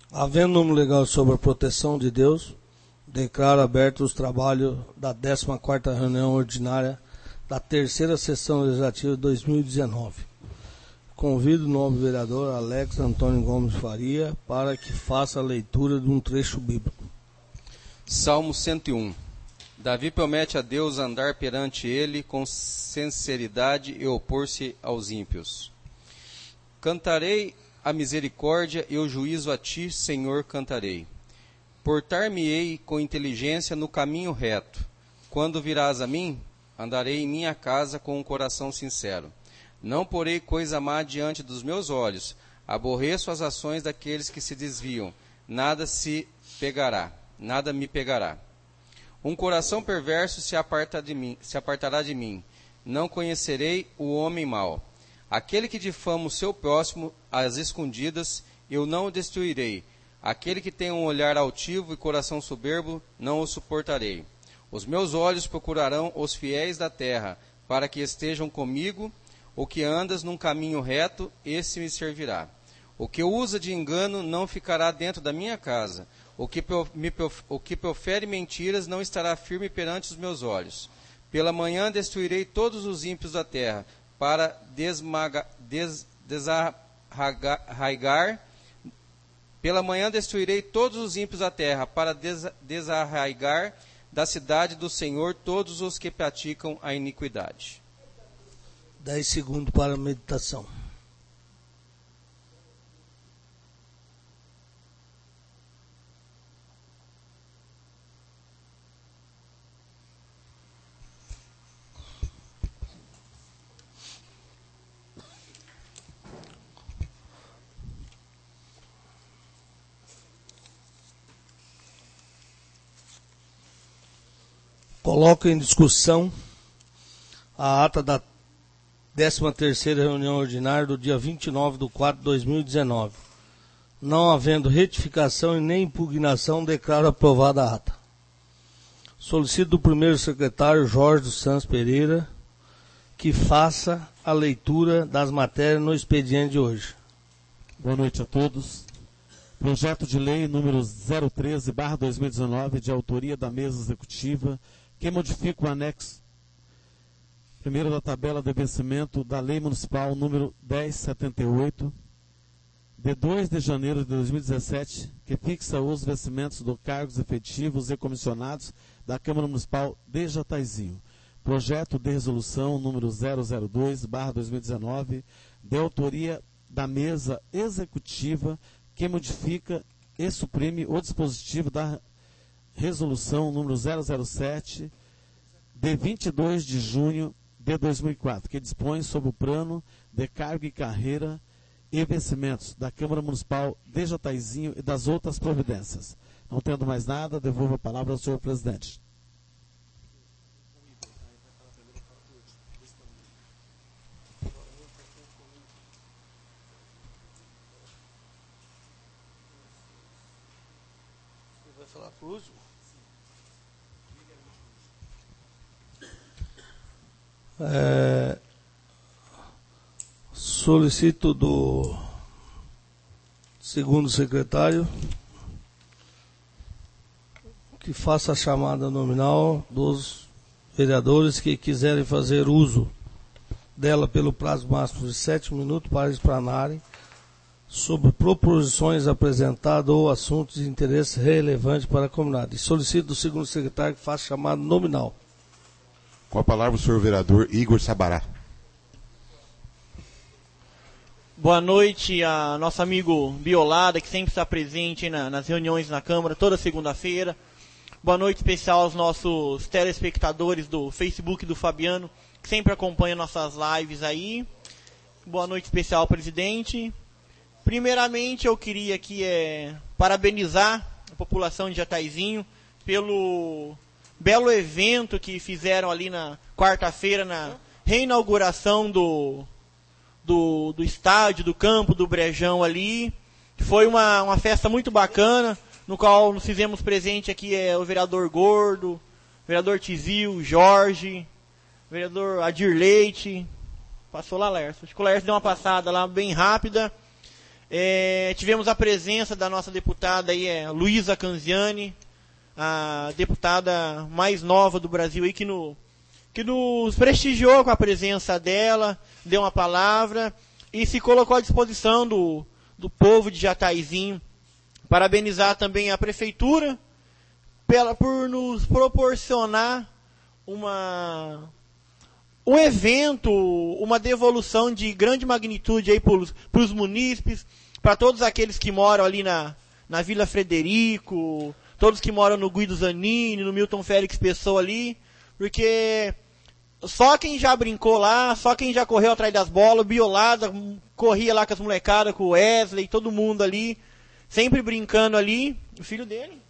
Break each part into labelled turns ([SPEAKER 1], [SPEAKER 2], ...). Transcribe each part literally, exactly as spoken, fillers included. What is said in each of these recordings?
[SPEAKER 1] Havendo norma legal sobre a proteção de Deus, declaro abertos os trabalhos da décima quarta reunião ordinária da terceira sessão legislativa de dois mil e dezenove. Convido o nobre vereador Alex Antônio Gomes Faria para que faça a leitura de um trecho bíblico.
[SPEAKER 2] Salmo cento e um. Davi promete a Deus andar perante ele com sinceridade e opor-se aos ímpios. Cantarei a misericórdia e o juízo a ti, Senhor, cantarei. Portar-me-ei com inteligência no caminho reto. Quando virás a mim, andarei em minha casa com um coração sincero. Não porei coisa má diante dos meus olhos. Aborreço as ações daqueles que se desviam. Nada se pegará, nada me pegará. Um coração perverso se, aparta de mim, se apartará de mim. Não conhecerei o homem mau. Aquele que difama o seu próximo às escondidas, eu não o destruirei. Aquele que tem um olhar altivo e coração soberbo, não o suportarei. Os meus olhos procurarão os fiéis da terra, para que estejam comigo. O que andas num caminho reto, esse me servirá. O que usa de engano não ficará dentro da minha casa. O que, me, o que profere mentiras não estará firme perante os meus olhos. Pela manhã destruirei todos os ímpios da terra, para desmaga, des, desarraigar. Pela manhã destruirei todos os ímpios da terra, para des, desarraigar da cidade do Senhor todos os que praticam a iniquidade.
[SPEAKER 1] Dez segundos para a meditação. Coloco em discussão a ata da décima terceira reunião ordinária do dia vinte e nove de quatro de dois mil e dezenove. Não havendo retificação e nem impugnação, declaro aprovada a ata. Solicito do primeiro secretário Jorge dos Santos Pereira que faça a leitura das matérias no expediente de hoje.
[SPEAKER 3] Boa noite a todos. Projeto de lei número zero treze barra dois mil e dezenove, de autoria da mesa executiva, que modifica o anexo primeiro da tabela de vencimento da Lei Municipal número dez setenta e oito, de dois de janeiro de dois mil e dezessete, que fixa os vencimentos dos cargos efetivos e comissionados da Câmara Municipal de Jataizinho. Projeto de resolução número zero zero dois barra dois mil e dezenove, de autoria da mesa executiva, que modifica e suprime o dispositivo da resolução número zero zero sete, de vinte e dois de junho de dois mil e quatro, que dispõe sobre o plano de cargo e carreira e vencimentos da Câmara Municipal de Jataizinho e das outras providências. Não tendo mais nada, devolvo a palavra ao senhor presidente.
[SPEAKER 1] Vai falar por último? É, solicito do segundo secretário que faça a chamada nominal dos vereadores que quiserem fazer uso dela pelo prazo máximo de sete minutos para explanarem sobre proposições apresentadas ou assuntos de interesse relevante para a comunidade. E solicito do segundo secretário que faça chamada nominal.
[SPEAKER 4] Com a palavra o senhor vereador Igor Sabará.
[SPEAKER 5] Boa noite a nosso amigo Biolada, que sempre está presente na, nas reuniões na Câmara, toda segunda-feira. Boa noite especial aos nossos telespectadores do Facebook do Fabiano, que sempre acompanham nossas lives aí. Boa noite especial ao presidente. Primeiramente, eu queria aqui é, parabenizar a população de Jataizinho pelo belo evento que fizeram ali na quarta-feira, na reinauguração do, do, do estádio, do campo, do Brejão ali. Foi uma, uma festa muito bacana, no qual nos fizemos presente aqui é, o vereador Gordo, o vereador Tizil, o Jorge, o vereador Adir Leite. Passou lá, Lércio. Acho que o Lércio deu uma passada lá bem rápida. É, tivemos a presença da nossa deputada aí, é, Luísa Canziani, a deputada mais nova do Brasil aí, que, no, que nos prestigiou com a presença dela, deu uma palavra e se colocou à disposição do, do povo de Jataizinho. Parabenizar também a prefeitura pela, por nos proporcionar uma, um evento, uma devolução de grande magnitude aí para os munícipes, para todos aqueles que moram ali na, na Vila Frederico, todos que moram no Guido Zanini, no Milton Félix Pessoa ali, porque só quem já brincou lá, só quem já correu atrás das bolas, Biolada, corria lá com as molecadas, com o Wesley, todo mundo ali, sempre brincando ali, o filho dele,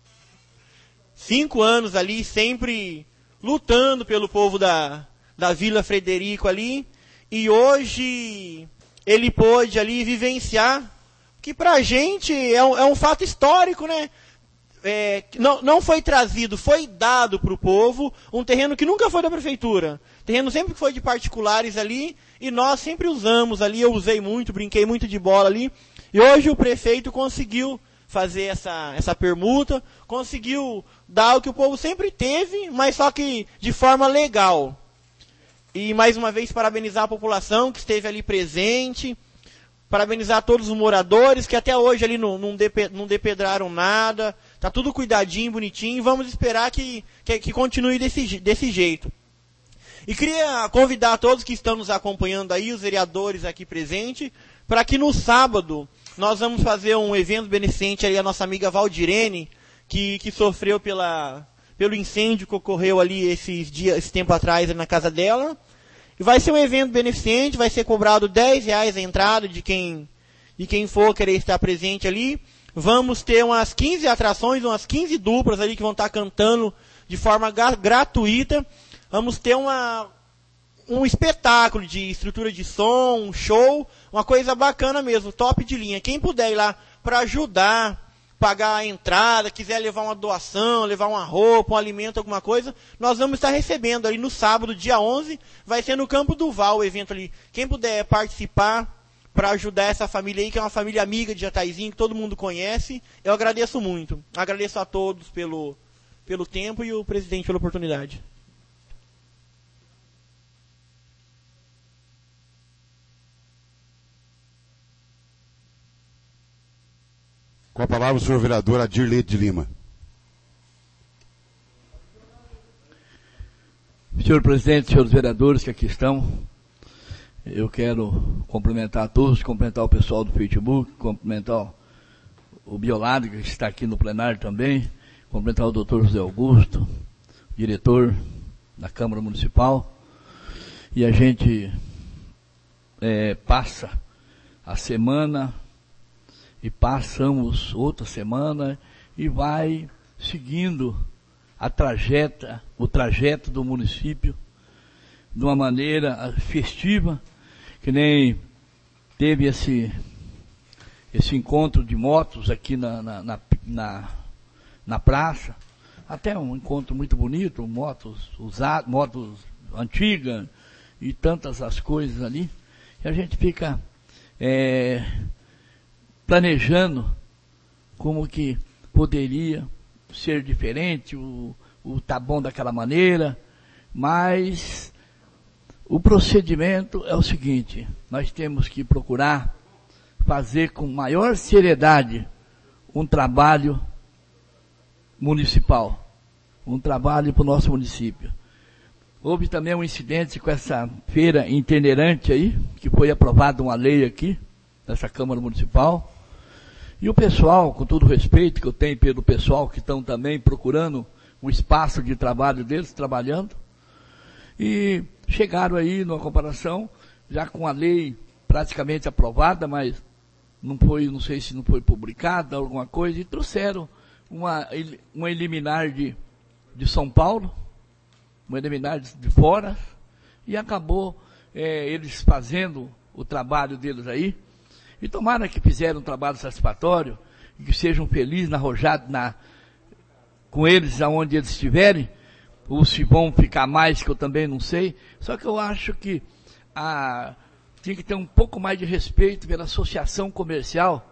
[SPEAKER 5] cinco anos ali, sempre lutando pelo povo da, da Vila Frederico ali, e hoje ele pôde ali vivenciar, que pra gente é um, é um fato histórico, né? É, não, não foi trazido, foi dado para o povo um terreno que nunca foi da prefeitura, terreno sempre foi de particulares ali, e nós sempre usamos ali, eu usei muito, brinquei muito de bola ali, e hoje o prefeito conseguiu fazer essa, essa permuta, conseguiu dar o que o povo sempre teve, mas só que de forma legal. E mais uma vez parabenizar a população que esteve ali presente, parabenizar todos os moradores que até hoje ali não, não, depe, não depedraram nada, tá tudo cuidadinho, bonitinho, e vamos esperar que, que, que continue desse, desse jeito. E queria convidar todos que estão nos acompanhando aí, os vereadores aqui presentes, para que no sábado nós vamos fazer um evento beneficente aí a nossa amiga Valdirene, que, que sofreu pela, pelo incêndio que ocorreu ali esses dias, esse tempo atrás ali na casa dela. E vai ser um evento beneficente, vai ser cobrado dez reais a entrada de quem, de quem for querer estar presente ali. Vamos ter umas quinze atrações, umas quinze duplas ali que vão estar cantando de forma gra- gratuita. Vamos ter uma, um espetáculo de estrutura de som, um show, uma coisa bacana mesmo, top de linha. Quem puder ir lá para ajudar, pagar a entrada, quiser levar uma doação, levar uma roupa, um alimento, alguma coisa, nós vamos estar recebendo ali no sábado, dia onze, vai ser no Campo do Val o evento ali. Quem puder participar para ajudar essa família aí, que é uma família amiga de Jataizinho, que todo mundo conhece, eu agradeço muito. Agradeço a todos pelo, pelo tempo e o presidente pela oportunidade.
[SPEAKER 4] Com a palavra o senhor vereador Adirley de Lima.
[SPEAKER 6] Senhor presidente, senhores vereadores que aqui estão, eu quero cumprimentar a todos, cumprimentar o pessoal do Facebook, cumprimentar o Biolado, que está aqui no plenário também, cumprimentar o doutor José Augusto, diretor da Câmara Municipal, e a gente é, passa a semana e passamos outra semana e vai seguindo a trajeta, o trajeto do município de uma maneira festiva, que nem teve esse, esse encontro de motos aqui na, na, na, na, na praça, até um encontro muito bonito, motos usadas, motos antigas e tantas as coisas ali, e a gente fica é, planejando como que poderia ser diferente, o, o tá bom daquela maneira, mas o procedimento é o seguinte: nós temos que procurar fazer com maior seriedade um trabalho municipal, um trabalho para o nosso município. Houve também um incidente com essa feira itinerante aí, que foi aprovada uma lei aqui, nessa Câmara Municipal, e o pessoal, com todo o respeito que eu tenho pelo pessoal que estão também procurando um espaço de trabalho deles, trabalhando, e chegaram aí numa comparação, já com a lei praticamente aprovada, mas não foi, não sei se não foi publicada, alguma coisa, e trouxeram uma, uma eliminar de, de São Paulo, uma eliminar de, de fora, e acabou é, eles fazendo o trabalho deles aí, e tomara que fizeram um trabalho satisfatório, e que sejam felizes na arrojada, na, com eles aonde eles estiverem, ou se vão ficar mais, que eu também não sei. Só que eu acho que a, tinha que ter um pouco mais de respeito pela associação comercial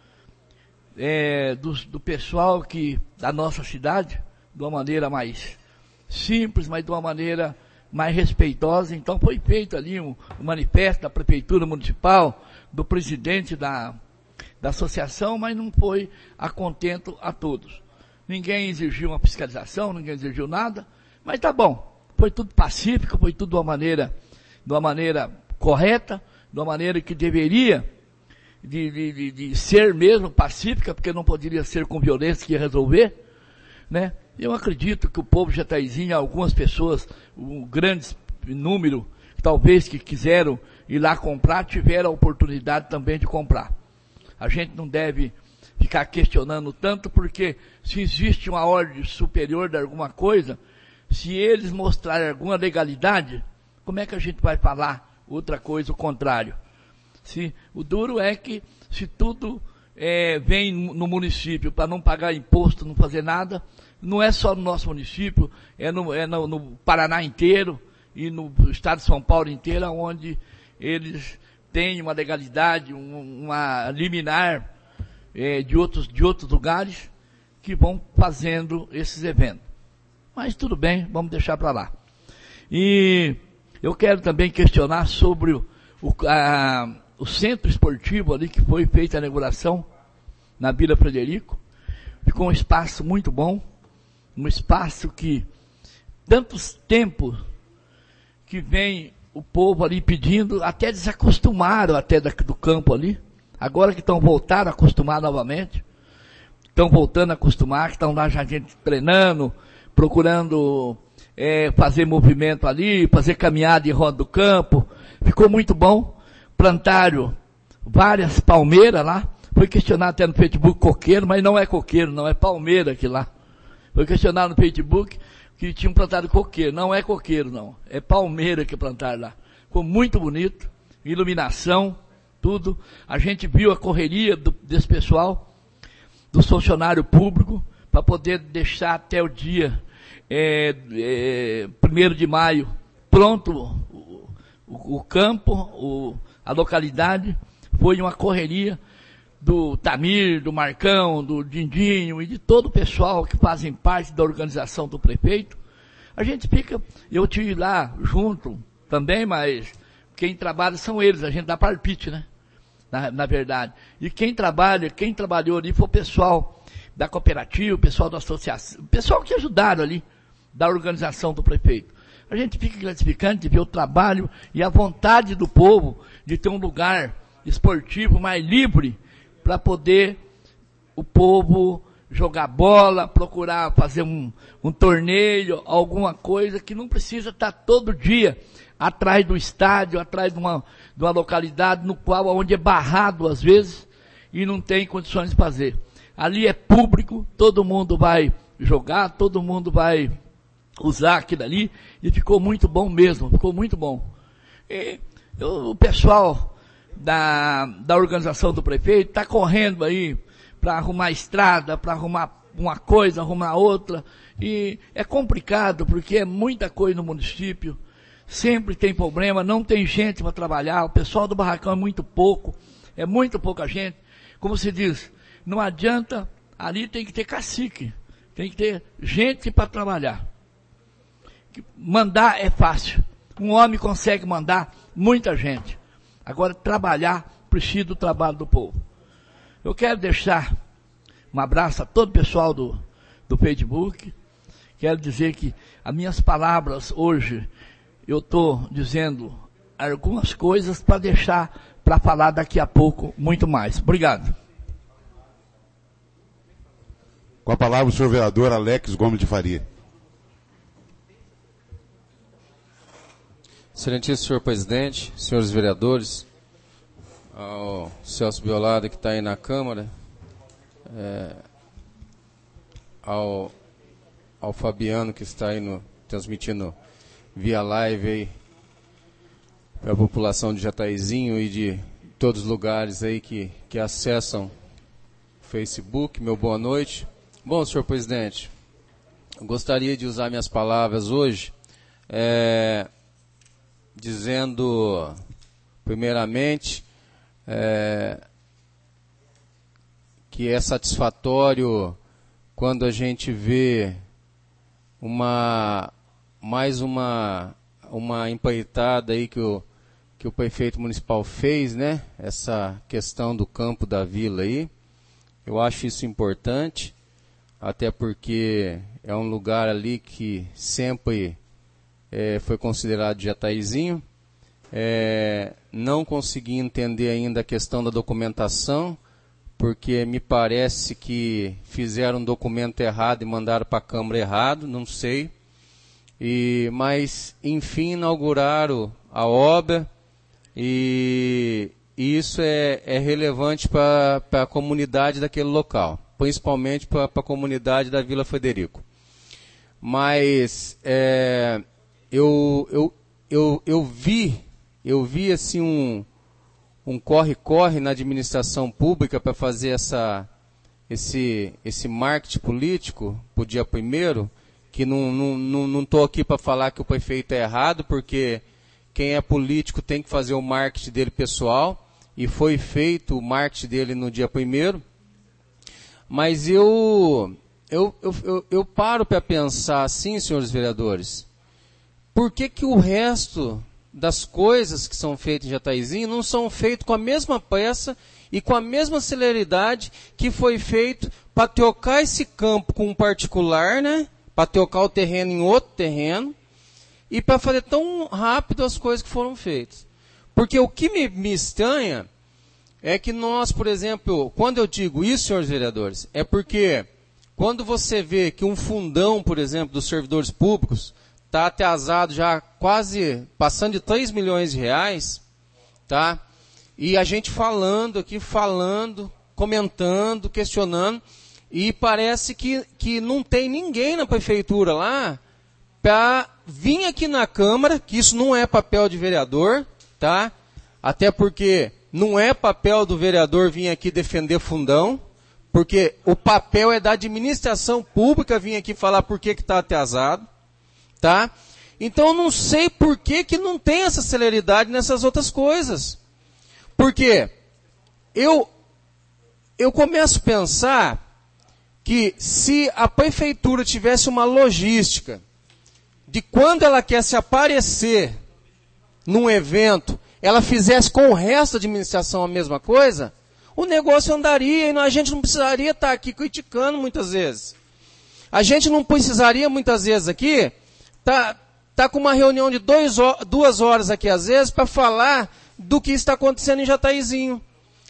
[SPEAKER 6] é, do, do pessoal que, da nossa cidade, de uma maneira mais simples, mas de uma maneira mais respeitosa. Então foi feito ali um, um manifesto da Prefeitura Municipal, do presidente da, da associação, mas não foi a contento a todos. Ninguém exigiu uma fiscalização, ninguém exigiu nada, mas tá bom. Foi tudo pacífico, foi tudo de uma maneira, de uma maneira correta, de uma maneira que deveria de, de, de, de ser mesmo pacífica, porque não poderia ser com violência que ia resolver, né? Eu acredito que o povo jataizinho, algumas pessoas, um grande número, talvez que quiseram ir lá comprar, tiveram a oportunidade também de comprar. A gente não deve ficar questionando tanto, porque se existe uma ordem superior de alguma coisa, se eles mostrarem alguma legalidade, como é que a gente vai falar outra coisa, o contrário? Se, o duro é que se tudo é, vem no município para não pagar imposto, não fazer nada, não é só no nosso município, é no, é no, no Paraná inteiro e no estado de São Paulo inteiro, onde eles têm uma legalidade, um, uma liminar é, de, outros, de outros lugares que vão fazendo esses eventos. Mas tudo bem, vamos deixar para lá. E eu quero também questionar sobre o, o, a, o centro esportivo ali que foi feita a inauguração na Vila Frederico. Ficou um espaço muito bom, um espaço que tantos tempos que vem o povo ali pedindo, até desacostumaram até da, do campo ali. Agora que estão voltando a acostumar novamente, estão voltando a acostumar, que estão lá já gente treinando, procurando é, fazer movimento ali, fazer caminhada em roda do campo. Ficou muito bom. Plantaram várias palmeiras lá. Foi questionado até no Facebook coqueiro, mas não é coqueiro, não é palmeira aqui lá. Foi questionado no Facebook que tinham plantado coqueiro. Não é coqueiro, não. É palmeira que plantaram lá. Ficou muito bonito. Iluminação, tudo. A gente viu a correria do, desse pessoal, do funcionário público, para poder deixar até o dia é, é, primeiro de maio pronto o, o, o campo, o, a localidade. Foi uma correria do Tamir, do Marcão, do Dindinho e de todo o pessoal que fazem parte da organização do prefeito. A gente fica, eu estive lá junto também, mas quem trabalha são eles, a gente dá palpite, né? Na, na verdade. E quem trabalha, quem trabalhou ali foi o pessoal da cooperativa, o pessoal da associação, o pessoal que ajudaram ali, da organização do prefeito. A gente fica gratificante de ver o trabalho e a vontade do povo de ter um lugar esportivo mais livre para poder o povo jogar bola, procurar fazer um, um torneio, alguma coisa que não precisa estar todo dia atrás do estádio, atrás de uma, de uma localidade no qual, onde é barrado às vezes e não tem condições de fazer. Ali é público, todo mundo vai jogar, todo mundo vai usar aquilo ali, e ficou muito bom mesmo, ficou muito bom. E eu, o pessoal da, da organização do prefeito está correndo aí para arrumar estrada, para arrumar uma coisa, arrumar outra, e é complicado, porque é muita coisa no município, sempre tem problema, não tem gente para trabalhar, o pessoal do barracão é muito pouco, é muito pouca gente. Como se diz, não adianta, ali tem que ter cacique, tem que ter gente para trabalhar. Mandar é fácil, um homem consegue mandar muita gente. Agora, trabalhar, precisa do trabalho do povo. Eu quero deixar um abraço a todo o pessoal do, do Facebook. Quero dizer que as minhas palavras hoje, eu estou dizendo algumas coisas para deixar, para falar daqui a pouco muito mais. Obrigado.
[SPEAKER 4] Com a palavra o senhor vereador Alex Gomes de Faria.
[SPEAKER 2] Excelentíssimo senhor presidente, senhores vereadores, ao Celso Biolada que está aí na Câmara, é, ao, ao Fabiano que está aí no, transmitindo via live aí para a população de Jataizinho e de todos os lugares aí que, que acessam o Facebook, meu boa noite. Bom, senhor presidente, eu gostaria de usar minhas palavras hoje, é, dizendo primeiramente, é, que é satisfatório quando a gente vê uma, mais uma, uma empreitada aí que o, que o prefeito municipal fez, né? Essa questão do campo da vila aí. Eu acho isso importante, até porque é um lugar ali que sempre é, foi considerado Jataizinho. É, não consegui entender ainda a questão da documentação, porque me parece que fizeram um documento errado e mandaram para a Câmara errado, não sei. E, mas, enfim, inauguraram a obra e, e isso é, é relevante para a comunidade daquele local, principalmente para a comunidade da Vila Frederico. Mas é, eu, eu, eu, eu vi, eu vi assim um, um corre-corre na administração pública para fazer essa, esse, esse marketing político para o dia primeiro, que não estou não, não, não aqui para falar que o prefeito é errado, porque quem é político tem que fazer o marketing dele pessoal, e foi feito o marketing dele no dia primeiro. Mas eu, eu, eu, eu, eu paro para pensar assim, senhores vereadores, por que que o resto das coisas que são feitas em Jataizinho não são feitas com a mesma pressa e com a mesma celeridade que foi feito para trocar esse campo com um particular, né? Para trocar o terreno em outro terreno e para fazer tão rápido as coisas que foram feitas. Porque o que me, me estranha é que nós, por exemplo, quando eu digo isso, senhores vereadores, é porque quando você vê que um fundão, por exemplo, dos servidores públicos está atrasado já quase passando de três milhões de reais, tá? E a gente falando aqui, falando, comentando, questionando, e parece que, que não tem ninguém na prefeitura lá para vir aqui na Câmara, que isso não é papel de vereador, tá? Até porque não é papel do vereador vir aqui defender fundão, porque o papel é da administração pública vir aqui falar por que que está atrasado, tá? Então eu não sei por que que não tem essa celeridade nessas outras coisas. Porque eu, eu começo a pensar que se a prefeitura tivesse uma logística de quando ela quer se aparecer num evento, ela fizesse com o resto da administração a mesma coisa, o negócio andaria e a gente não precisaria estar aqui criticando muitas vezes. A gente não precisaria muitas vezes aqui tá, tá com uma reunião de dois, duas horas aqui às vezes para falar do que está acontecendo em Jataizinho.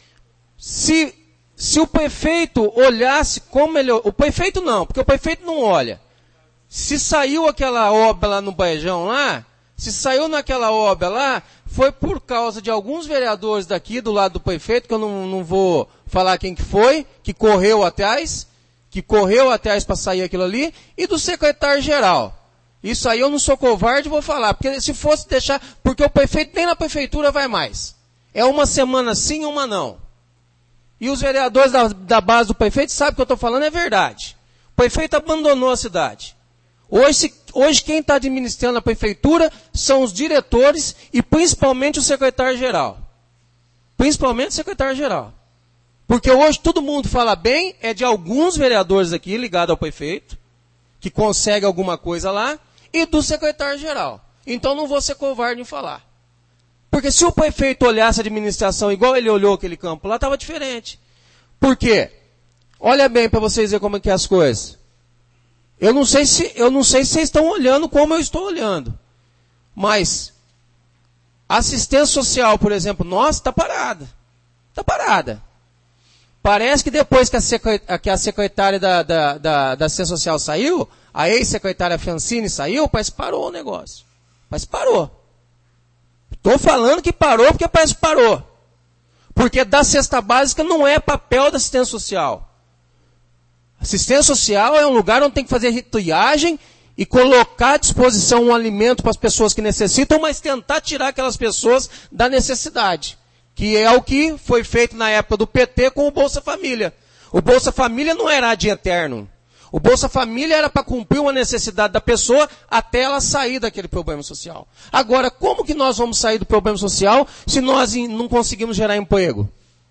[SPEAKER 2] Se, se o prefeito olhasse como ele... O prefeito não, porque o prefeito não olha. Se saiu aquela obra lá no Baejão lá, se saiu naquela obra lá, foi por causa de alguns vereadores daqui, do lado do prefeito, que eu não, não vou falar quem que foi, que correu atrás, que correu atrás para sair aquilo ali, e do secretário-geral. Isso aí eu não sou covarde, vou falar, porque se fosse deixar, porque o prefeito nem na prefeitura vai mais. É uma semana sim, uma não. E os vereadores da, da base do prefeito sabem o que eu estou falando, é verdade. O prefeito abandonou a cidade. Hoje, hoje quem está administrando a prefeitura são os diretores e principalmente o secretário-geral. Principalmente o secretário-geral. Porque hoje todo mundo fala bem, é de alguns vereadores aqui ligados ao prefeito, que consegue alguma coisa lá, e do secretário-geral. Então não vou ser covarde em falar. Porque se o prefeito olhasse a administração igual ele olhou aquele campo lá, estava diferente. Por quê? Olha bem para vocês verem como é que é as coisas. Eu não sei se, eu não sei se vocês estão olhando como eu estou olhando. Mas a assistência social, por exemplo, nossa, está parada. Está parada. Parece que depois que a, secret, que a secretária da, da, da, da assistência social saiu, a ex-secretária Francine saiu, parece que parou o negócio. Parece que parou. Estou falando que parou porque parece que parou. Porque da cesta básica não é papel da assistência social. Assistência social é um lugar onde tem que fazer triagem e colocar à disposição um alimento para as pessoas que necessitam, mas tentar tirar aquelas pessoas da necessidade. Que é o que foi feito na época do P T com o Bolsa Família. O Bolsa Família não era ad eterno.
[SPEAKER 7] O Bolsa Família era para cumprir uma necessidade da pessoa até ela sair daquele problema social. Agora, como que nós vamos sair do problema social se nós não conseguimos gerar emprego?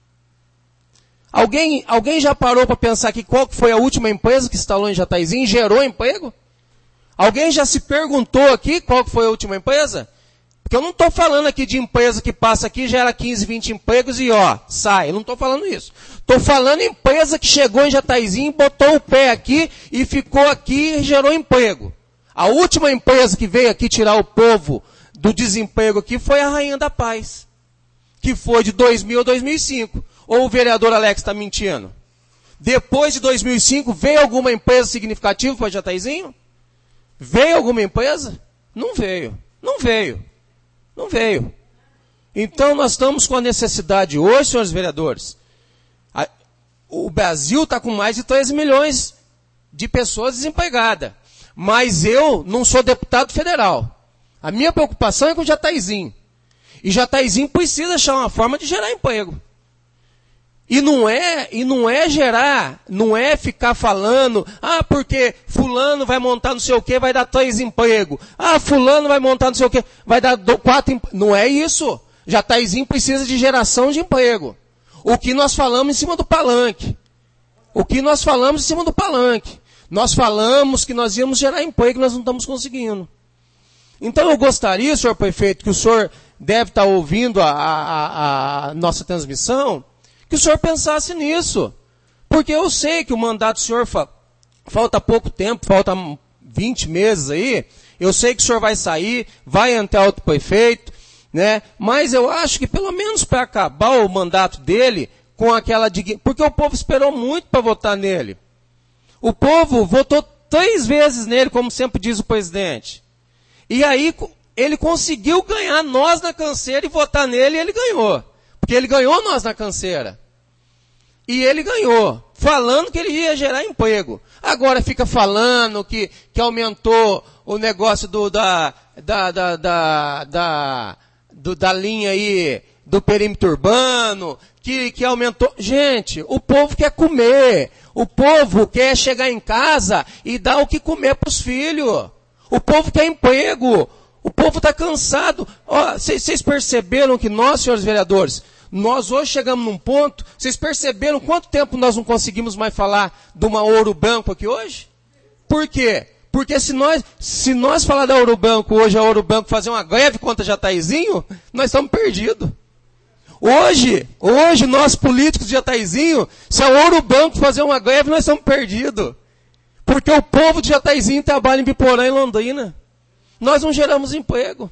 [SPEAKER 7] Alguém, alguém já parou para pensar que qual foi a última empresa que instalou em Jataizinho e gerou emprego? Alguém já se perguntou aqui qual foi a última empresa? Porque eu não estou falando aqui de empresa que passa aqui, gera quinze, vinte empregos e ó, sai. Eu não estou falando isso. Estou falando empresa que chegou em Jataizinho, botou o pé aqui e ficou aqui e gerou emprego. A última empresa que veio aqui tirar o povo do desemprego aqui foi a Rainha da Paz. Que foi de dois mil a dois mil e cinco. Ou o vereador Alex está mentindo? Depois de dois mil e cinco, veio alguma empresa significativa para Jataizinho? Veio alguma empresa? Não veio. Não veio. Não veio. Então nós estamos com a necessidade hoje, senhores vereadores. A, o Brasil está com mais de treze milhões de pessoas desempregadas. Mas eu não sou deputado federal. A minha preocupação é com o Jataizinho. E Jataizinho precisa achar uma forma de gerar emprego. E não é, e não é gerar, não é ficar falando, ah, porque fulano vai montar não sei o quê, vai dar três empregos. Ah, fulano vai montar não sei o quê, vai dar quatro empregos. Não é isso. Jataizinho precisa de geração de emprego. O que nós falamos em cima do palanque. O que nós falamos em cima do palanque. Nós falamos que nós íamos gerar emprego e nós não estamos conseguindo. Então eu gostaria, senhor prefeito, que o senhor deve estar ouvindo a, a, a nossa transmissão, que o senhor pensasse nisso. Porque eu sei que o mandato do senhor fa- falta pouco tempo, falta vinte meses aí. Eu sei que o senhor vai sair, vai entrar outro prefeito, né? Mas eu acho que pelo menos para acabar o mandato dele com aquela dignidade. Porque o povo esperou muito para votar nele. O povo votou três vezes nele, como sempre diz o presidente. E aí ele conseguiu ganhar nós na canseira e votar nele e ele ganhou. Porque ele ganhou nós na canseira. E ele ganhou, falando que ele ia gerar emprego. Agora fica falando que, que aumentou o negócio do, da, da, da, da, da, do, da linha aí do perímetro urbano, que, que aumentou. Gente, o povo quer comer. O povo quer chegar em casa e dar o que comer para os filhos. O povo quer emprego. O povo está cansado. Vocês perceberam que nós, senhores vereadores, nós hoje chegamos num ponto, vocês perceberam quanto tempo nós não conseguimos mais falar de uma Ouro Branco aqui hoje? Por quê? Porque se nós, se nós falar da Ouro Branco hoje, a Ouro Branco fazer uma greve contra Jataizinho, nós estamos perdidos. Hoje, hoje nós políticos de Jataizinho, se a Ouro Branco fazer uma greve, nós estamos perdidos. Porque o povo de Jataizinho trabalha em Biporã e Londrina. Nós não geramos emprego.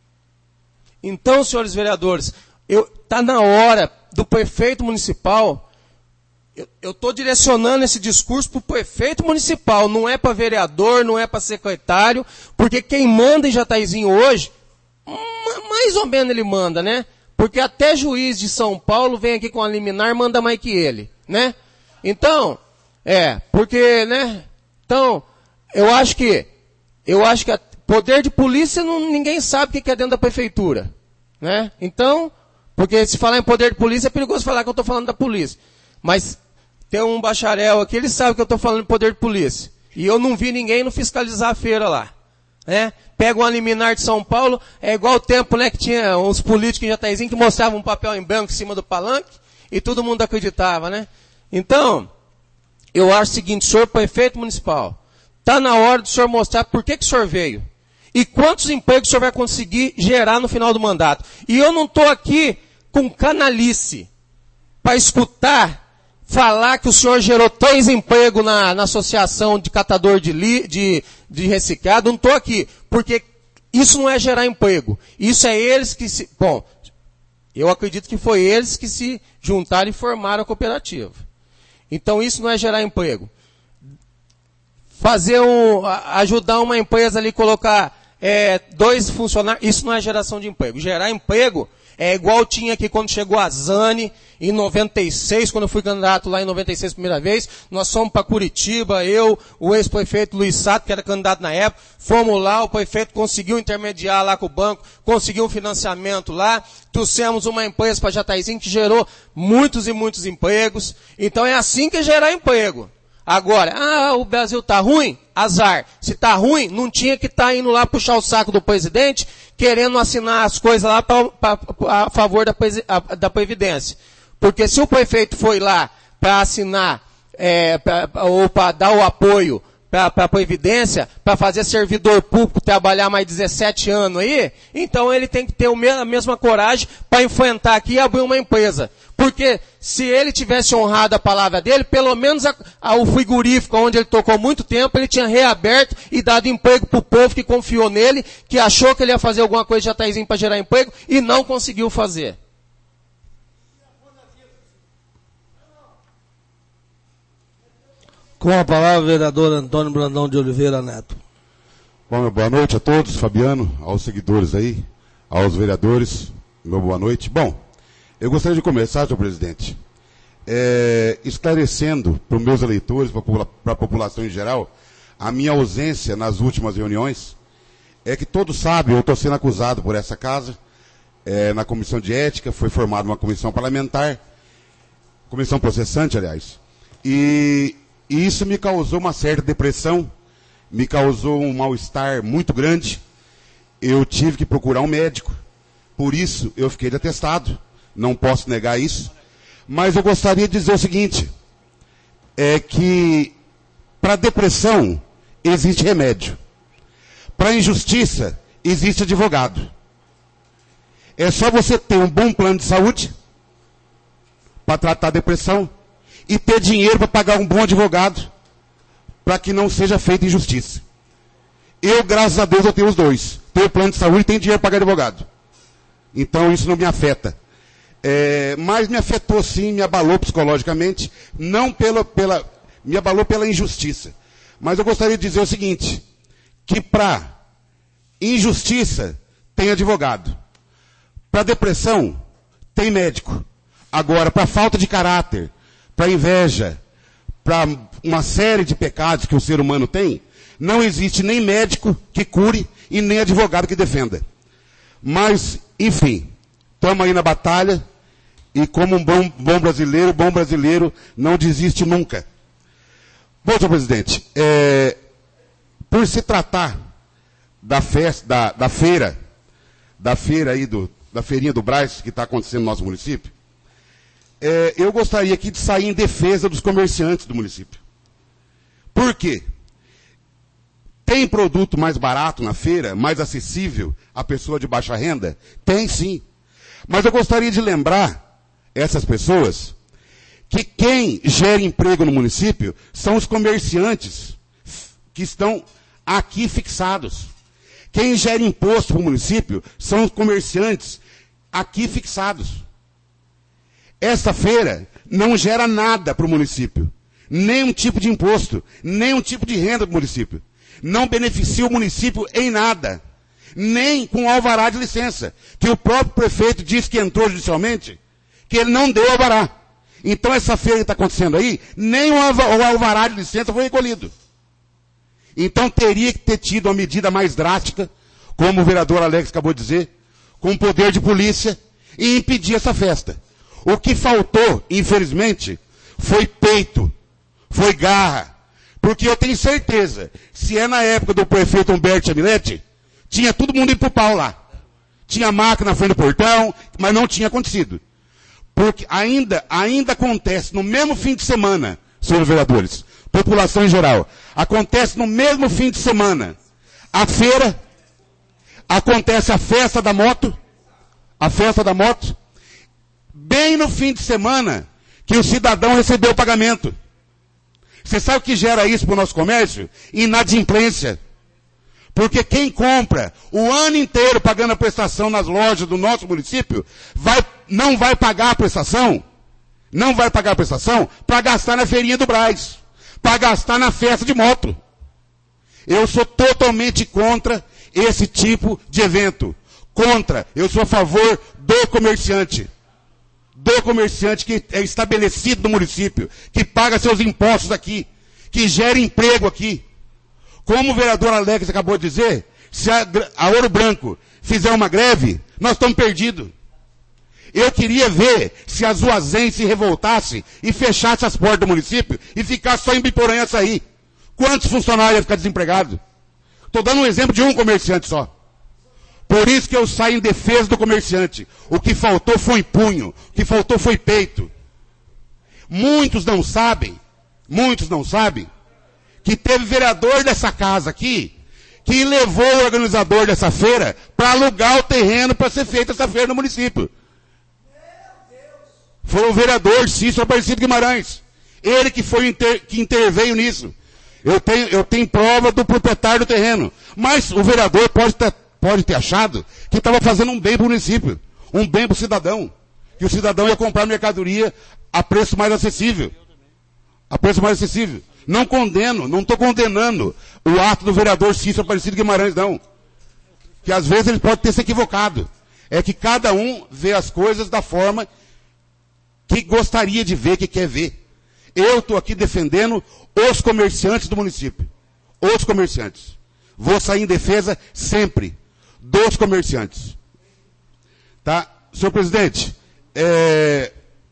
[SPEAKER 7] Então, senhores vereadores, está na hora do prefeito municipal, eu estou direcionando esse discurso para o prefeito municipal, não é para vereador, não é para secretário, porque quem manda em Jataizinho hoje, mais ou menos ele manda, né? Porque até juiz de São Paulo vem aqui com a liminar, manda mais que ele, né? Então, é, porque, né? Então, eu acho que, eu acho que poder de polícia, não, ninguém sabe o que é dentro da prefeitura, né? Então, porque se falar em poder de polícia, é perigoso falar que eu estou falando da polícia. Mas tem um bacharel aqui, ele sabe que eu estou falando de poder de polícia. E eu não vi ninguém não fiscalizar a feira lá. Né? Pega uma liminar de São Paulo, é igual o tempo, né, que tinha uns políticos em Jataizinho que mostravam um papel em branco em cima do palanque e todo mundo acreditava, né? Então, eu acho o seguinte, senhor prefeito municipal, está na hora do senhor mostrar por que, que o senhor veio. E quantos empregos o senhor vai conseguir gerar no final do mandato. E eu não estou aqui com canalice para escutar falar que o senhor gerou três empregos na, na associação de catador de, li, de, de reciclado. Não estou aqui, porque isso não é gerar emprego. Isso é eles que se... Bom, eu acredito que foi eles que se juntaram e formaram a cooperativa. Então isso não é gerar emprego. Fazer um... Ajudar uma empresa ali, colocar... É, dois funcionários, isso não é geração de emprego. Gerar emprego é igual tinha aqui quando chegou a Zane, em noventa e seis, quando eu fui candidato lá em noventa e seis, primeira vez, nós fomos para Curitiba, eu, o ex-prefeito Luiz Sato, que era candidato na época, fomos lá, o prefeito conseguiu intermediar lá com o banco, conseguiu um financiamento lá, trouxemos uma empresa para Jataizinho que gerou muitos e muitos empregos. Então é assim que é gerar emprego. Agora, ah, o Brasil tá ruim? Azar. Se tá ruim, não tinha que estar tá indo lá puxar o saco do presidente, querendo assinar as coisas lá pra, pra, pra, a favor da, da Previdência. Porque se o prefeito foi lá para assinar, é, pra, ou para dar o apoio para a Previdência, para fazer servidor público trabalhar mais dezessete anos aí, então ele tem que ter a mesma coragem para enfrentar aqui e abrir uma empresa. Porque se ele tivesse honrado a palavra dele, pelo menos a, a, o frigorífico onde ele tocou muito tempo, ele tinha reaberto e dado emprego para o povo que confiou nele, que achou que ele ia fazer alguma coisa de Jataizinho para gerar emprego e não conseguiu fazer.
[SPEAKER 1] Com a palavra, o vereador Antônio Brandão de Oliveira Neto.
[SPEAKER 4] Bom, boa noite a todos, Fabiano, aos seguidores aí, aos vereadores, meu boa noite. Bom, eu gostaria de começar, senhor presidente, é, esclarecendo para os meus eleitores, para a população em geral, a minha ausência nas últimas reuniões. É que todos sabem, eu estou sendo acusado por essa casa, é, na comissão de ética, foi formada uma comissão parlamentar, comissão processante, aliás, e... E isso me causou uma certa depressão, me causou um mal-estar muito grande. Eu tive que procurar um médico, por isso eu fiquei de atestado, não posso negar isso. Mas eu gostaria de dizer o seguinte, é que para depressão existe remédio, para injustiça existe advogado. É só você ter um bom plano de saúde para tratar a depressão, e ter dinheiro para pagar um bom advogado, para que não seja feita injustiça. Eu, graças a Deus, eu tenho os dois. Tenho plano de saúde e tenho dinheiro para pagar advogado. Então isso não me afeta. É, mas me afetou sim, me abalou psicologicamente, não pela, pela, me abalou pela injustiça. Mas eu gostaria de dizer o seguinte, que para injustiça tem advogado, para depressão tem médico. Agora, para falta de caráter, para inveja, para uma série de pecados que o ser humano tem, não existe nem médico que cure e nem advogado que defenda. Mas, enfim, estamos aí na batalha e como um bom, bom brasileiro, bom brasileiro não desiste nunca. Bom, senhor presidente, é, por se tratar da festa, da, da feira, da feira aí, do, da feirinha do Brás que está acontecendo no nosso município, É, eu gostaria aqui de sair em defesa dos comerciantes do município. Por quê? Tem produto mais barato na feira, mais acessível à pessoa de baixa renda? Tem sim. Mas eu gostaria de lembrar essas pessoas que quem gera emprego no município são os comerciantes que estão aqui fixados. Quem gera imposto para o município são os comerciantes aqui fixados. Esta feira não gera nada para o município. Nenhum tipo de imposto, nenhum tipo de renda para o município. Não beneficia o município em nada. Nem com alvará de licença. Que o próprio prefeito disse que entrou judicialmente, que ele não deu alvará. Então essa feira que está acontecendo aí, nem o alvará de licença foi recolhido. Então teria que ter tido uma medida mais drástica, como o vereador Alex acabou de dizer, com poder de polícia, e impedir essa festa. O que faltou, infelizmente, foi peito, foi garra. Porque eu tenho certeza, se é na época do prefeito Humberto Chamiletti, tinha todo mundo indo pro pau lá. Tinha máquina na frente do portão, mas não tinha acontecido. Porque ainda, ainda acontece no mesmo fim de semana, senhores vereadores, população em geral, acontece no mesmo fim de semana a feira, acontece a festa da moto, a festa da moto, bem no fim de semana que o cidadão recebeu o pagamento. Você sabe o que gera isso para o nosso comércio? Inadimplência. Porque quem compra o ano inteiro pagando a prestação nas lojas do nosso município, vai, não vai pagar a prestação, não vai pagar a prestação para gastar na feirinha do Brás, para gastar na festa de moto. Eu sou totalmente contra esse tipo de evento. Contra. Eu sou a favor do comerciante. Do comerciante que é estabelecido no município, que paga seus impostos aqui, que gera emprego aqui. Como o vereador Alex acabou de dizer, se a, a Ouro Branco fizer uma greve, nós estamos perdidos. Eu queria ver se a Zuazen se revoltasse e fechasse as portas do município e ficasse só em Biporã sair. Quantos funcionários iam ficar desempregados? Estou dando um exemplo de um comerciante só. Por isso que eu saio em defesa do comerciante. O que faltou foi punho. O que faltou foi peito. Muitos não sabem, muitos não sabem, que teve vereador dessa casa aqui, que levou o organizador dessa feira para alugar o terreno para ser feita essa feira no município. Foi o vereador Cícero Aparecido Guimarães. Ele que foi inter, que interveio nisso. Eu tenho, eu tenho prova do proprietário do terreno. Mas o vereador pode ter, pode ter achado que estava fazendo um bem para o município. Um bem para o cidadão. Que o cidadão ia comprar mercadoria a preço mais acessível. A preço mais acessível. Não condeno, não estou condenando o ato do vereador Cícero Aparecido Guimarães, não. Que às vezes ele pode ter se equivocado. É que cada um vê as coisas da forma que gostaria de ver, que quer ver. Eu estou aqui defendendo os comerciantes do município. Os comerciantes. Vou sair em defesa sempre dos comerciantes. Tá? Senhor presidente, é,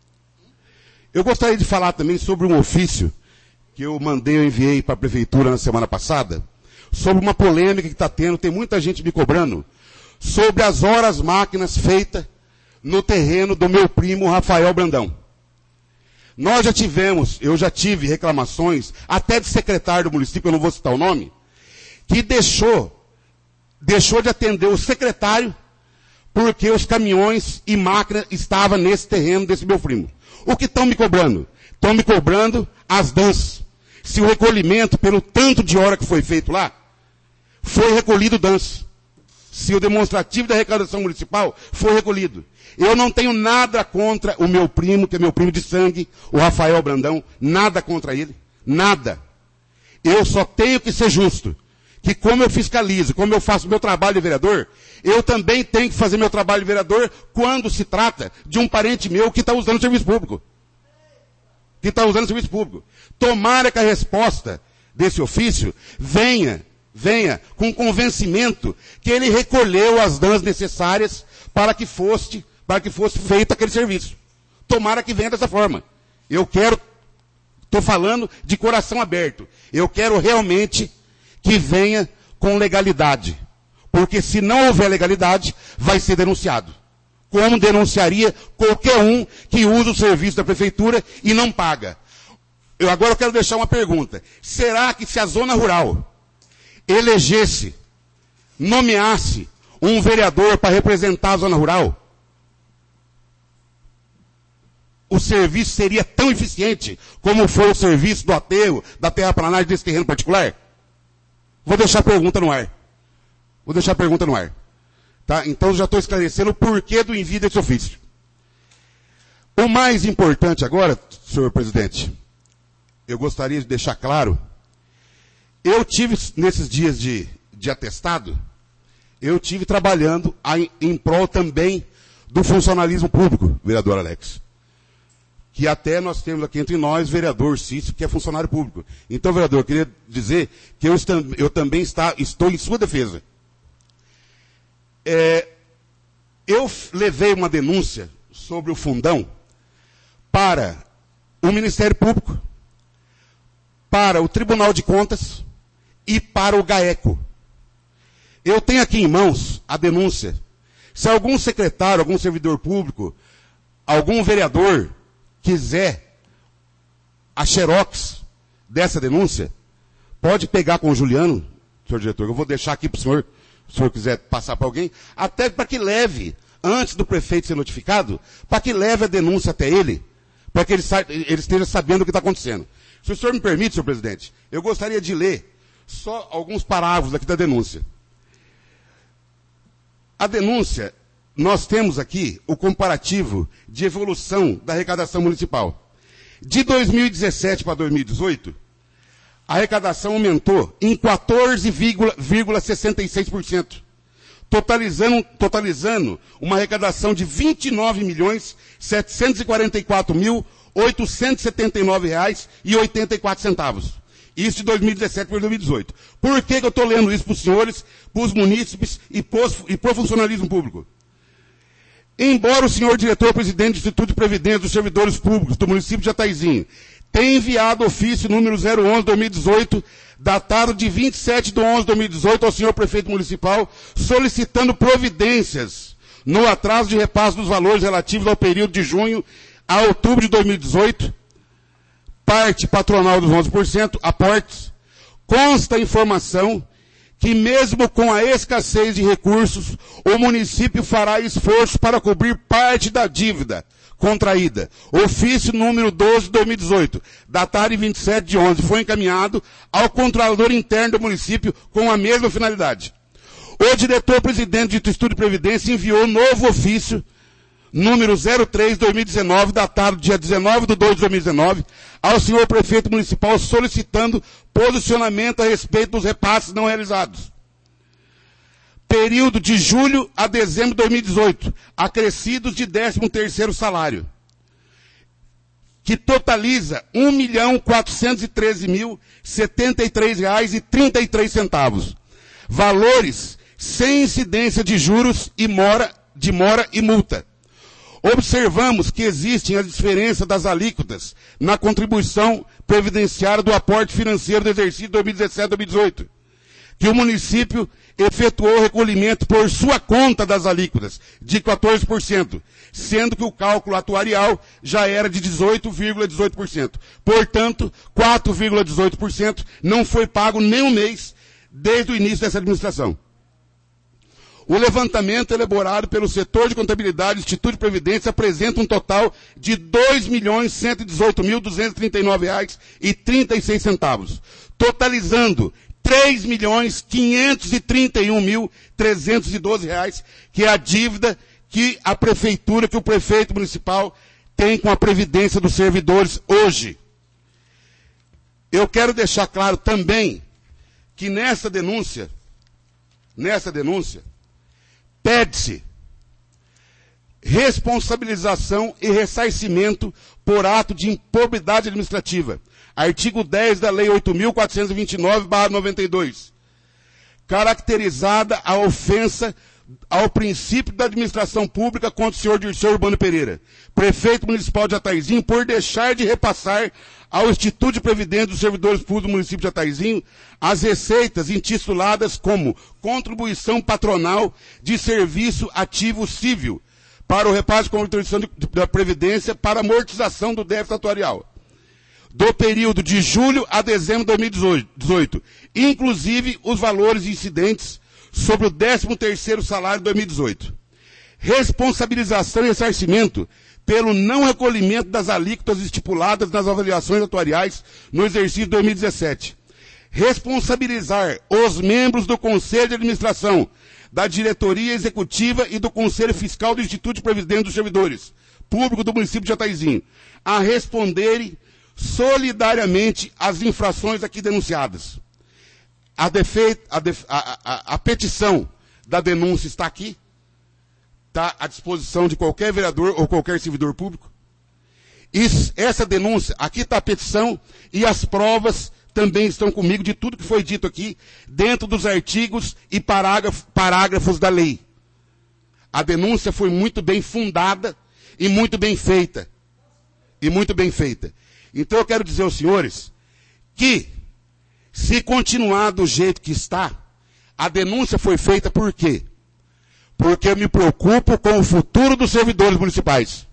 [SPEAKER 4] eu gostaria de falar também sobre um ofício que eu mandei, eu enviei para a prefeitura na semana passada, sobre uma polêmica que está tendo, tem muita gente me cobrando, sobre as horas máquinas feitas no terreno do meu primo Rafael Brandão. Nós já tivemos, eu já tive reclamações, até de secretário do município, eu não vou citar o nome, que deixou, deixou de atender o secretário porque os caminhões e máquinas estavam nesse terreno desse meu primo. O que estão me cobrando? Estão me cobrando as danças. Se o recolhimento, pelo tanto de hora que foi feito lá, foi recolhido dança. Se o demonstrativo da arrecadação municipal foi recolhido. Eu não tenho nada contra o meu primo, que é meu primo de sangue, o Rafael Brandão, nada contra ele, nada. Eu só tenho que ser justo, que como eu fiscalizo, como eu faço meu trabalho de vereador, eu também tenho que fazer meu trabalho de vereador quando se trata de um parente meu que está usando o serviço público. Que está usando o serviço público. Tomara que a resposta desse ofício venha, venha com convencimento que ele recolheu as danas necessárias para que fosse, para que fosse feito aquele serviço. Tomara que venha dessa forma. Eu quero, estou falando de coração aberto, eu quero realmente que venha com legalidade. Porque se não houver legalidade, vai ser denunciado. Como denunciaria qualquer um que usa o serviço da prefeitura e não paga. Eu agora eu quero deixar uma pergunta. Será que se a zona rural elegesse, nomeasse um vereador para representar a zona rural, o serviço seria tão eficiente como foi o serviço do aterro, da terraplanagem desse terreno particular? Vou deixar a pergunta no ar. Vou deixar a pergunta no ar. Tá? Então, já estou esclarecendo o porquê do envio desse ofício. O mais importante agora, senhor presidente, eu gostaria de deixar claro, eu tive, nesses dias de, de atestado, eu tive trabalhando em, em prol também do funcionalismo público, vereador Alex. Que até nós temos aqui entre nós, vereador Cícero, que é funcionário público. Então, vereador, eu queria dizer que eu, eu também está, estou em sua defesa. É, eu levei uma denúncia sobre o fundão para o Ministério Público, para o Tribunal de Contas e para o GAECO. Eu tenho aqui em mãos a denúncia. Se algum secretário, algum servidor público, algum vereador quiser a xerox dessa denúncia, pode pegar com o Juliano, senhor diretor, eu vou deixar aqui para o senhor, se o senhor quiser passar para alguém, até para que leve, antes do prefeito ser notificado, para que leve a denúncia até ele, para que ele, ele esteja sabendo o que está acontecendo. Se o senhor me permite, senhor presidente, eu gostaria de ler só alguns parágrafos aqui da denúncia. A denúncia, nós temos aqui o comparativo de evolução da arrecadação municipal. De dois mil e dezessete para dois mil e dezoito, a arrecadação aumentou em quatorze vírgula sessenta e seis por cento, totalizando, totalizando uma arrecadação de vinte e nove milhões setecentos e quarenta e quatro mil oitocentos e setenta e nove reais e oitenta e quatro centavos. Isso de dois mil e dezessete para dois mil e dezoito. Por que, que eu estou lendo isso para os senhores, para os munícipes e para o funcionalismo público? Embora o senhor diretor-presidente do Instituto de Previdência dos Servidores Públicos do município de Jataizinho tenha enviado ofício número zero onze barra dois mil e dezoito, datado de vinte e sete de onze de dois mil e dezoito, ao senhor prefeito municipal, solicitando providências no atraso de repasse dos valores relativos ao período de junho a outubro de dois mil e dezoito, parte patronal dos onze por cento, aportes, consta a informação que mesmo com a escassez de recursos, o município fará esforço para cobrir parte da dívida contraída. Ofício número doze de dois mil e dezoito, datado em vinte e sete de onze, foi encaminhado ao controlador interno do município com a mesma finalidade. O diretor-presidente do Instituto de Previdência enviou novo ofício número zero três de dois mil e dezenove, datado dia dezenove de dois de dois mil e dezenove, ao senhor prefeito municipal solicitando posicionamento a respeito dos repasses não realizados. Período de julho a dezembro de dois mil e dezoito, acrescidos de décimo terceiro salário, que totaliza um milhão quatrocentos e treze mil setenta e três reais e trinta e três centavos. Valores sem incidência de juros e mora, de mora e multa. Observamos que existem as diferenças das alíquotas na contribuição previdenciária do aporte financeiro do exercício dois mil e dezessete a dois mil e dezoito, que o município efetuou o recolhimento por sua conta das alíquotas, de quatorze por cento, sendo que o cálculo atuarial já era de dezoito vírgula dezoito por cento. Portanto, quatro vírgula dezoito por cento não foi pago nem um mês desde o início dessa administração. O levantamento elaborado pelo setor de contabilidade do Instituto de Previdência apresenta um total de dois milhões cento e dezoito mil duzentos e trinta e nove reais e trinta e seis centavos, totalizando três milhões quinhentos e trinta e um mil trezentos e doze reais, que é a dívida que a prefeitura, que o prefeito municipal tem com a previdência dos servidores hoje. Eu quero deixar claro também que nessa denúncia, nessa denúncia, pede-se responsabilização e ressarcimento por ato de improbidade administrativa. Artigo dez da Lei oito mil quatrocentos e vinte e nove barra noventa e dois. Caracterizada a ofensa ao princípio da administração pública contra o senhor Dirceu Urbano Pereira, prefeito municipal de Jataizinho, por deixar de repassar ao Instituto de Previdência dos Servidores Públicos do município de Jataizinho as receitas intituladas como contribuição patronal de serviço ativo civil para o repasse de contribuição da Previdência para amortização do déficit atuarial do período de julho a dezembro de dois mil e dezoito, inclusive os valores incidentes sobre o décimo terceiro salário de dois mil e dezoito. Responsabilização e ressarcimento pelo não recolhimento das alíquotas estipuladas nas avaliações atuariais no exercício de dois mil e dezessete. Responsabilizar os membros do Conselho de Administração, da Diretoria Executiva e do Conselho Fiscal do Instituto de Previdência dos Servidores Públicos do município de Jataizinho a responderem solidariamente às infrações aqui denunciadas. A, defeito, a, def, a, a, a petição da denúncia está aqui, está à disposição de qualquer vereador ou qualquer servidor público. Isso, essa denúncia, aqui está a petição e as provas também estão comigo de tudo que foi dito aqui, dentro dos artigos e parágrafo, parágrafos da lei. A denúncia foi muito bem fundada e muito bem feita. E muito bem feita. Então eu quero dizer aos senhores que, se continuar do jeito que está, a denúncia foi feita por quê? Porque eu me preocupo com o futuro dos servidores municipais.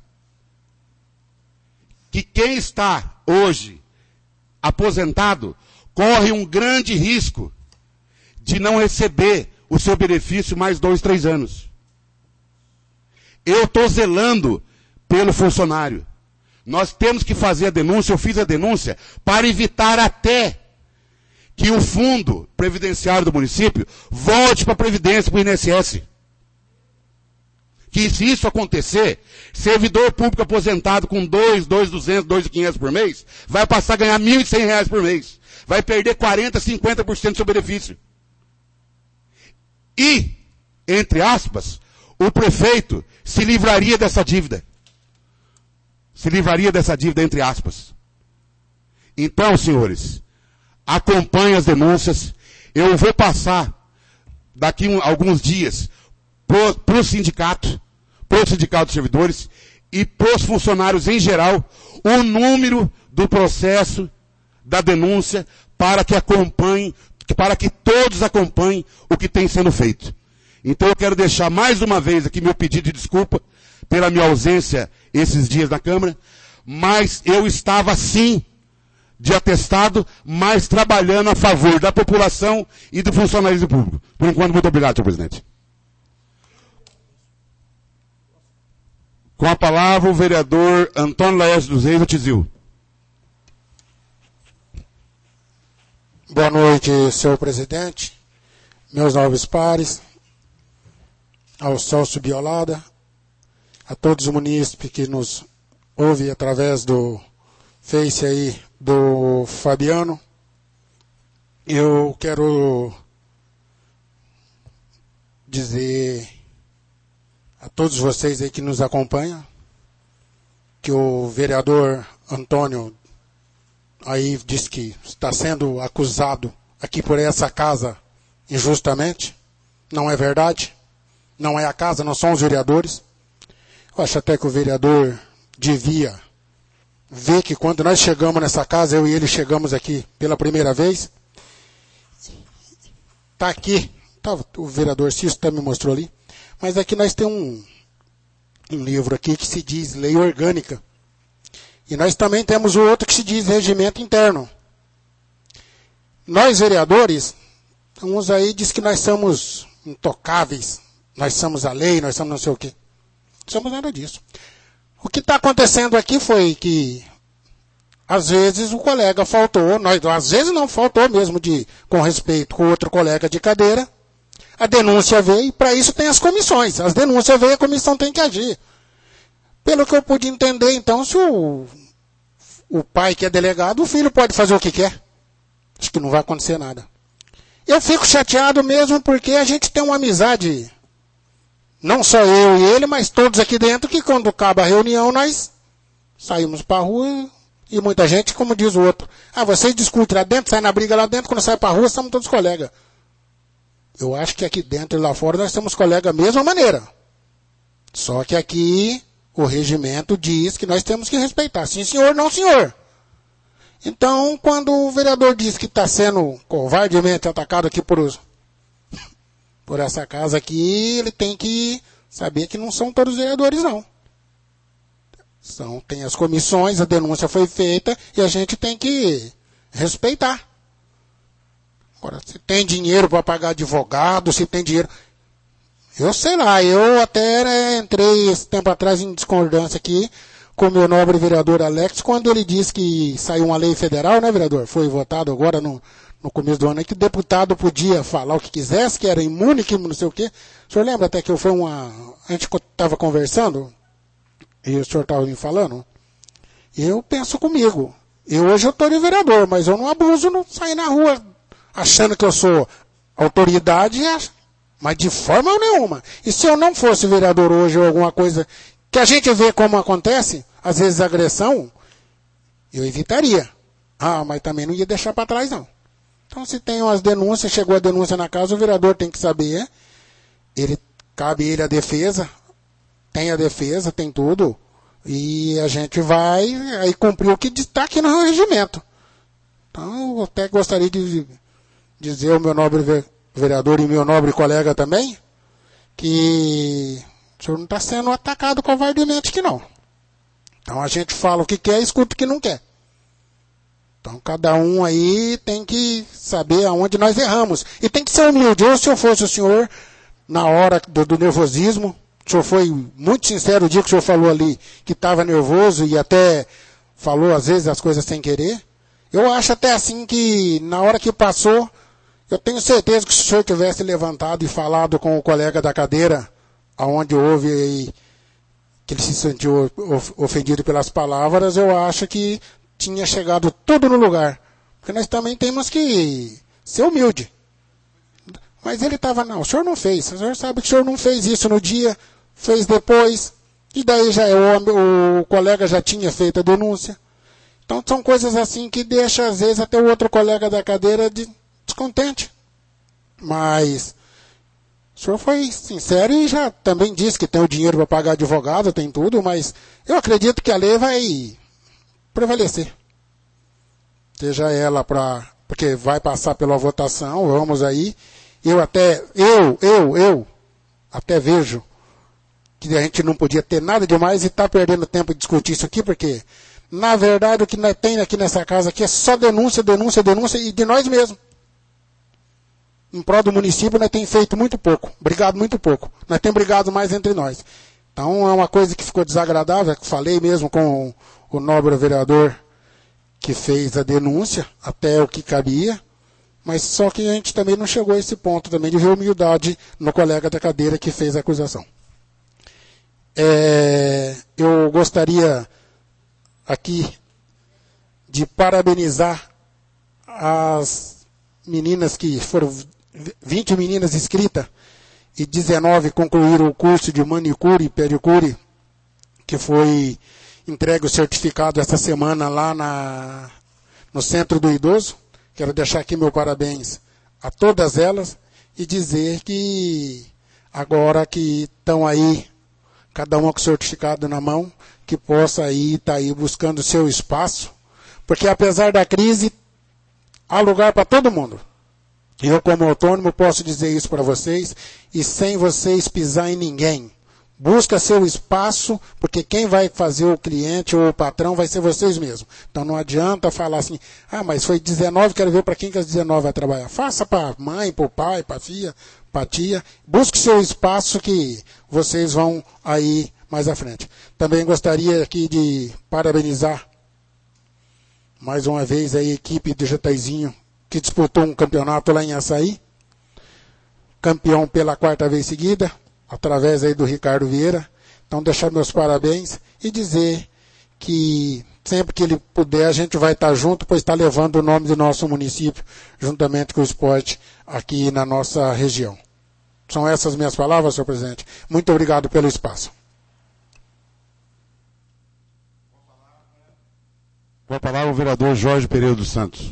[SPEAKER 4] Que quem está hoje aposentado corre um grande risco de não receber o seu benefício mais dois, três anos. Eu estou zelando pelo funcionário. Nós temos que fazer a denúncia, eu fiz a denúncia, para evitar até que o fundo previdenciário do município volte para a Previdência, para o I N S S. Que se isso acontecer, servidor público aposentado com dois, dois mil e duzentos, dois mil e quinhentos por mês, vai passar a ganhar mil e cem reais por mês. Vai perder quarenta, cinquenta por cento do seu benefício. E, entre aspas, o prefeito se livraria dessa dívida. Se livraria dessa dívida, entre aspas. Então, senhores, acompanhem as denúncias. Eu vou passar, daqui um, alguns dias, para o sindicato, para o Sindicato dos Servidores e para os funcionários em geral o número do processo da denúncia para que acompanhem, para que todos acompanhem o que tem sendo feito. Então eu quero deixar mais uma vez aqui meu pedido de desculpa pela minha ausência esses dias na Câmara, mas eu estava sim de atestado, mas trabalhando a favor da população e do funcionalismo público. Por enquanto, muito obrigado, senhor presidente. Com a palavra o vereador Antônio Laércio dos Reis, o Tizil.
[SPEAKER 8] Boa noite, senhor presidente, meus nobres pares, ao Celso Biolada, a todos os munícipes que nos ouvem através do Face aí do Fabiano. Eu quero dizer a todos vocês aí que nos acompanham que o vereador Antônio aí diz que está sendo acusado aqui por essa casa injustamente. Não é verdade. Não é a casa, não são os vereadores. Eu acho até que o vereador devia ver que quando nós chegamos nessa casa, eu e ele chegamos aqui pela primeira vez, está aqui, tá, o vereador Cício até me mostrou ali, mas aqui nós temos um, um livro aqui que se diz Lei Orgânica. E nós também temos o outro que se diz Regimento Interno. Nós, vereadores, uns aí diz que nós somos intocáveis, nós somos a lei, nós somos não sei o quê. Não somos nada disso. O que está acontecendo aqui foi que, às vezes, o colega faltou, nós, às vezes não faltou mesmo, de, com respeito com outro colega de cadeira, a denúncia veio, e para isso tem as comissões. As denúncias veio, a comissão tem que agir. Pelo que eu pude entender, então, se o, o pai que é delegado, o filho pode fazer o que quer. Acho que não vai acontecer nada. Eu fico chateado mesmo porque a gente tem uma amizade, não só eu e ele, mas todos aqui dentro, que quando acaba a reunião, nós saímos para a rua e muita gente, como diz o outro, ah, vocês discutem lá dentro, saem na briga lá dentro, quando sai para a rua, somos todos colegas. Eu acho que aqui dentro e lá fora nós somos colegas da mesma maneira. Só que aqui o regimento diz que nós temos que respeitar. Sim, senhor, não, senhor. Então, quando o vereador diz que está sendo covardemente atacado aqui por, os, por essa casa aqui, ele tem que saber que não são todos os vereadores, não. São, tem as comissões, a denúncia foi feita e a gente tem que respeitar. Agora, se tem dinheiro para pagar advogado, se tem dinheiro... Eu sei lá, eu até né, entrei esse tempo atrás em discordância aqui com o meu nobre vereador Alex, quando ele disse que saiu uma lei federal, né, vereador? Foi votado agora no, no começo do ano, aí, que o deputado podia falar o que quisesse, que era imune, que não sei o quê. O senhor lembra até que foi uma... A gente estava conversando, e o senhor estava me falando, eu penso comigo. Eu hoje eu estou de vereador, mas eu não abuso, não saio na rua achando que eu sou autoridade, mas de forma nenhuma. E se eu não fosse vereador hoje ou alguma coisa que a gente vê como acontece, às vezes agressão, eu evitaria. Ah, mas também não ia deixar para trás, não. Então, se tem umas denúncias, chegou a denúncia na casa, o vereador tem que saber, ele, cabe ele a defesa, tem a defesa, tem tudo, e a gente vai aí cumprir o que está aqui no regimento. Então, eu até gostaria de dizer ao meu nobre vereador e meu nobre colega também, que o senhor não está sendo atacado covardemente que não. Então a gente fala o que quer e escuta o que não quer. Então cada um aí tem que saber aonde nós erramos. E tem que ser humilde. Eu, se eu fosse o senhor, na hora do, do nervosismo, o senhor foi muito sincero o dia que o senhor falou ali que estava nervoso e até falou às vezes as coisas sem querer. Eu acho até assim que na hora que passou, eu tenho certeza que se o senhor tivesse levantado e falado com o colega da cadeira, aonde houve aí, que ele se sentiu ofendido pelas palavras, eu acho que tinha chegado tudo no lugar. Porque nós também temos que ser humilde. Mas ele estava, não, o senhor não fez. O senhor sabe que o senhor não fez isso no dia, fez depois, e daí já o, o colega já tinha feito a denúncia. Então são coisas assim que deixam, às vezes, até o outro colega da cadeira de descontente. Mas O senhor foi sincero e já também disse que tem o dinheiro para pagar advogado, tem tudo, mas eu acredito que a lei vai prevalecer. Seja ela para... porque vai passar pela votação, vamos aí. Eu até, eu, eu, eu, até vejo que a gente não podia ter nada demais e está perdendo tempo de discutir isso aqui, porque, na verdade, o que nós tem aqui nessa casa aqui é só denúncia, denúncia, denúncia, e de nós mesmos. Em prol do município, nós temos feito muito pouco, brigado muito pouco. Nós temos brigado mais entre nós. Então, é uma coisa que ficou desagradável, que falei mesmo com o, o nobre vereador que fez a denúncia, até o que cabia, mas só que a gente também não chegou a esse ponto também de ver humildade no colega da cadeira que fez a acusação. É, eu gostaria aqui de parabenizar as meninas que foram vinte meninas inscritas e dezenove concluíram o curso de manicure e pedicure, que foi entregue o certificado essa semana lá na, no Centro do Idoso. Quero deixar aqui meu parabéns a todas elas e dizer que agora que estão aí, cada uma com o certificado na mão, que possa aí estar tá aí buscando o seu espaço, porque apesar da crise, há lugar para todo mundo. Eu, como autônomo, posso dizer isso para vocês, e sem vocês pisar em ninguém. Busca seu espaço, porque quem vai fazer o cliente ou o patrão vai ser vocês mesmos. Então não adianta falar assim, ah, mas foi dezenove, quero ver para quem que as dezenove vai trabalhar. Faça para a mãe, para o pai, para a filha, para a tia. Busque seu espaço que vocês vão aí mais à frente. Também gostaria aqui de parabenizar mais uma vez a equipe do Jataizinho, que disputou um campeonato lá em Açaí. Campeão pela quarta vez seguida, através aí do Ricardo Vieira. Então, deixar meus parabéns e dizer que sempre que ele puder, a gente vai estar junto, pois está levando o nome do nosso município, juntamente com o esporte, aqui na nossa região. São essas minhas palavras, senhor presidente. Muito obrigado pelo espaço.
[SPEAKER 4] Com a palavra o vereador Jorge Pereira dos Santos.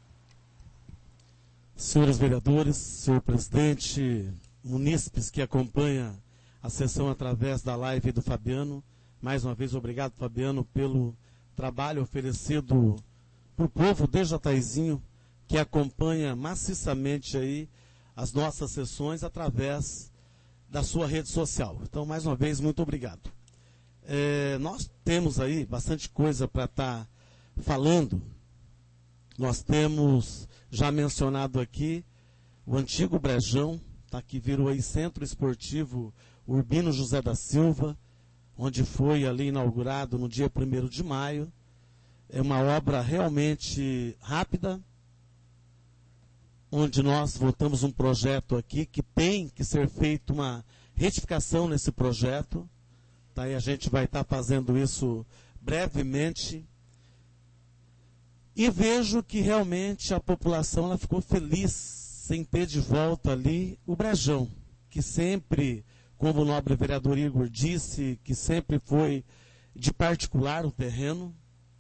[SPEAKER 3] Senhores vereadores, senhor presidente, munícipes que acompanham a sessão através da live do Fabiano, mais uma vez obrigado, Fabiano, pelo trabalho oferecido para o povo de Jataizinho, que acompanha maciçamente aí as nossas sessões através da sua rede social. Então, mais uma vez, muito obrigado. É, nós temos aí bastante coisa para estar tá falando. Nós temos já mencionado aqui o antigo Brejão, tá, que virou aí Centro Esportivo Urbino José da Silva, onde foi ali inaugurado no dia primeiro de maio. É uma obra realmente rápida, onde nós votamos um projeto aqui que tem que ser feita uma retificação nesse projeto, tá, e a gente vai estar tá fazendo isso brevemente. E vejo que realmente a população ela ficou feliz em ter de volta ali o Brejão, que sempre, como o nobre vereador Igor disse, que sempre foi de particular o terreno.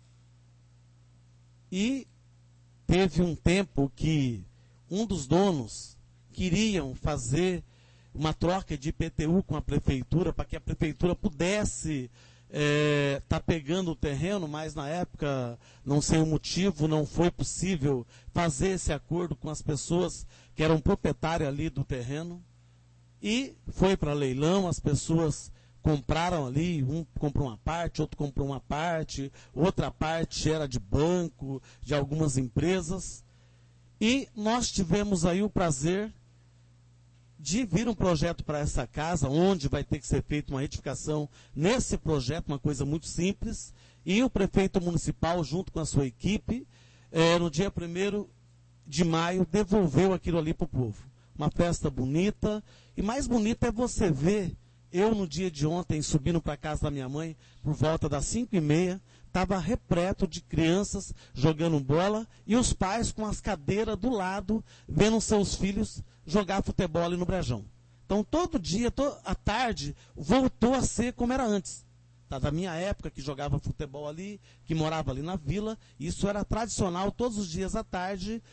[SPEAKER 3] E teve um tempo que um dos donos queriam fazer uma troca de I P T U com a prefeitura, para que a prefeitura pudesse É, tá pegando o terreno, mas na época, não sei o motivo, não foi possível fazer esse acordo com as pessoas que eram proprietárias ali do terreno. E foi para leilão, as pessoas compraram ali, um comprou uma parte, outro comprou uma parte, outra parte era de banco, de algumas empresas. E nós tivemos aí o prazer de vir um projeto para essa casa, onde vai ter que ser feita uma retificação nesse projeto, uma coisa muito simples, e o prefeito municipal, junto com a sua equipe, eh, no dia primeiro de maio, devolveu aquilo ali para o povo. Uma festa bonita, e mais bonita é você ver, eu no dia de ontem, subindo para a casa da minha mãe, por volta das cinco e meia, estava repleto de crianças jogando bola, e os pais com as cadeiras do lado, vendo seus filhos jogar futebol ali no Brejão. Então, todo dia, to, à tarde, voltou a ser como era antes. Tá, da minha época, que jogava futebol ali, que morava ali na vila, isso era tradicional, todos os dias à tarde,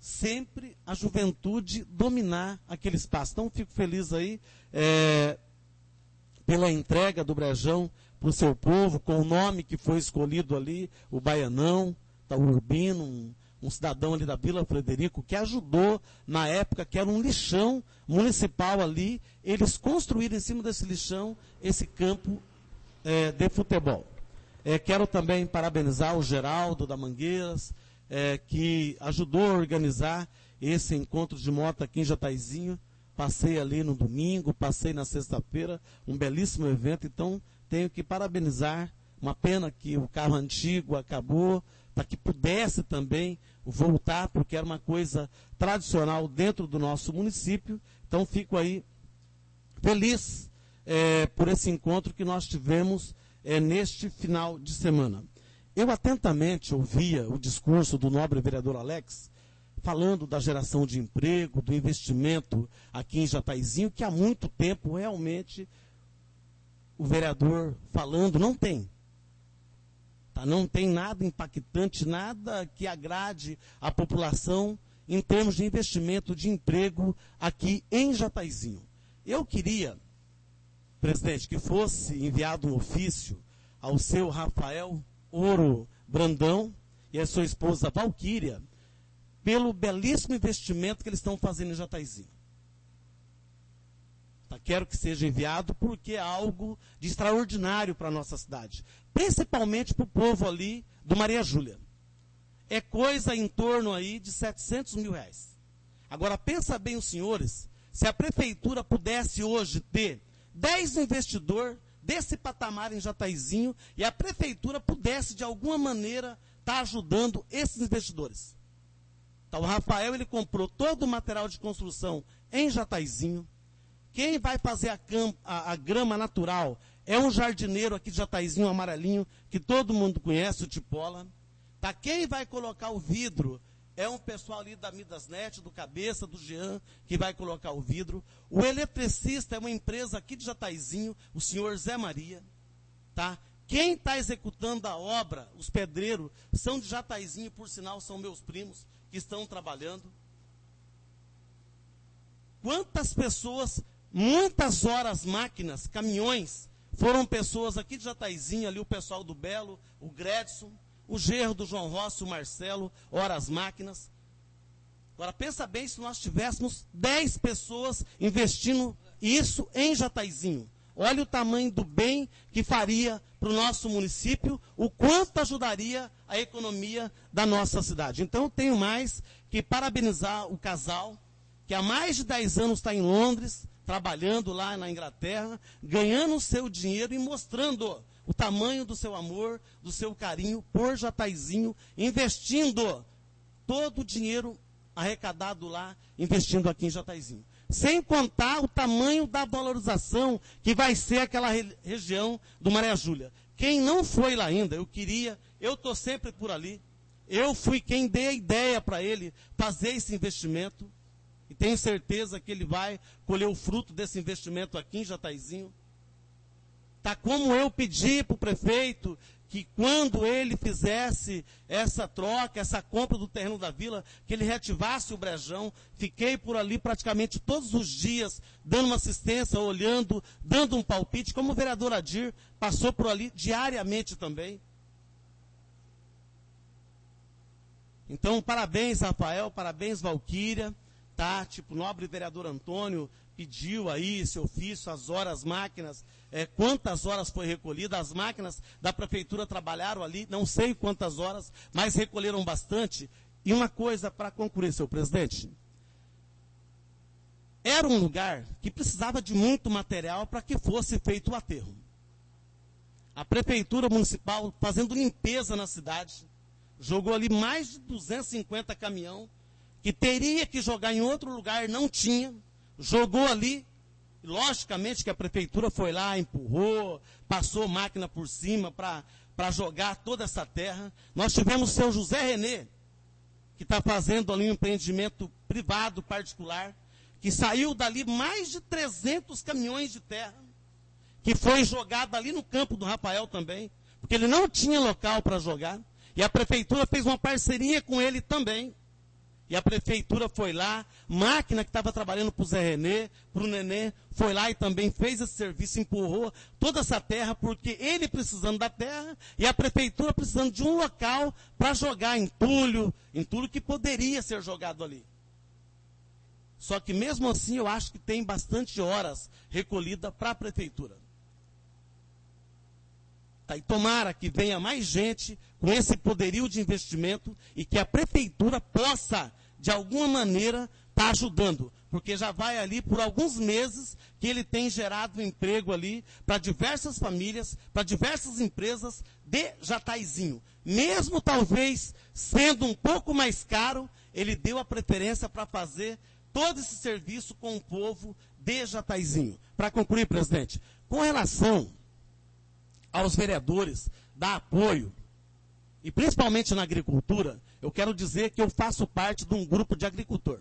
[SPEAKER 3] sempre a juventude dominar aquele espaço. Então, fico feliz aí é, pela entrega do Brejão para o seu povo, com o nome que foi escolhido ali, o Baianão, tá, o Urbino, um, um cidadão ali da Vila Frederico, que ajudou na época, que era um lixão municipal ali, eles construíram em cima desse lixão esse campo é, de futebol. É, quero também parabenizar o Geraldo da Mangueiras, é, que ajudou a organizar esse encontro de moto aqui em Jataizinho. Passei ali no domingo, passei na sexta-feira, um belíssimo evento, então tenho que parabenizar. Uma pena que o carro antigo acabou, para que pudesse também voltar, porque era uma coisa tradicional dentro do nosso município. Então fico aí feliz é, por esse encontro que nós tivemos é, neste final de semana. Eu atentamente ouvia o discurso do nobre vereador Alex, falando da geração de emprego, do investimento aqui em Jataizinho, que há muito tempo realmente o vereador falando não tem. Tá? Não tem nada impactante, nada que agrade a população em termos de investimento de emprego aqui em Jataizinho. Eu queria, presidente, que fosse enviado um ofício ao seu Rafael Ouro Brandão e a sua esposa Valquíria, pelo belíssimo investimento que eles estão fazendo em Jataizinho. Tá, quero que seja enviado porque é algo de extraordinário para a nossa cidade. Principalmente para o povo ali do Maria Júlia. É coisa em torno aí de setecentos mil reais. Agora, pensa bem os senhores, se a prefeitura pudesse hoje ter dez investidores desse patamar em Jataizinho e a prefeitura pudesse de alguma maneira estar ajudando esses investidores. Então, o Rafael, ele comprou todo o material de construção em Jataizinho. Quem vai fazer a, camp, a, a grama natural é um jardineiro aqui de Jataizinho, amarelinho, que todo mundo conhece, o Tipola. Tá? Quem vai colocar o vidro é um pessoal ali da Midasnet, do Cabeça, do Jean, que vai colocar o vidro. O eletricista é uma empresa aqui de Jataizinho, o senhor Zé Maria. Tá? Quem está executando a obra, os pedreiros, são de Jataizinho, por sinal, são meus primos, que estão trabalhando. Quantas pessoas, muitas horas, máquinas, caminhões, foram pessoas aqui de Jataizinho, ali o pessoal do Belo, o Gredson, o genro do João Rossi, o Marcelo, horas máquinas. Agora pensa bem se nós tivéssemos dez pessoas investindo isso em Jataizinho. Olha o tamanho do bem que faria para o nosso município, o quanto ajudaria a economia da nossa cidade. Então, tenho mais que parabenizar o casal, que há mais de dez anos está em Londres, trabalhando lá na Inglaterra, ganhando o seu dinheiro e mostrando o tamanho do seu amor, do seu carinho por Jataizinho, investindo todo o dinheiro arrecadado lá, investindo aqui em Jataizinho. Sem contar o tamanho da valorização que vai ser aquela re região do Maria Júlia. Quem não foi lá ainda, eu queria, eu estou sempre por ali, eu fui quem dei a ideia para ele fazer esse investimento, e tenho certeza que ele vai colher o fruto desse investimento aqui em Jataizinho. Tá, como eu pedi para o prefeito que quando ele fizesse essa troca, essa compra do terreno da vila, que ele reativasse o Brejão. Fiquei por ali praticamente todos os dias, dando uma assistência, olhando, dando um palpite, como o vereador Adir passou por ali diariamente também. Então, parabéns, Rafael, parabéns, Valquíria. Tá, tipo, o nobre vereador Antônio pediu aí esse ofício, as horas, máquinas, é, quantas horas foi recolhida, as máquinas da prefeitura trabalharam ali, não sei quantas horas, mas recolheram bastante. E uma coisa para concluir, seu presidente, era um lugar que precisava de muito material para que fosse feito o aterro. A prefeitura municipal, fazendo limpeza na cidade, jogou ali mais de duzentos e cinquenta caminhão, que teria que jogar em outro lugar, não tinha, jogou ali, e logicamente que a prefeitura foi lá, empurrou, passou máquina por cima para jogar toda essa terra. Nós tivemos o seu José Renê, que está fazendo ali um empreendimento privado, particular, que saiu dali mais de trezentos caminhões de terra, que foi jogado ali no campo do Rafael também, porque ele não tinha local para jogar, e a prefeitura fez uma parceria com ele também. E a prefeitura foi lá, máquina que estava trabalhando para o Zé Renê, para o Nenê, foi lá e também fez esse serviço, empurrou toda essa terra, porque ele precisando da terra e a prefeitura precisando de um local para jogar entulho, entulho que poderia ser jogado ali. Só que mesmo assim eu acho que tem bastante horas recolhida para a prefeitura. Tá, e tomara que venha mais gente com esse poderio de investimento e que a prefeitura possa, de alguma maneira, estar tá ajudando. Porque já vai ali por alguns meses que ele tem gerado emprego ali para diversas famílias, para diversas empresas de Jataizinho. Mesmo talvez sendo um pouco mais caro, ele deu a preferência para fazer todo esse serviço com o povo de Jataizinho. Para concluir, presidente, com relação aos vereadores dar apoio, e principalmente na agricultura, eu quero dizer que eu faço parte de um grupo de agricultor.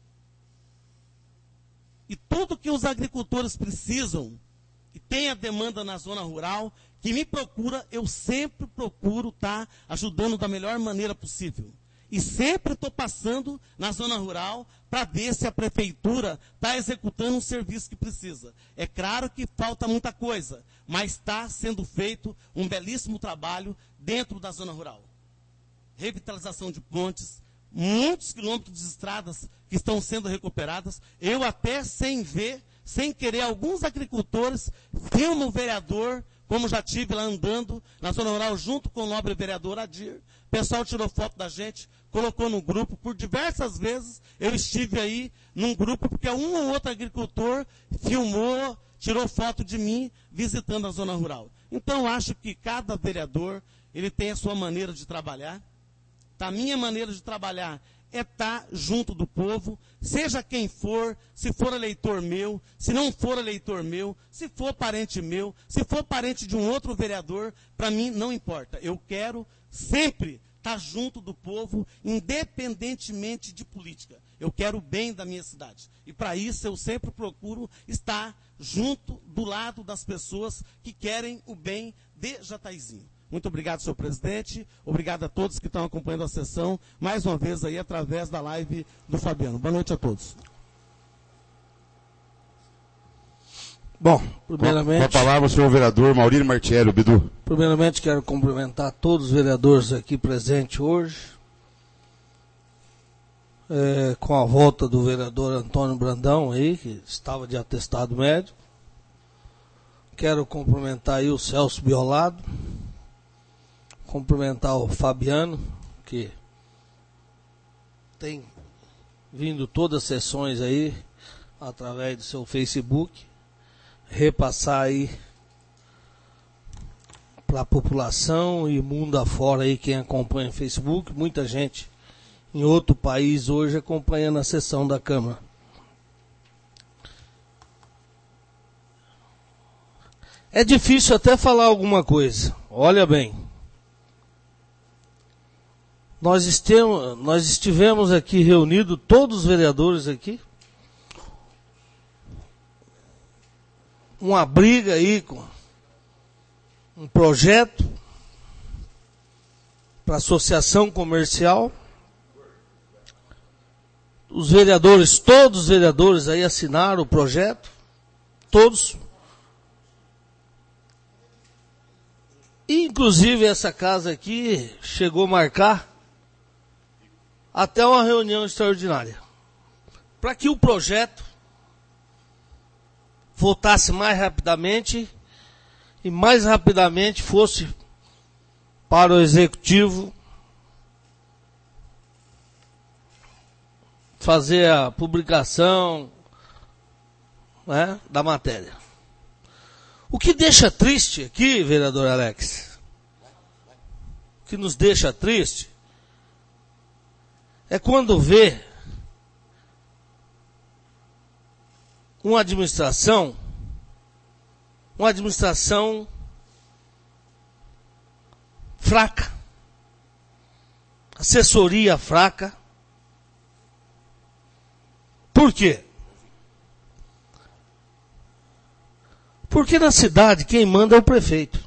[SPEAKER 3] E tudo que os agricultores precisam, e tem a demanda na zona rural, que me procura, eu sempre procuro estar ajudando da melhor maneira possível. E sempre estou passando na zona rural para ver se a prefeitura está executando um serviço que precisa. É claro que falta muita coisa, mas está sendo feito um belíssimo trabalho dentro da zona rural. Revitalização de pontes, muitos quilômetros de estradas que estão sendo recuperadas. Eu até sem ver, sem querer, alguns agricultores filmam o vereador, como já tive lá andando na zona rural junto com o nobre vereador Adir. O pessoal tirou foto da gente, colocou no grupo. Por diversas vezes eu estive aí num grupo, porque um ou outro agricultor filmou, tirou foto de mim visitando a zona rural. Então acho que cada vereador, ele tem a sua maneira de trabalhar. A minha maneira de trabalhar é estar junto do povo, seja quem for, se for eleitor meu, se não for eleitor meu, se for parente meu, se for parente de um outro vereador, para mim não importa. Eu quero sempre estar junto do povo, independentemente de política. Eu quero o bem da minha cidade. E para isso eu sempre procuro estar junto, do lado das pessoas que querem o bem de Jataizinho. Muito obrigado, senhor presidente. Obrigado a todos que estão acompanhando a sessão, mais uma vez aí através da live do Fabiano. Boa noite a todos.
[SPEAKER 1] Bom, primeiramente...
[SPEAKER 4] Com a palavra o senhor vereador Maurílio Martiello, Bidu.
[SPEAKER 1] Primeiramente quero cumprimentar todos os vereadores aqui presentes hoje, é, com a volta do vereador Antônio Brandão aí, que estava de atestado médico. Quero cumprimentar aí o Celso Biolado, cumprimentar o Fabiano, que tem vindo todas as sessões aí, através do seu Facebook, repassar aí para a população e mundo afora aí, quem acompanha o Facebook, muita gente em outro país hoje acompanhando a sessão da Câmara. É difícil até falar alguma coisa, olha bem. Nós, estemos, nós estivemos aqui reunidos, todos os vereadores aqui, uma briga aí com um projeto para a associação comercial. Os vereadores, todos os vereadores aí assinaram o projeto, todos. E, inclusive essa casa aqui chegou a marcar até uma reunião extraordinária, para que o projeto votasse mais rapidamente e mais rapidamente fosse para o executivo fazer a publicação, né, da matéria. O que deixa triste aqui, vereador Alex, o que nos deixa triste é quando vê uma administração, uma administração fraca, assessoria fraca. Por quê? Porque na cidade quem manda é o prefeito.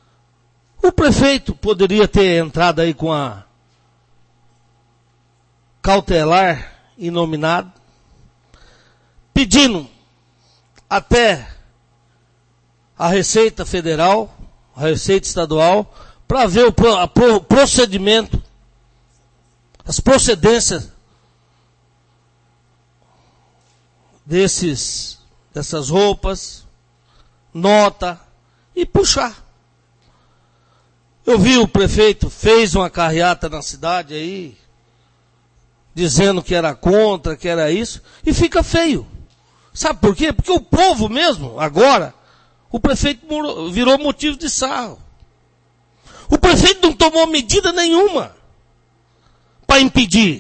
[SPEAKER 1] O prefeito poderia ter entrado aí com a cautelar inominado, pedindo até a Receita Federal, a Receita Estadual, para ver o pro, a pro, procedimento, as procedências desses, dessas roupas, nota e puxar. Eu vi o prefeito fez uma carreata na cidade aí, dizendo que era contra, que era isso, e fica feio. Sabe por quê? Porque o povo mesmo, agora, o prefeito virou motivo de sarro. O prefeito não tomou medida nenhuma para impedir.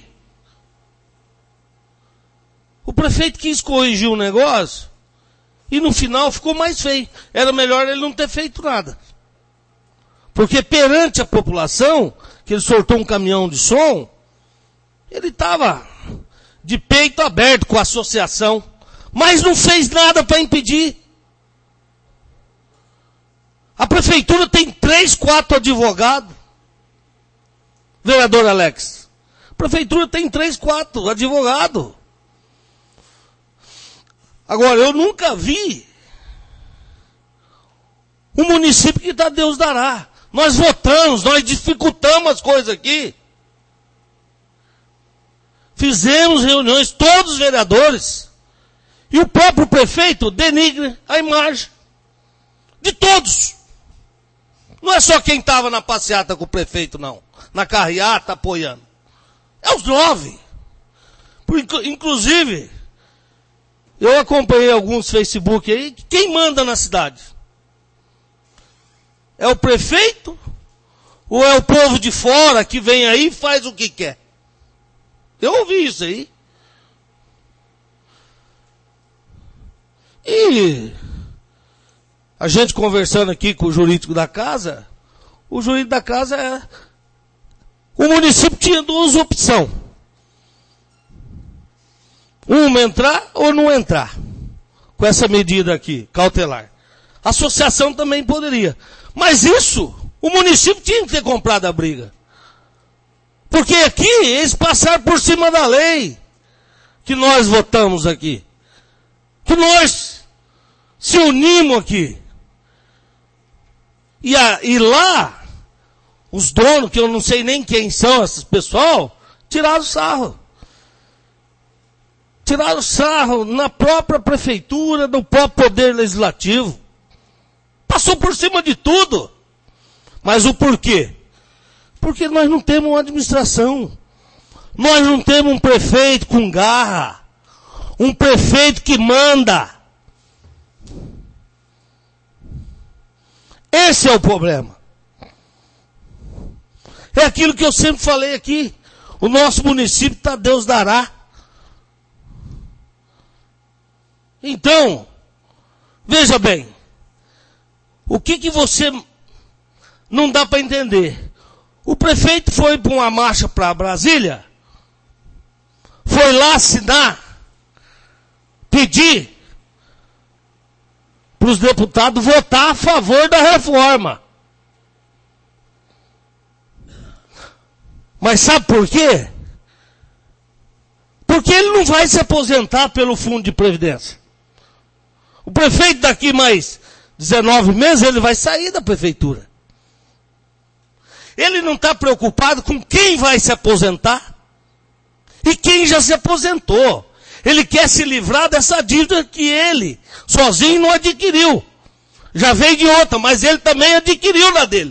[SPEAKER 1] O prefeito quis corrigir o negócio e no final ficou mais feio. Era melhor ele não ter feito nada. Porque perante a população, que ele soltou um caminhão de som, ele estava de peito aberto com a associação, mas não fez nada para impedir. A prefeitura tem três, quatro advogados. Vereador Alex. A prefeitura tem três, quatro advogados. Agora, eu nunca vi um município que dá Deus dará. Nós votamos, nós dificultamos as coisas aqui. Fizemos reuniões, todos os vereadores. E o próprio prefeito denigre a imagem de todos. Não é só quem estava na passeata com o prefeito, não. Na carreata, apoiando. É os nove. Inclusive, eu acompanhei alguns Facebook aí. Quem manda na cidade? É o prefeito? Ou é o povo de fora que vem aí e faz o que quer? Eu ouvi isso aí. E a gente conversando aqui com o jurídico da casa, o jurídico da casa é... O município tinha duas opções. Uma, entrar ou não entrar. Com essa medida aqui, cautelar. A associação também poderia. Mas isso, o município tinha que ter comprado a briga. Porque aqui, eles passaram por cima da lei que nós votamos aqui. Que nós se unimos aqui. E, a, e lá, os donos, que eu não sei nem quem são esses pessoal, tiraram sarro. Tiraram sarro na própria prefeitura, no próprio poder legislativo. Passou por cima de tudo. Mas o porquê? Porque nós não temos uma administração. Nós não temos um prefeito com garra. Um prefeito que manda. Esse é o problema. É aquilo que eu sempre falei aqui. O nosso município está Deus dará. Então, veja bem. O que que você não dá para entender? O prefeito foi para uma marcha para Brasília, foi lá assinar, pedir para os deputados votar a favor da reforma. Mas sabe por quê? Porque ele não vai se aposentar pelo Fundo de Previdência. O prefeito daqui mais dezenove meses, ele vai sair da prefeitura. Ele não está preocupado com quem vai se aposentar e quem já se aposentou. Ele quer se livrar dessa dívida que ele sozinho não adquiriu. Já veio de outra, mas ele também adquiriu na dele.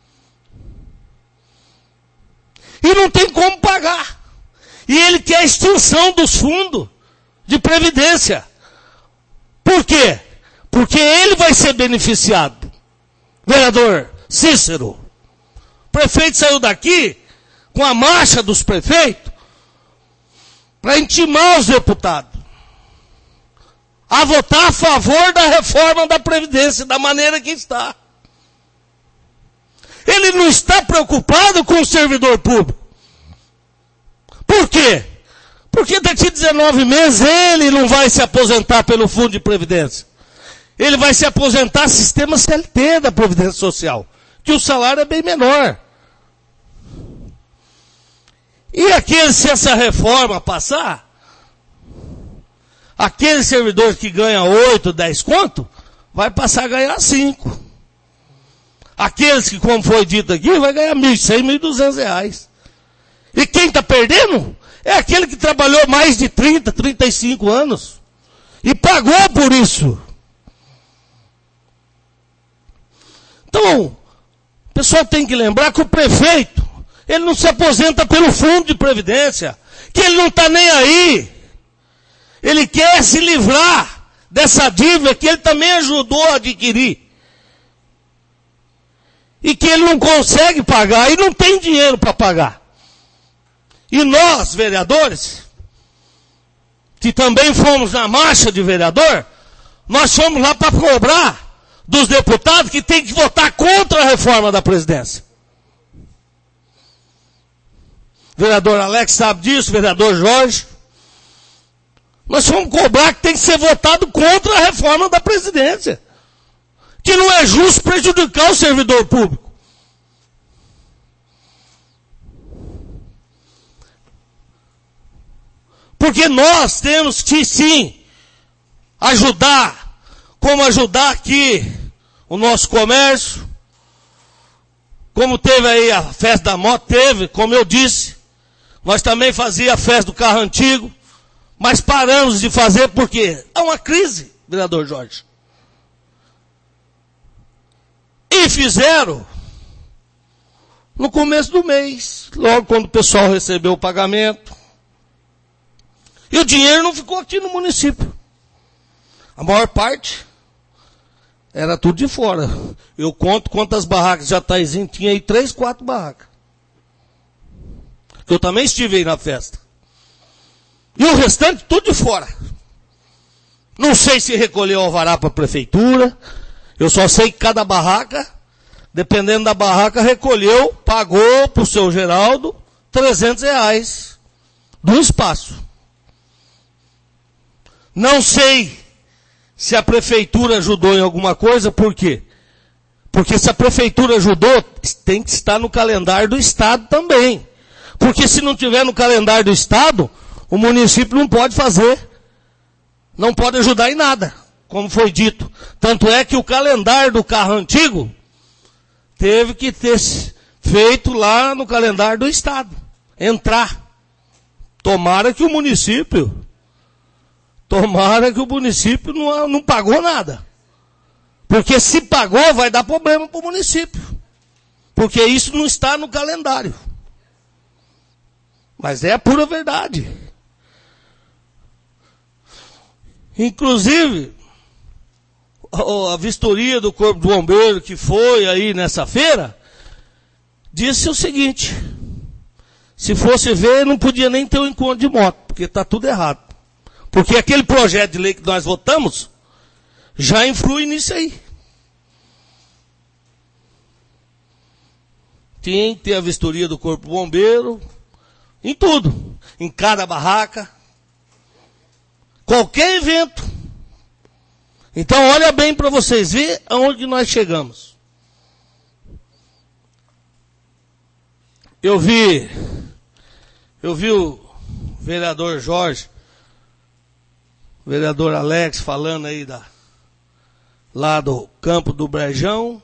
[SPEAKER 1] E não tem como pagar. E ele quer a extinção dos fundos de previdência. Por quê? Porque ele vai ser beneficiado. Vereador Cícero, o prefeito saiu daqui com a marcha dos prefeitos para intimar os deputados a votar a favor da reforma da Previdência, da maneira que está. Ele não está preocupado com o servidor público. Por quê? Porque daqui a dezenove meses ele não vai se aposentar pelo Fundo de Previdência. Ele vai se aposentar sistema C L T da Previdência Social, que o salário é bem menor. E aqueles, se essa reforma passar, aqueles servidores que ganham oito, dez conto, vai passar a ganhar cinco. Aqueles que, como foi dito aqui, vai ganhar mil e cem, mil e duzentos reais. E quem está perdendo é aquele que trabalhou mais de trinta, trinta e cinco anos e pagou por isso. Então, o pessoal tem que lembrar que o prefeito, ele não se aposenta pelo fundo de previdência, que ele não está nem aí. Ele quer se livrar dessa dívida que ele também ajudou a adquirir. E que ele não consegue pagar e não tem dinheiro para pagar. E nós, vereadores, que também fomos na marcha de vereador, nós fomos lá para cobrar dos deputados que tem que votar contra a reforma da Previdência. Vereador Alex sabe disso, vereador Jorge. Nós fomos cobrar que tem que ser votado contra a reforma da Previdência. Que não é justo prejudicar o servidor público. Porque nós temos que, sim, ajudar, como ajudar aqui o nosso comércio, como teve aí a festa da moto, teve, como eu disse, nós também fazíamos a festa do carro antigo, mas paramos de fazer porque há uma crise, vereador Jorge. E fizeram no começo do mês, logo quando o pessoal recebeu o pagamento. E o dinheiro não ficou aqui no município. A maior parte era tudo de fora. Eu conto quantas barracas já Taizinho tinha aí, três, quatro barracas. Eu também estive aí na festa. E o restante tudo de fora. Não sei se recolheu alvará para a prefeitura. Eu só sei que cada barraca, dependendo da barraca, recolheu, pagou para o seu Geraldo trezentos reais do espaço. Não sei se a prefeitura ajudou em alguma coisa, por quê? Porque se a prefeitura ajudou, tem que estar no calendário do Estado também. Porque se não tiver no calendário do Estado, o município não pode fazer. Não pode ajudar em nada, como foi dito. Tanto é que o calendário do carro antigo teve que ter feito lá no calendário do Estado. Entrar. Tomara que o município, tomara que o município não, não pagou nada. Porque se pagou, vai dar problema para o município. Porque isso não está no calendário. Mas é a pura verdade. Inclusive, a vistoria do Corpo do Bombeiro que foi aí nessa feira, disse o seguinte: se fosse ver, não podia nem ter um encontro de moto, porque está tudo errado. Porque aquele projeto de lei que nós votamos já influi nisso aí. Tem que ter a vistoria do Corpo do Bombeiro, em tudo, em cada barraca, qualquer evento. Então olha bem para vocês verem aonde nós chegamos. Eu vi, eu vi o vereador Jorge, o vereador Alex falando aí da, lá do campo do Brejão.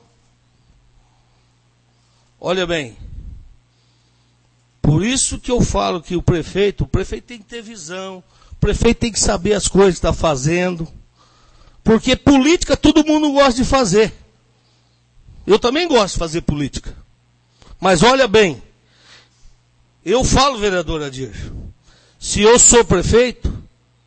[SPEAKER 1] Olha bem, por isso que eu falo que o prefeito, o prefeito tem que ter visão, o prefeito tem que saber as coisas que está fazendo, porque política todo mundo gosta de fazer. Eu também gosto de fazer política. Mas olha bem, eu falo, vereador Adir, se eu sou prefeito,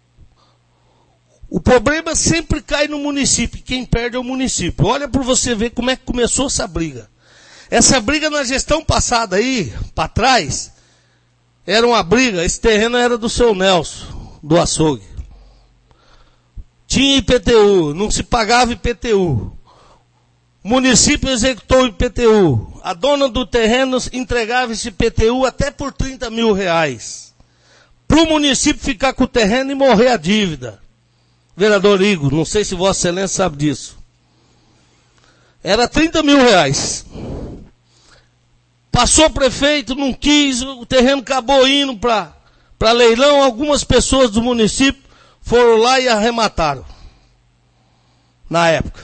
[SPEAKER 1] o problema sempre cai no município, quem perde é o município. Olha para você ver como é que começou essa briga. Essa briga na gestão passada aí, para trás, era uma briga, esse terreno era do seu Nelson, do açougue. Tinha I P T U, não se pagava I P T U. O município executou o I P T U. A dona do terreno entregava esse I P T U até por trinta mil reais. Para o município ficar com o terreno e morrer a dívida. Vereador Igor, não sei se Vossa Excelência sabe disso. Era trinta mil reais. Passou o prefeito, não quis, o terreno acabou indo para para leilão, algumas pessoas do município foram lá e arremataram. Na época.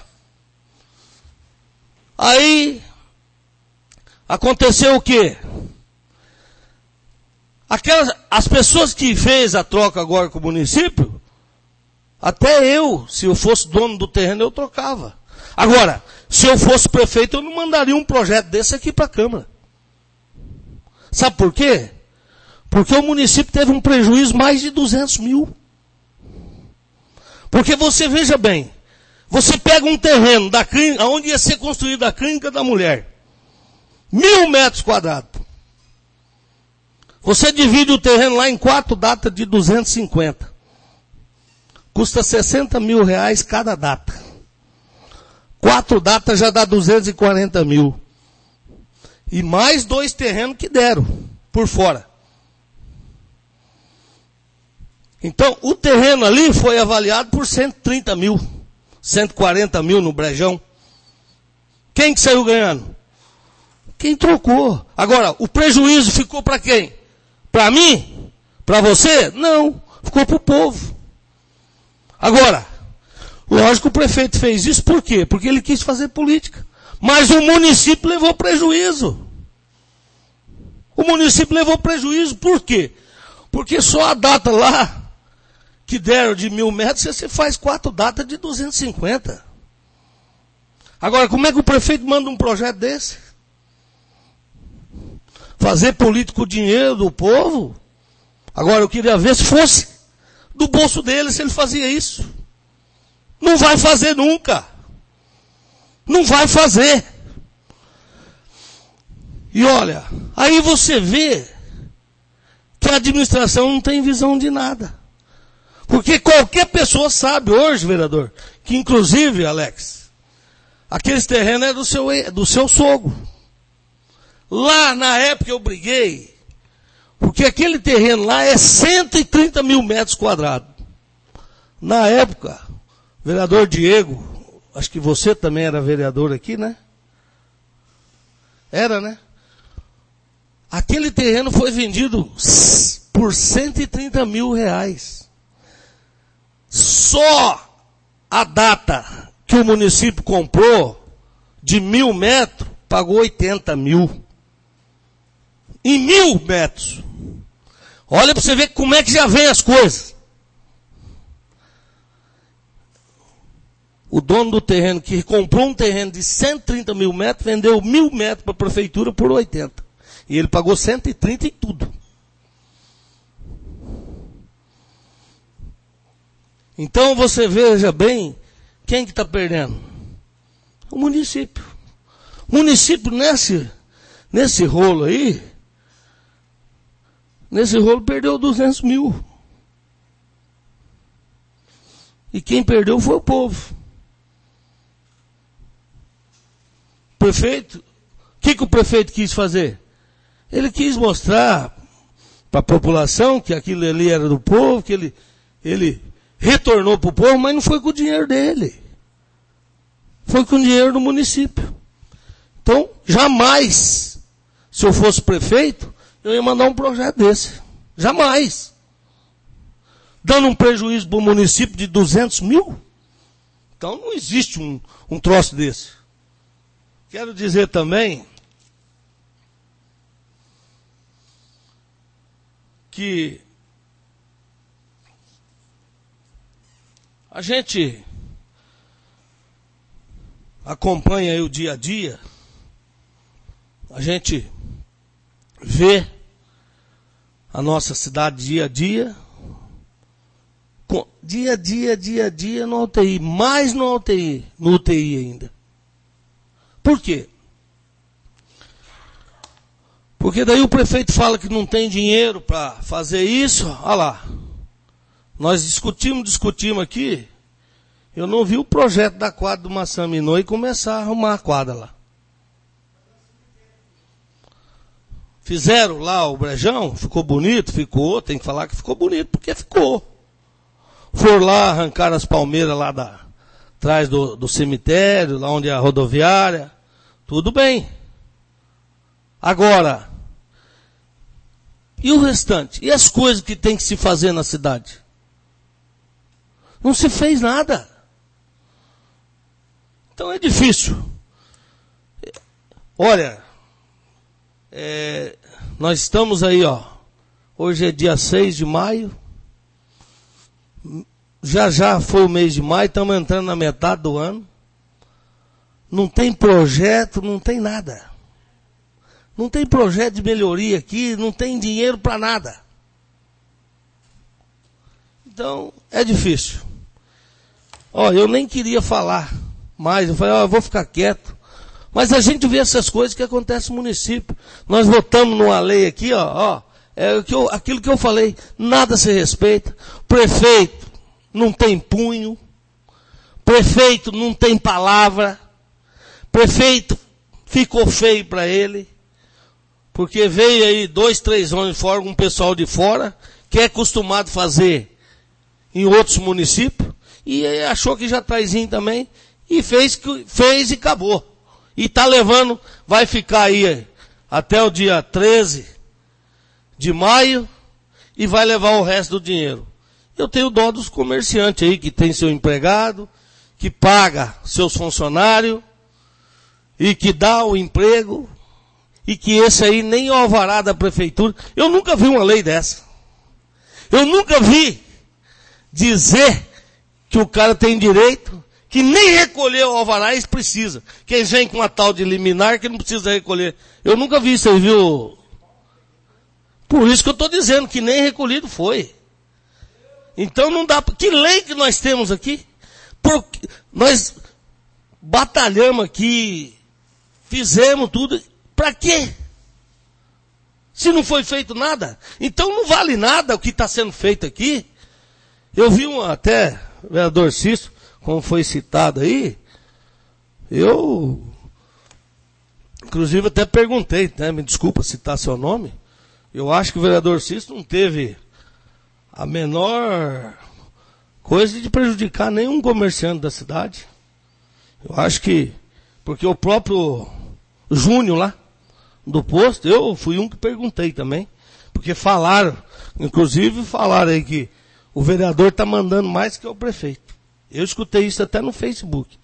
[SPEAKER 1] Aí, aconteceu o quê? Aquelas, as pessoas que fez a troca agora com o município, até eu, se eu fosse dono do terreno, eu trocava. Agora, se eu fosse prefeito, eu não mandaria um projeto desse aqui para a Câmara. Sabe por quê? Porque o município teve um prejuízo mais de duzentos mil. Porque você, veja bem, você pega um terreno da clínica, onde ia ser construída a clínica da mulher, mil metros quadrados. Você divide o terreno lá em quatro datas de duzentos e cinquenta. Custa sessenta mil reais cada data. Quatro datas já dá duzentos e quarenta mil. E mais dois terrenos que deram por fora. Então, o terreno ali foi avaliado por cento e trinta mil. cento e quarenta mil no Brejão. Quem que saiu ganhando? Quem trocou. Agora, o prejuízo ficou para quem? Para mim? Para você? Não. Ficou para o povo. Agora, lógico que o prefeito fez isso por quê? Porque ele quis fazer política. Mas o município levou prejuízo. O município levou prejuízo por quê? Porque só a data lá que deram de mil metros, você faz quatro datas de duzentos e cinquenta. Agora, como é que o prefeito manda um projeto desse? Fazer político com o dinheiro do povo? Agora, eu queria ver se fosse do bolso dele, se ele fazia isso. Não vai fazer nunca. Não vai fazer. E olha, aí você vê que a administração não tem visão de nada. Porque qualquer pessoa sabe hoje, vereador, que inclusive, Alex, aqueles terrenos é do seu, do seu sogro. Lá na época eu briguei, porque aquele terreno lá é cento e trinta mil metros quadrados. Na época, vereador Diego, acho que você também era vereador aqui, né? Era, né? Aquele terreno foi vendido por cento e trinta mil reais. Só a data que o município comprou de mil metros pagou oitenta mil. Em mil metros. Olha para você ver como é que já vem as coisas. O dono do terreno que comprou um terreno de cento e trinta mil metros vendeu mil metros para a prefeitura por oitenta. E ele pagou cento e trinta em tudo. Então você veja bem, quem que está perdendo? O município. O município nesse, nesse rolo aí, nesse rolo perdeu duzentos mil. E quem perdeu foi o povo. Prefeito, o que, que o prefeito quis fazer? Ele quis mostrar para a população que aquilo ali era do povo, que ele, ele retornou para o povo, mas não foi com o dinheiro dele. Foi com o dinheiro do município. Então, jamais, se eu fosse prefeito, eu ia mandar um projeto desse. Jamais. Dando um prejuízo para o município de duzentos mil. Então, não existe um, um troço desse. Quero dizer também que a gente acompanha aí o dia a dia, a gente vê a nossa cidade dia a dia, com, dia a dia, dia a dia no U T I, mais no U T I, no U T I ainda. Por quê? Porque daí o prefeito fala que não tem dinheiro para fazer isso. Olha lá, nós discutimos, discutimos aqui, eu não vi o projeto da quadra do Massaminô e começar a arrumar a quadra lá. Fizeram lá o brejão, ficou bonito, ficou, tem que falar que ficou bonito, porque ficou. Foram lá, arrancaram as palmeiras lá da, atrás do, do cemitério, lá onde é a rodoviária, tudo bem. Agora, e o restante? E as coisas que tem que se fazer na cidade? Não se fez nada. Então é difícil. Olha, é, nós estamos aí, ó. Hoje é dia seis de maio. Já já foi o mês de maio, estamos entrando na metade do ano. Não tem projeto, não tem nada. Não tem projeto de melhoria aqui, não tem dinheiro para nada. Então, é difícil. Ó, eu nem queria falar mais, eu falei, ó, eu vou ficar quieto. Mas a gente vê essas coisas que acontecem no município. Nós votamos numa lei aqui, ó, ó, é o que eu, aquilo que eu falei, nada se respeita. Prefeito não tem punho, prefeito não tem palavra, prefeito ficou feio para ele, porque veio aí dois, três anos de fora, um pessoal de fora, que é acostumado a fazer em outros municípios, e achou que já Jataizinho também, e fez, fez e acabou. E está levando, vai ficar aí até o dia treze de maio, e vai levar o resto do dinheiro. Eu tenho dó dos comerciantes aí, que tem seu empregado, que paga seus funcionários, e que dá o emprego, e que esse aí nem o alvará da prefeitura. Eu nunca vi uma lei dessa. Eu nunca vi dizer que o cara tem direito, que nem recolher o alvará eles precisam. Que eles vêm com uma tal de liminar que não precisa recolher. Eu nunca vi isso aí, viu? Por isso que eu estou dizendo que nem recolhido foi. Então não dá. Que lei que nós temos aqui? Porque nós batalhamos aqui, fizemos tudo. Para quê? Se não foi feito nada. Então não vale nada o que está sendo feito aqui. Eu vi um, até, vereador Cício, como foi citado aí, eu, inclusive até perguntei, né, me desculpa citar seu nome, eu acho que o vereador Cício não teve a menor coisa de prejudicar nenhum comerciante da cidade. Eu acho que, porque o próprio Júnior lá, do posto, eu fui um que perguntei também, porque falaram, inclusive falaram aí que o vereador está mandando mais que o prefeito. Eu escutei isso até no Facebook.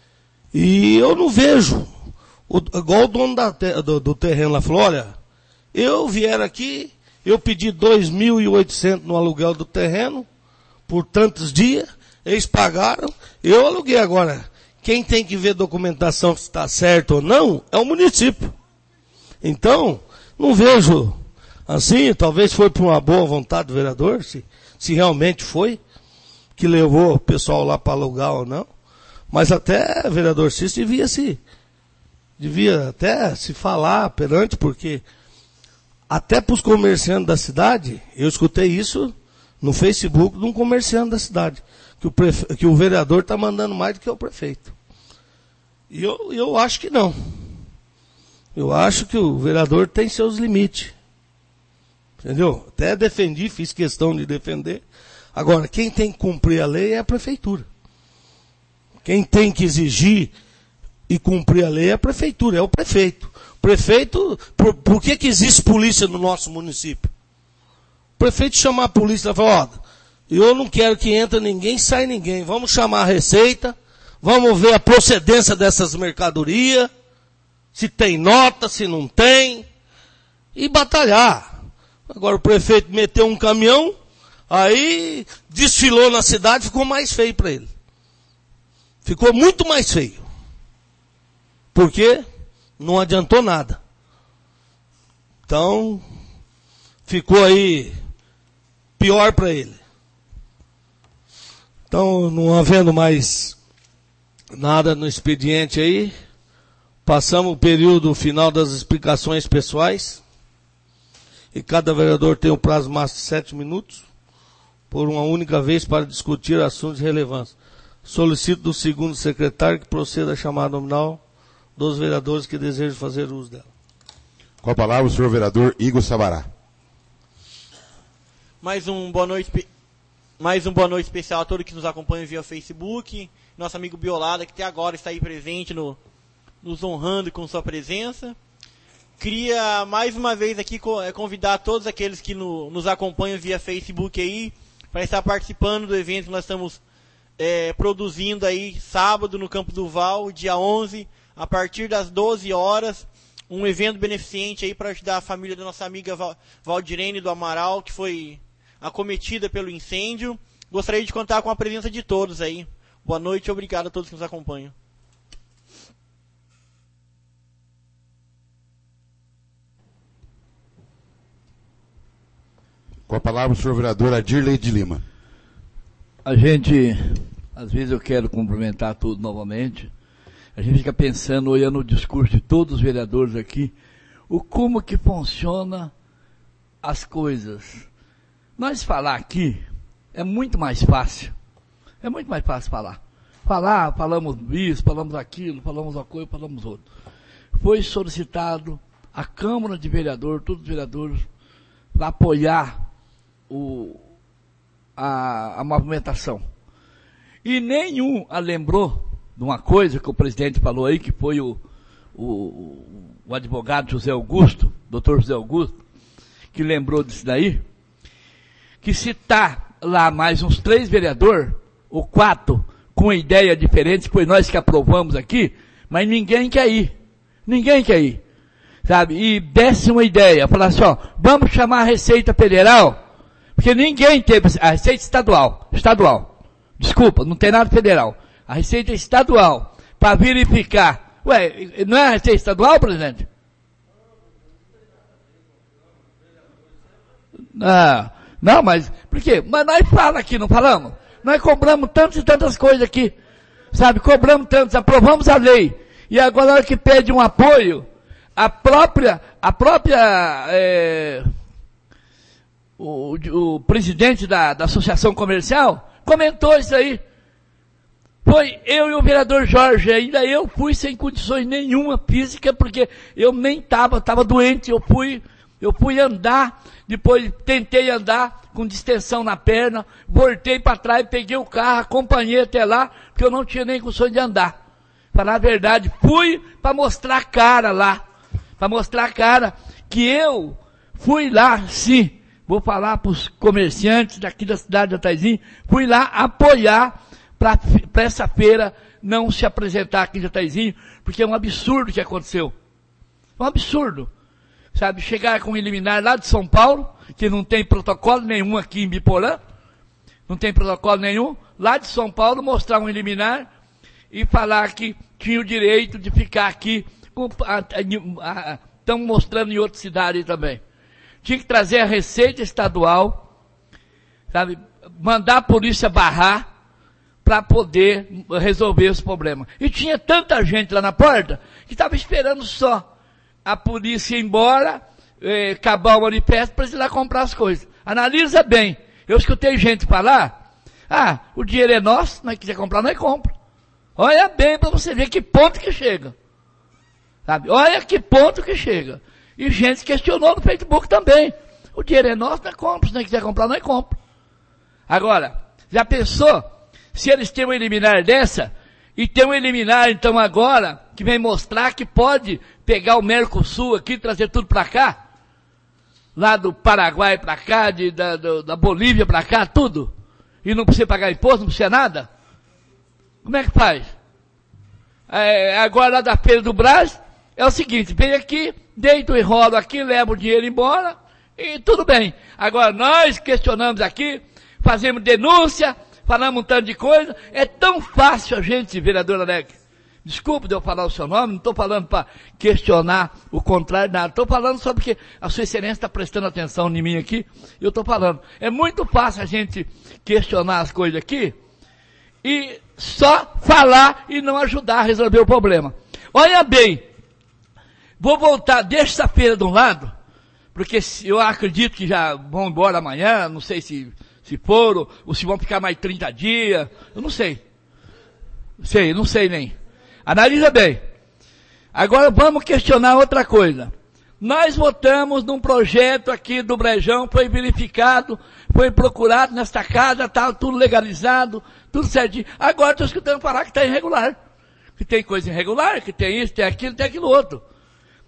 [SPEAKER 1] E eu não vejo, o, igual o dono da, do, do terreno lá falou, olha, eu vier aqui, eu pedi dois mil e oitocentos no aluguel do terreno, por tantos dias, eles pagaram, eu aluguei agora. Quem tem que ver documentação se está certo ou não, é o município. Então, não vejo assim, talvez foi por uma boa vontade do vereador, se, se realmente foi, que levou o pessoal lá para alugar ou não. Mas até, vereador Cício, devia se, devia até se falar perante, porque até para os comerciantes da cidade, eu escutei isso no Facebook de um comerciante da cidade, que o, prefe... que o vereador está mandando mais do que o prefeito. E eu, eu acho que não. Eu acho que o vereador tem seus limites. Entendeu? Até defendi, fiz questão de defender. Agora, quem tem que cumprir a lei é a prefeitura. Quem tem que exigir e cumprir a lei é a prefeitura, é o prefeito. Prefeito, por, por que que existe polícia no nosso município? O prefeito chamar a polícia e falar, ó, eu não quero que entre ninguém, sai ninguém. Vamos chamar a Receita, vamos ver a procedência dessas mercadorias, se tem nota, se não tem, e batalhar. Agora o prefeito meteu um caminhão, aí desfilou na cidade, ficou mais feio para ele. Ficou muito mais feio. Porque não adiantou nada. Então, ficou aí pior para ele. Então, não havendo mais nada no expediente aí, passamos o período final das explicações pessoais. E cada vereador tem um prazo máximo de sete minutos, por uma única vez, para discutir assuntos de relevância. Solicito do segundo secretário que proceda a chamada nominal dos vereadores que desejam fazer uso dela.
[SPEAKER 4] Com a palavra o senhor vereador Igor Sabará.
[SPEAKER 5] Mais um boa noite, mais um boa noite especial a todos que nos acompanham via Facebook. Nosso amigo Biolada, que até agora está aí presente, no, nos honrando com sua presença. Queria mais uma vez aqui convidar todos aqueles que no, nos acompanham via Facebook aí, para estar participando do evento que nós estamos é, produzindo aí sábado no Campo do Val, dia onze, a partir das doze horas, um evento beneficente aí para ajudar a família da nossa amiga Valdirene do Amaral, que foi acometida pelo incêndio. Gostaria de contar com a presença de todos aí. Boa noite e obrigado a todos que nos acompanham.
[SPEAKER 4] Com a palavra o senhor vereador Adirley de Lima.
[SPEAKER 6] A gente, às vezes eu quero cumprimentar tudo novamente. A gente fica pensando, olhando o discurso de todos os vereadores aqui, o como que funciona as coisas. Nós falar aqui é muito mais fácil. É muito mais fácil falar. Falar, falamos isso, falamos aquilo, falamos uma coisa, falamos outra. Foi solicitado a Câmara de Vereadores, todos os vereadores, para apoiar o, a, a movimentação. E nenhum a lembrou de uma coisa que o presidente falou aí, que foi o, o, o advogado José Augusto, doutor José Augusto, que lembrou disso daí, que se tá lá mais uns três vereadores, ou quatro, com ideia diferente, foi nós que aprovamos aqui, mas ninguém quer ir. Ninguém quer ir. Sabe? E desse uma ideia, falar assim, ó, vamos chamar a Receita Federal, porque ninguém teve, a Receita Estadual, estadual, desculpa, não tem nada federal, a Receita Estadual, para verificar, ué, não é a Receita Estadual, presidente? Ah, não, mas, por quê? Mas nós falamos aqui, não falamos? Nós cobramos tantas e tantas coisas aqui, sabe, cobramos tantos, aprovamos a lei, e agora na hora que pede um apoio, a própria, a própria, é, o, o presidente da, da Associação Comercial comentou isso aí. Foi eu e o vereador Jorge, ainda eu fui sem condições nenhuma física, porque eu nem estava, estava doente, eu fui, eu fui andar, depois tentei andar com distensão na perna, voltei para trás, peguei o carro, acompanhei até lá, porque eu não tinha nem condições de andar. Falar a verdade, fui para mostrar a cara lá. Para mostrar a cara que eu fui lá, sim, vou falar para os comerciantes daqui da cidade de Jataizinho, fui lá apoiar para essa feira não se apresentar aqui em Jataizinho, porque é um absurdo o que aconteceu. É um absurdo. Sabe, chegar com um liminar lá de São Paulo, que não tem protocolo nenhum aqui em Biporã, não tem protocolo nenhum, lá de São Paulo mostrar um liminar e falar que tinha o direito de ficar aqui. Estão mostrando em outras cidades também. Tinha que trazer a Receita Estadual, sabe, mandar a polícia barrar para poder resolver esse problema. E tinha tanta gente lá na porta que estava esperando só a polícia ir embora, eh, acabar o manifesto para eles ir lá comprar as coisas. Analisa bem. Eu escutei gente falar, ah, o dinheiro é nosso, nós quiser comprar, nós compra. Olha bem para você ver que ponto que chega. Sabe? Olha que ponto que chega. E gente questionou no Facebook também. O dinheiro é nosso, nós compra. Se não quiser comprar, nós compra. Agora, já pensou? Se eles têm uma liminar dessa, e tem um liminar, então, agora, que vem mostrar que pode pegar o Mercosul aqui e trazer tudo para cá, lá do Paraguai para cá, de, da, do, da Bolívia para cá, tudo, e não precisa pagar imposto, não precisa nada? Como é que faz? É, agora, lá da Feira do Brás, é o seguinte, vem aqui, deita o enrolo aqui, leva o dinheiro embora, e tudo bem. Agora, nós questionamos aqui, fazemos denúncia, falamos um tanto de coisa, é tão fácil a gente, vereador Alegre, desculpe de eu falar o seu nome, não estou falando para questionar o contrário, nada, estou falando só porque a sua excelência está prestando atenção em mim aqui, eu estou falando. É muito fácil a gente questionar as coisas aqui, e só falar e não ajudar a resolver o problema. Olha bem, vou voltar, deixa essa feira de um lado, porque eu acredito que já vão embora amanhã, não sei se, se foram, ou se vão ficar mais trinta dias, eu não sei. Sei, não sei nem. Analisa bem. Agora vamos questionar outra coisa. Nós votamos num projeto aqui do Brejão, foi verificado, foi procurado nesta casa, está tudo legalizado, tudo certinho. Agora estou escutando falar que está irregular. Que tem coisa irregular, que tem isso, tem aquilo, tem aquilo outro.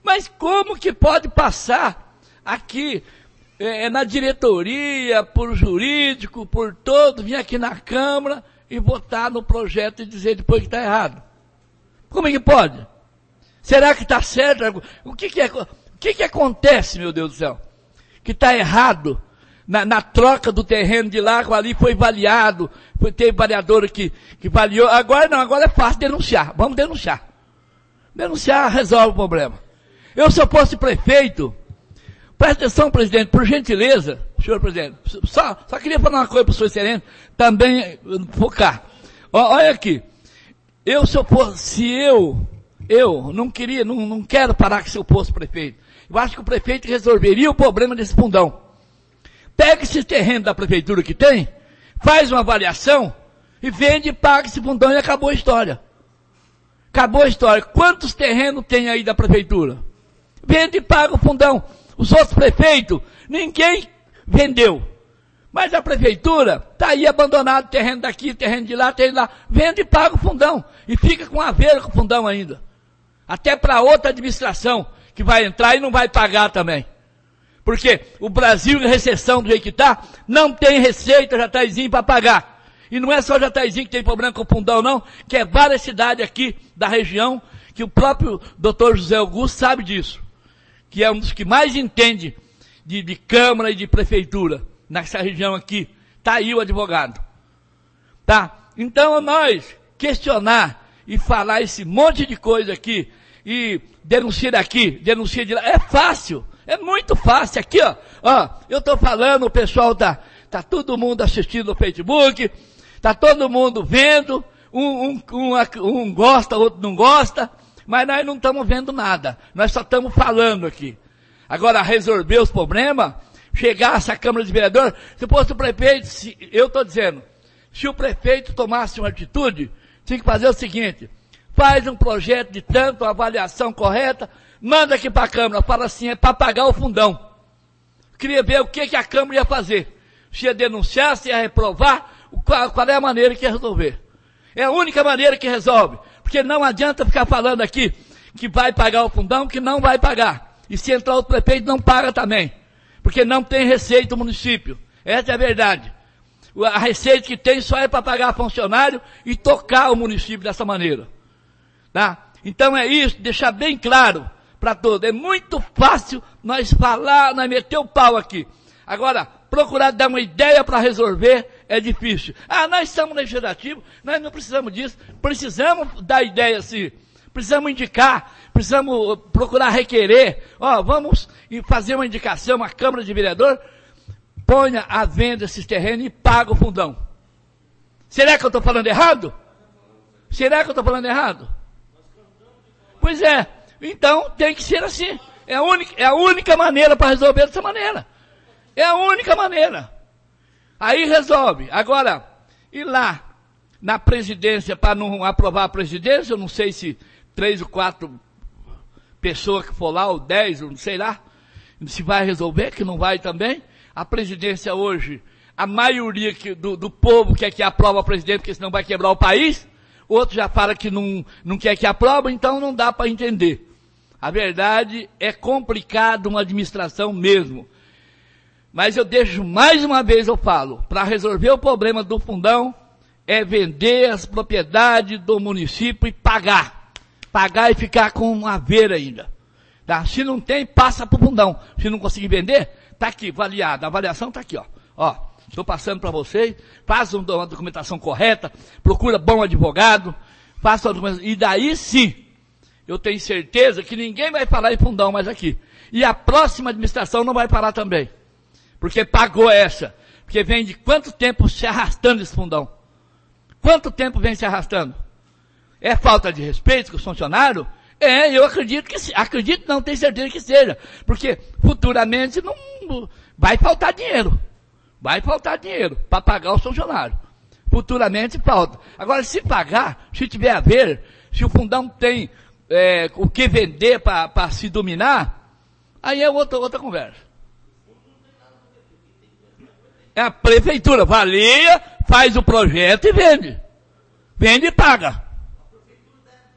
[SPEAKER 6] Mas como que pode passar aqui, é, na diretoria, por jurídico, por todo, vir aqui na Câmara e votar no projeto e dizer depois que está errado? Como é que pode? Será que está certo? O que que, é, o que que acontece, meu Deus do céu? Que está errado na, na troca do terreno de lá, ali foi avaliado, foi, teve variador que, que avaliou. Agora não, agora é fácil denunciar. Vamos denunciar. Denunciar resolve o problema. Eu, se eu fosse prefeito, presta atenção, presidente, por gentileza, senhor presidente, só, só queria falar uma coisa para o senhor excelente, também focar. Ó, olha aqui, eu, se eu fosse, se eu, eu não queria, não, não quero parar que se eu fosse prefeito. Eu acho que o prefeito resolveria o problema desse fundão. Pega esse terreno da prefeitura que tem, faz uma avaliação e vende e paga esse fundão e acabou a história. Acabou a história. Quantos terrenos tem aí da prefeitura? Vende e paga o fundão. Os outros prefeitos, ninguém vendeu. Mas a prefeitura está aí abandonado, terreno daqui, terreno de lá, terreno de lá. Vende e paga o fundão. E fica com a veira com o fundão ainda. Até para outra administração que vai entrar e não vai pagar também. Porque o Brasil, em recessão do jeito que está, não tem receita Jataizinho para pagar. E não é só Jataizinho que tem problema com o fundão, não, que é várias cidades aqui da região, que o próprio doutor José Augusto sabe disso. Que é um dos que mais entende de, de Câmara e de Prefeitura, nessa região aqui. Está aí o advogado. Tá? Então, nós questionar e falar esse monte de coisa aqui, e denunciar daqui, denunciar de lá, é fácil. É muito fácil. Aqui, ó, ó, eu estou falando, o pessoal tá, tá todo mundo assistindo no Facebook, tá todo mundo vendo, um, um, um, um gosta, outro não gosta, mas nós não estamos vendo nada. Nós só estamos falando aqui. Agora, resolver os problemas, chegar a essa Câmara de Vereadores, se fosse o prefeito, se, eu estou dizendo, se o prefeito tomasse uma atitude, tinha que fazer o seguinte, faz um projeto de tanto, uma avaliação correta, manda aqui para a Câmara, fala assim, é para pagar o fundão. Queria ver o que, que a Câmara ia fazer. Se ia denunciar, se ia reprovar, qual, qual é a maneira que ia resolver. É a única maneira que resolve. Porque não adianta ficar falando aqui que vai pagar o fundão, que não vai pagar. E se entrar outro prefeito, não paga também. Porque não tem receita o município. Essa é a verdade. A receita que tem só é para pagar funcionário e tocar o município dessa maneira. Tá? Então é isso, deixar bem claro para todos. É muito fácil nós falar, nós meter o pau aqui. Agora, procurar dar uma ideia para resolver é difícil. Ah, nós somos legislativos, nós não precisamos disso. Precisamos dar ideia sim. Precisamos indicar, precisamos procurar requerer. Ó, vamos fazer uma indicação à Câmara de Vereador, ponha à venda esses terrenos e paga o fundão. Será que eu estou falando errado? Será que eu estou falando errado? Pois é. Então tem que ser assim. É a única, é a única maneira para resolver dessa maneira. É a única maneira. Aí resolve. Agora, ir lá na presidência para não aprovar a presidência, eu não sei se três ou quatro pessoas que for lá, ou dez, ou não sei lá, se vai resolver, que não vai também. A presidência hoje, a maioria que, do, do povo quer que aprova a presidente, porque senão vai quebrar o país. Outro já fala que não, não quer que aprova, então não dá para entender. A verdade é complicado uma administração mesmo. Mas eu deixo, mais uma vez eu falo, para resolver o problema do fundão, é vender as propriedades do município e pagar. Pagar e ficar com uma haver ainda. Tá? Se não tem, passa para o fundão. Se não conseguir vender, está aqui, avaliado. A avaliação está aqui, ó. Ó, estou passando para vocês, faz uma documentação correta, procura bom advogado, faça uma documentação, e daí sim, eu tenho certeza que ninguém vai falar em fundão mais aqui. E a próxima administração não vai parar também. Porque pagou essa. Porque vem de quanto tempo se arrastando esse fundão? Quanto tempo vem se arrastando? É falta de respeito com os funcionários? É, eu acredito que acredito não, tenho certeza que seja. Porque futuramente não vai faltar dinheiro. Vai faltar dinheiro para pagar os funcionários. Futuramente falta. Agora, se pagar, se tiver a ver, se o fundão tem é, o que vender para se dominar, aí é outra, outra conversa. É a prefeitura, avalia, faz o projeto e vende. Vende e paga.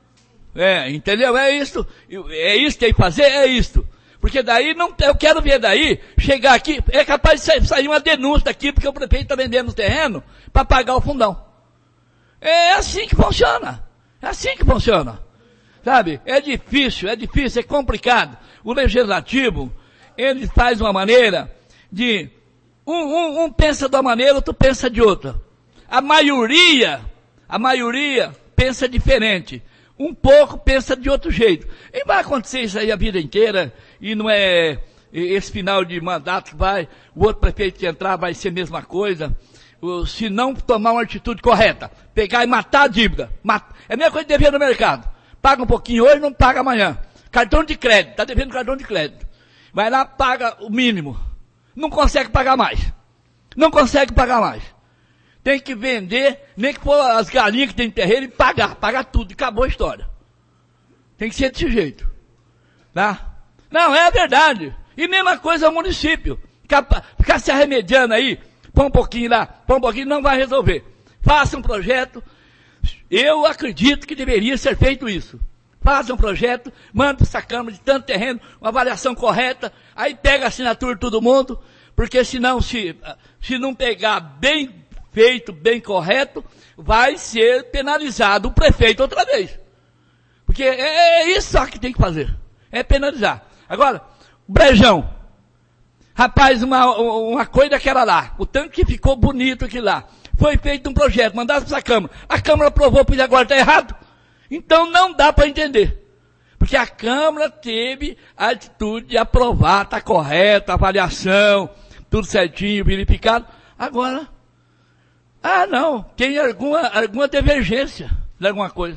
[SPEAKER 6] É, entendeu? É isso. É isso que tem que fazer, é isso. Porque daí, não, eu quero ver daí, chegar aqui, é capaz de sair uma denúncia daqui, porque o prefeito está vendendo o terreno para pagar o fundão. É assim que funciona. É assim que funciona. Sabe? É difícil, é difícil, é complicado. O legislativo, ele faz uma maneira de, um, um, um pensa de uma maneira, outro pensa de outra. A maioria, a maioria pensa diferente. Um pouco pensa de outro jeito. E vai acontecer isso aí a vida inteira, e não é esse final de mandato que vai, o outro prefeito que entrar vai ser a mesma coisa. Se não tomar uma atitude correta, pegar e matar a dívida. Mata. É a mesma coisa de dever no mercado. Paga um pouquinho hoje, não paga amanhã. Cartão de crédito, está devendo cartão de crédito. Vai lá, paga o mínimo. Não consegue pagar mais. Não consegue pagar mais. Tem que vender, nem que for as galinhas que tem no terreiro, e pagar, pagar tudo, e acabou a história. Tem que ser desse jeito. Tá? Não, é a verdade. E mesma coisa o município. Ficar, ficar se arremediando aí, põe um pouquinho lá, põe um pouquinho, não vai resolver. Faça um projeto. Eu acredito que deveria ser feito isso. Faça um projeto, manda para essa Câmara de tanto terreno, uma avaliação correta, aí pega a assinatura de todo mundo, porque senão, se, se não pegar bem feito, bem correto, vai ser penalizado o prefeito outra vez. Porque é, é isso só que tem que fazer. É penalizar. Agora, Brejão. Rapaz, uma, uma coisa daquela lá. O tanto que ficou bonito aquilo lá. Foi feito um projeto, mandado para a Câmara. A Câmara aprovou, pois agora está errado. Então não dá para entender. Porque a Câmara teve a atitude de aprovar, está correto, a avaliação, tudo certinho, verificado. Agora, ah não, tem alguma, alguma divergência de alguma coisa.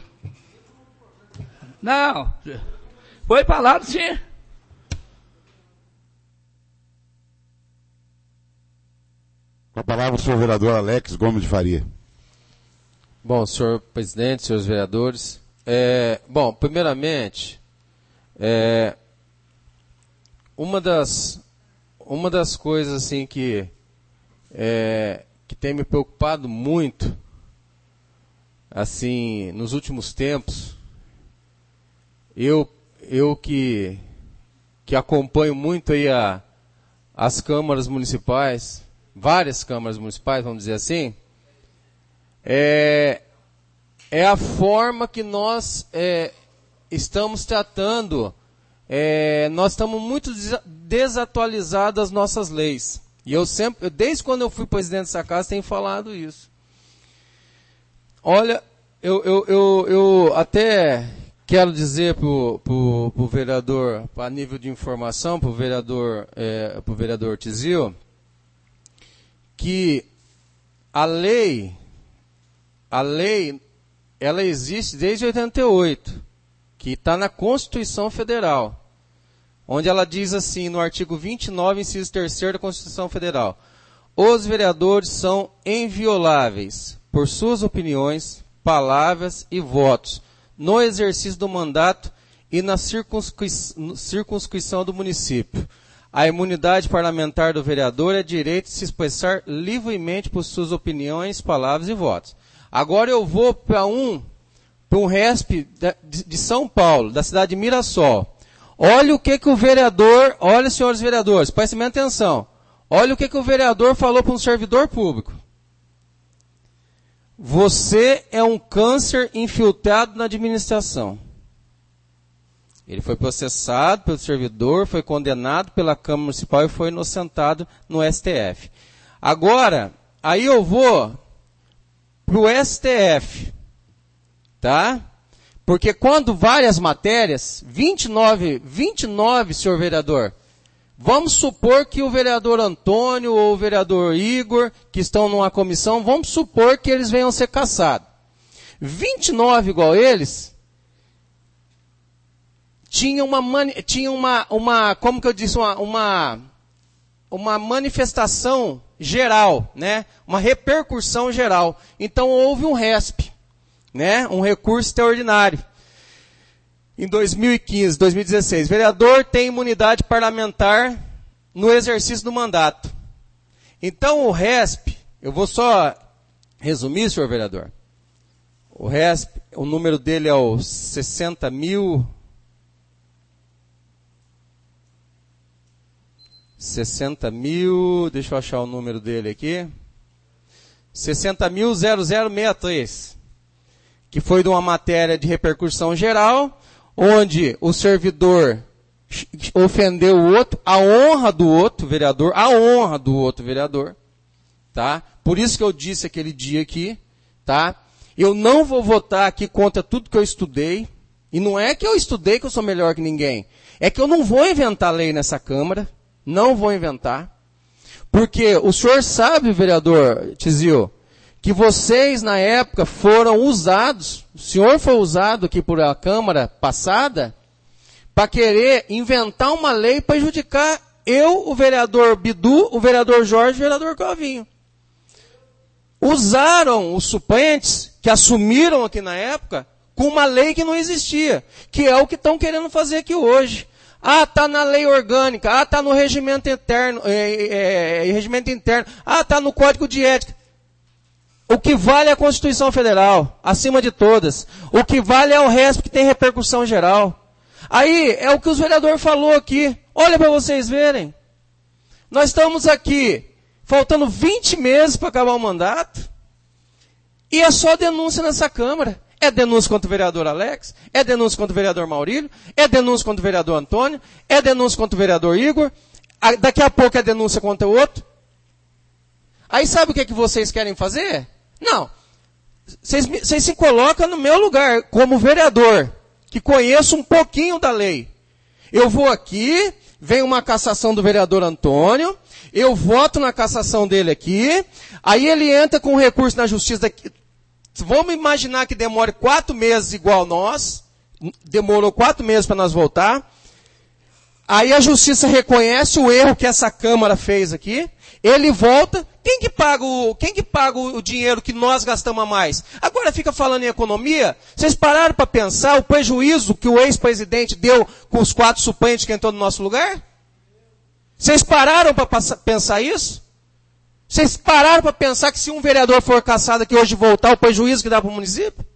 [SPEAKER 6] Não, foi falado sim.
[SPEAKER 4] Com a palavra o senhor vereador Alex Gomes de Faria.
[SPEAKER 2] Bom, senhor presidente, senhores vereadores, é, bom, primeiramente, é, uma das, uma das coisas assim que, é, que tem me preocupado muito, assim, nos últimos tempos, eu, eu que, que acompanho muito aí a, as câmaras municipais, várias câmaras municipais, vamos dizer assim, é, é a forma que nós é, estamos tratando, é, nós estamos muito desatualizados das nossas leis. E eu sempre, desde quando eu fui presidente dessa casa, tenho falado isso. Olha, eu, eu, eu, eu até quero dizer para o vereador, a nível de informação, para o vereador, é, pro vereador Tizil, que a lei, a lei, ela existe desde oitenta e oito, que está na Constituição Federal, onde ela diz assim, no artigo vinte e nove, inciso terceiro da Constituição Federal, os vereadores são invioláveis por suas opiniões, palavras e votos, no exercício do mandato e na circunscri- circunscrição do município. A imunidade parlamentar do vereador é direito de se expressar livremente por suas opiniões, palavras e votos. Agora eu vou para um, para um resp de, de São Paulo, da cidade de Mirassol. Olha o que, que o vereador, olha, senhores vereadores, prestem atenção. Olha o que, que o vereador falou para um servidor público. Você é um câncer infiltrado na administração. Ele foi processado pelo servidor, foi condenado pela Câmara Municipal e foi inocentado no S T F. Agora, aí eu vou para o S T F, tá? Porque quando várias matérias, vinte e nove, vinte e nove, senhor vereador, vamos supor que o vereador Antônio ou o vereador Igor, que estão numa comissão, vamos supor que eles venham ser cassados. vinte e nove igual eles, tinha uma, tinha uma, uma como que eu disse, uma, uma, uma manifestação geral, né? Uma repercussão geral. Então houve um resp, né? Um recurso extraordinário. Em dois mil e quinze, dois mil e dezesseis, vereador tem imunidade parlamentar no exercício do mandato. Então o resp, eu vou só resumir, senhor vereador. O RESP, o número dele é o sessenta mil... sessenta mil... Deixa eu achar o número dele aqui. sessenta mil zero zero sessenta e três. Que foi de uma matéria de repercussão geral, onde o servidor ofendeu o outro, a honra do outro vereador, a honra do outro vereador, tá? Por isso que eu disse aquele dia aqui, tá? Eu não vou votar aqui contra tudo que eu estudei, e não é que eu estudei que eu sou melhor que ninguém, é que eu não vou inventar lei nessa Câmara, não vou inventar, porque o senhor sabe, vereador Tizio, que vocês na época foram usados, o senhor foi usado aqui por a Câmara passada, para querer inventar uma lei para prejudicar eu, o vereador Bidu, o vereador Jorge e o vereador Calvinho. Usaram os suplentes que assumiram aqui na época com uma lei que não existia, que é o que estão querendo fazer aqui hoje. Ah, está na lei orgânica, ah, está no regimento interno, é, é, regimento interno, ah, está no Código de Ética. O que vale é a Constituição Federal, acima de todas. O que vale é o resto que tem repercussão geral. Aí, é o que os vereadores falou aqui. Olha para vocês verem. Nós estamos aqui, faltando vinte meses para acabar o mandato, e é só denúncia nessa Câmara. É denúncia contra o vereador Alex, é denúncia contra o vereador Maurílio, é denúncia contra o vereador Antônio, é denúncia contra o vereador Igor, daqui a pouco é denúncia contra o outro. Aí sabe o que, é que vocês querem fazer? Não. Vocês, vocês se colocam no meu lugar, como vereador, que conheço um pouquinho da lei. Eu vou aqui, vem uma cassação do vereador Antônio, eu voto na cassação dele aqui, aí ele entra com recurso na justiça daqui. Vamos imaginar que demore quatro meses igual nós, demorou quatro meses para nós voltar, aí a justiça reconhece o erro que essa Câmara fez aqui, ele volta, quem que paga o, quem que paga o dinheiro que nós gastamos a mais? Agora fica falando em economia, vocês pararam para pensar o prejuízo que o ex-presidente deu com os quatro suplentes que entrou no nosso lugar? Vocês pararam para pensar isso? Vocês pararam para pensar que se um vereador for cassado aqui hoje voltar, o prejuízo que dá para o município?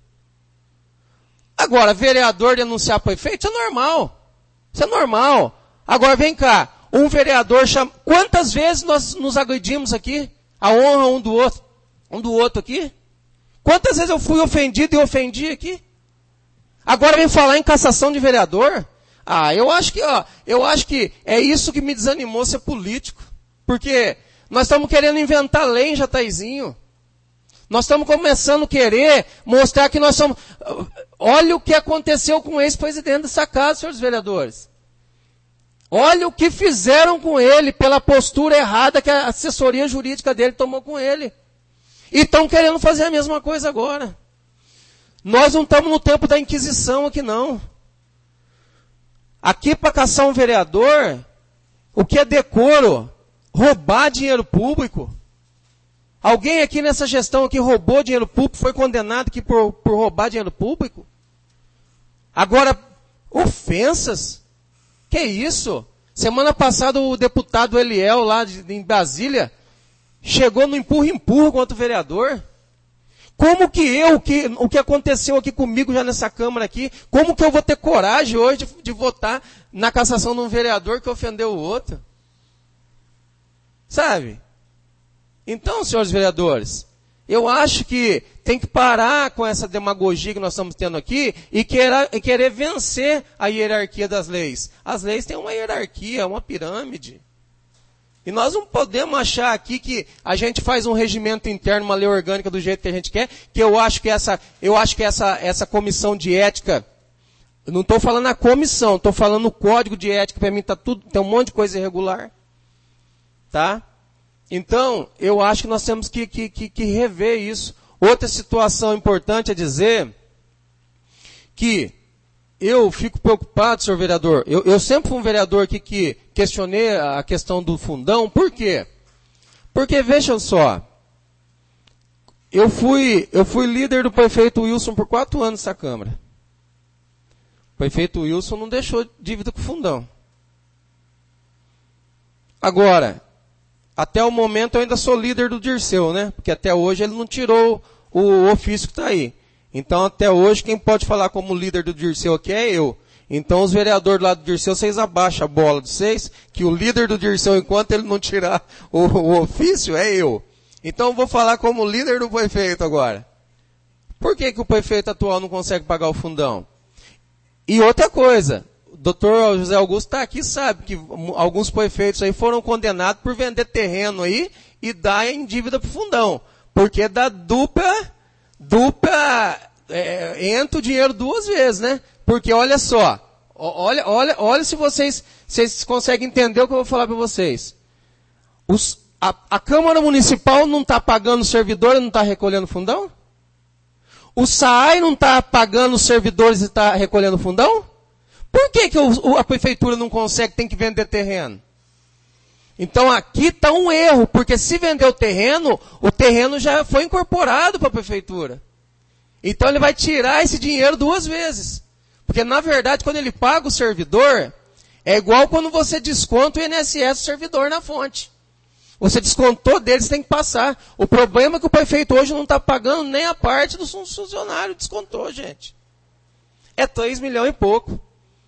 [SPEAKER 2] Agora, vereador denunciar prefeito, isso é normal. Isso é normal. Agora vem cá, um vereador chama... Quantas vezes nós nos agredimos aqui? A honra um do outro, um do outro aqui? Quantas vezes eu fui ofendido e ofendi aqui? Agora vem falar em cassação de vereador? Ah, eu acho que, ó, eu acho que é isso que me desanimou ser político. Porque nós estamos querendo inventar lei em Jataizinho. Nós estamos começando a querer mostrar que nós somos... Olha o que aconteceu com o ex-presidente dessa casa, senhores vereadores. Olha o que fizeram com ele pela postura errada que a assessoria jurídica dele tomou com ele. E estão querendo fazer a mesma coisa agora. Nós não estamos no tempo da Inquisição aqui, não. Aqui, para caçar um vereador, o que é decoro? Roubar dinheiro público. Alguém aqui nessa gestão aqui roubou dinheiro público, foi condenado aqui por, por roubar dinheiro público? Agora, ofensas? Que isso? Semana passada o deputado Eliel, lá de, em Brasília, chegou no empurra-empurra contra o vereador. Como que eu, que, o que aconteceu aqui comigo já nessa Câmara aqui, como que eu vou ter coragem hoje de, de votar na cassação de um vereador que ofendeu o outro? Sabe? Então, senhores vereadores, eu acho que tem que parar com essa demagogia que nós estamos tendo aqui e querer, e querer vencer a hierarquia das leis. As leis têm uma hierarquia, uma pirâmide. E nós não podemos achar aqui que a gente faz um regimento interno, uma lei orgânica do jeito que a gente quer, que eu acho que essa, eu acho que essa, essa comissão de ética, eu não estou falando a comissão, estou falando o código de ética, para mim tá tudo, tem um monte de coisa irregular. Tá? Então, eu acho que nós temos que, que, que, que rever isso. Outra situação importante é dizer que eu fico preocupado, senhor vereador. Eu, eu sempre fui um vereador aqui que questionei a questão do fundão. Por quê? Porque, vejam só, eu fui, eu fui líder do prefeito Wilson por quatro anos nessa Câmara. O prefeito Wilson não deixou dívida com o fundão. Agora, até o momento eu ainda sou líder do Dirceu, né? Porque até hoje ele não tirou o ofício que está aí.
[SPEAKER 7] Então, até hoje, quem pode falar como líder do Dirceu aqui é eu. Então, os vereadores lá do Dirceu, vocês abaixam a bola de vocês, que o líder do Dirceu, enquanto ele não tirar o, o ofício, é eu. Então, eu vou falar como líder do prefeito agora. Por que que o prefeito atual não consegue pagar o fundão? E outra coisa, o doutor José Augusto está aqui, sabe que alguns prefeitos aí foram condenados por vender terreno aí e dar em dívida para o fundão. Porque dá dupla, dupla, é, entra o dinheiro duas vezes, né? Porque olha só, olha, olha, olha se vocês, vocês conseguem entender o que eu vou falar para vocês. Os, a, a Câmara Municipal não está pagando o servidor e não está recolhendo fundão? O S A I não está pagando os servidores e está recolhendo fundão? Por que, que o, a prefeitura não consegue, tem que vender terreno? Então aqui está um erro, porque se vender o terreno, o terreno já foi incorporado para a prefeitura. Então ele vai tirar esse dinheiro duas vezes. Porque, na verdade, quando ele paga o servidor, é igual quando você desconta o I N S S do servidor na fonte. Você descontou dele, você tem que passar. O problema é que o prefeito hoje não está pagando nem a parte do funcionário. Descontou, gente. É três milhões e pouco.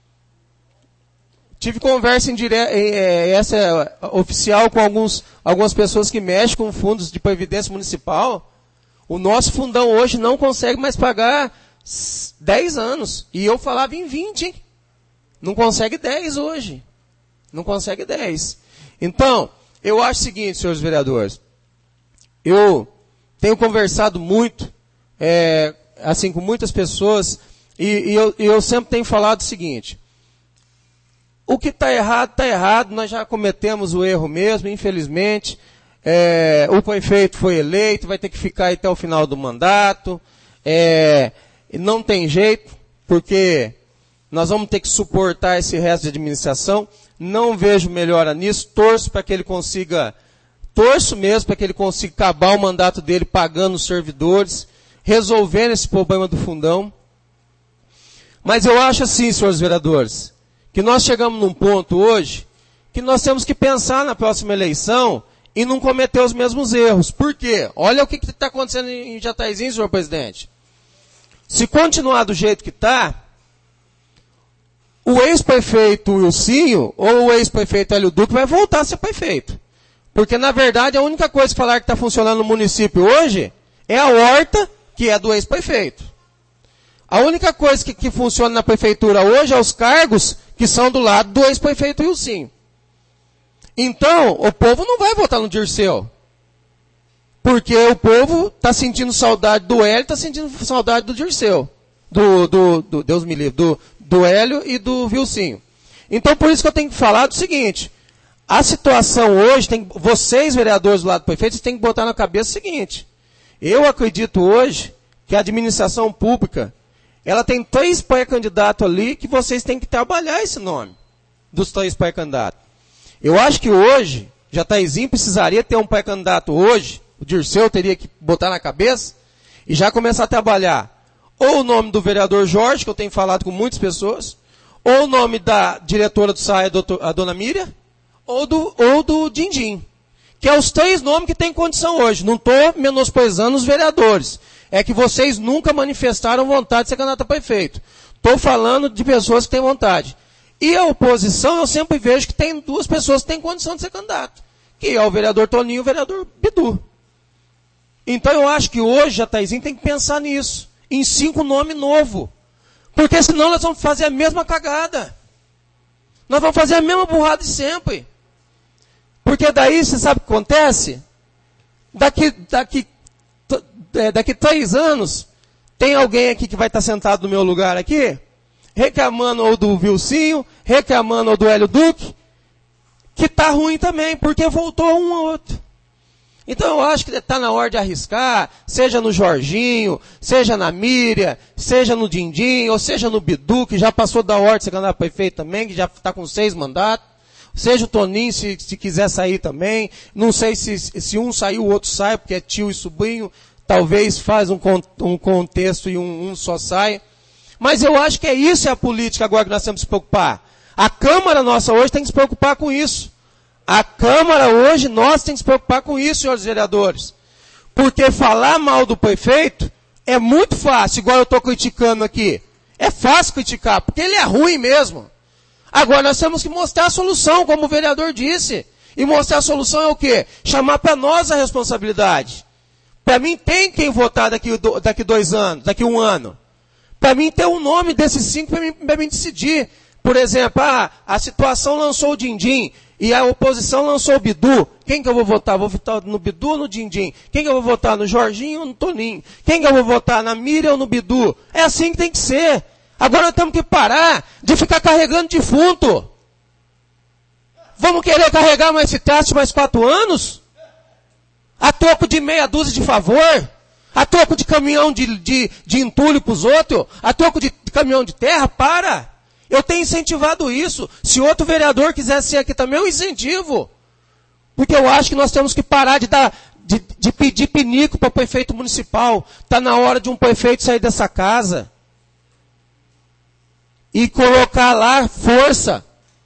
[SPEAKER 7] Tive conversa em dire... essa é oficial com alguns, algumas pessoas que mexem com fundos de previdência municipal. O nosso fundão hoje não consegue mais pagar dez anos. E eu falava em vinte, hein? Não consegue dez hoje. Não consegue dez. Então, eu acho o seguinte, senhores vereadores. Eu tenho conversado muito, é, assim, com muitas pessoas, e, e, eu, e eu sempre tenho falado o seguinte. O que está errado, está errado. Nós já cometemos o erro mesmo, infelizmente. É, o prefeito foi eleito, vai ter que ficar até o final do mandato. É... Não tem jeito, porque nós vamos ter que suportar esse resto de administração. Não vejo melhora nisso. Torço para que ele consiga, torço mesmo para que ele consiga acabar o mandato dele pagando os servidores, resolvendo esse problema do fundão. Mas eu acho assim, senhores vereadores, que nós chegamos num ponto hoje que nós temos que pensar na próxima eleição e não cometer os mesmos erros. Por quê? Olha o que está acontecendo em Jataizinho, senhor presidente. Se continuar do jeito que está, o ex-prefeito Wilsinho ou o ex-prefeito Hélio Duque vai voltar a ser prefeito. Porque, na verdade, a única coisa que falar que está funcionando no município hoje é a horta, que é do ex-prefeito. A única coisa que, que funciona na prefeitura hoje é os cargos que são do lado do ex-prefeito Wilsinho. Então, o povo não vai votar no Dirceu. Porque o povo está sentindo saudade do Hélio, está sentindo saudade do Dirceu. Do, do, do, Deus me livre, do, do Hélio e do Wilsinho. Então, por isso que eu tenho que falar do seguinte. A situação hoje, tem, vocês, vereadores do lado do prefeito, vocês têm que botar na cabeça o seguinte. Eu acredito hoje que a administração pública, ela tem três pré-candidatos ali que vocês têm que trabalhar esse nome. Dos três pré-candidatos. Eu acho que hoje, Jataizinho precisaria ter um pré-candidato hoje. O Dirceu teria que botar na cabeça e já começar a trabalhar ou o nome do vereador Jorge, que eu tenho falado com muitas pessoas, ou o nome da diretora do S A I, a dona Miriam, ou do, ou do Dindim. Que é os três nomes que tem condição hoje. Não estou menosprezando os vereadores. É que vocês nunca manifestaram vontade de ser candidato a prefeito. Estou falando de pessoas que têm vontade. E a oposição, eu sempre vejo que tem duas pessoas que têm condição de ser candidato. Que é o vereador Toninho e o vereador Bidu. Então eu acho que hoje, Jataizinho, tem que pensar nisso. Em cinco nomes novos. Porque senão nós vamos fazer a mesma cagada. Nós vamos fazer a mesma burrada de sempre. Porque daí, você sabe o que acontece? Daqui, daqui, daqui três anos, tem alguém aqui que vai estar sentado no meu lugar aqui, reclamando ou do Wilsinho, reclamando ou do Hélio Duque, que está ruim também, porque voltou um ou outro. Então eu acho que está na hora de arriscar, seja no Jorginho, seja na Miriam, seja no Dindim, ou seja no Bidu, que já passou da hora de ser candidato a prefeito também, que já está com seis mandatos. Seja o Toninho, se, se quiser sair também. Não sei se, se um sair, o outro sai, porque é tio e sobrinho. Talvez faz um, um contexto e um, um só sai. Mas eu acho que é isso é a política agora que nós temos que se preocupar. A Câmara nossa hoje tem que se preocupar com isso. A Câmara hoje, nós temos que se preocupar com isso, senhores vereadores. Porque falar mal do prefeito É muito fácil, igual eu estou criticando aqui. É fácil criticar, porque ele é ruim mesmo. Agora nós temos que mostrar a solução, como o vereador disse. E mostrar a solução é o quê? Chamar para nós a responsabilidade. Para mim tem quem votar daqui, daqui dois anos, daqui um ano. Para mim ter o um nome desses cinco para mim, para mim decidir. Por exemplo, ah, a situação lançou o Dindim e a oposição lançou o Bidu. Quem que eu vou votar? Vou votar no Bidu ou no Dindim? Quem que eu vou votar? No Jorginho ou no Toninho? Quem que eu vou votar? Na Miriam ou no Bidu? É assim que tem que ser. Agora nós temos que parar de ficar carregando defunto. Vamos querer carregar mais esse traste mais quatro anos? A troco de meia dúzia de favor? A troco de caminhão de, de, de entulho para os outros? A troco de caminhão de terra? Para! Eu tenho incentivado isso. Se outro vereador quiser ser aqui também, eu incentivo. Porque eu acho que nós temos que parar de, dar, de, de pedir pinico para o prefeito municipal. Está na hora de um prefeito sair dessa casa e colocar lá força.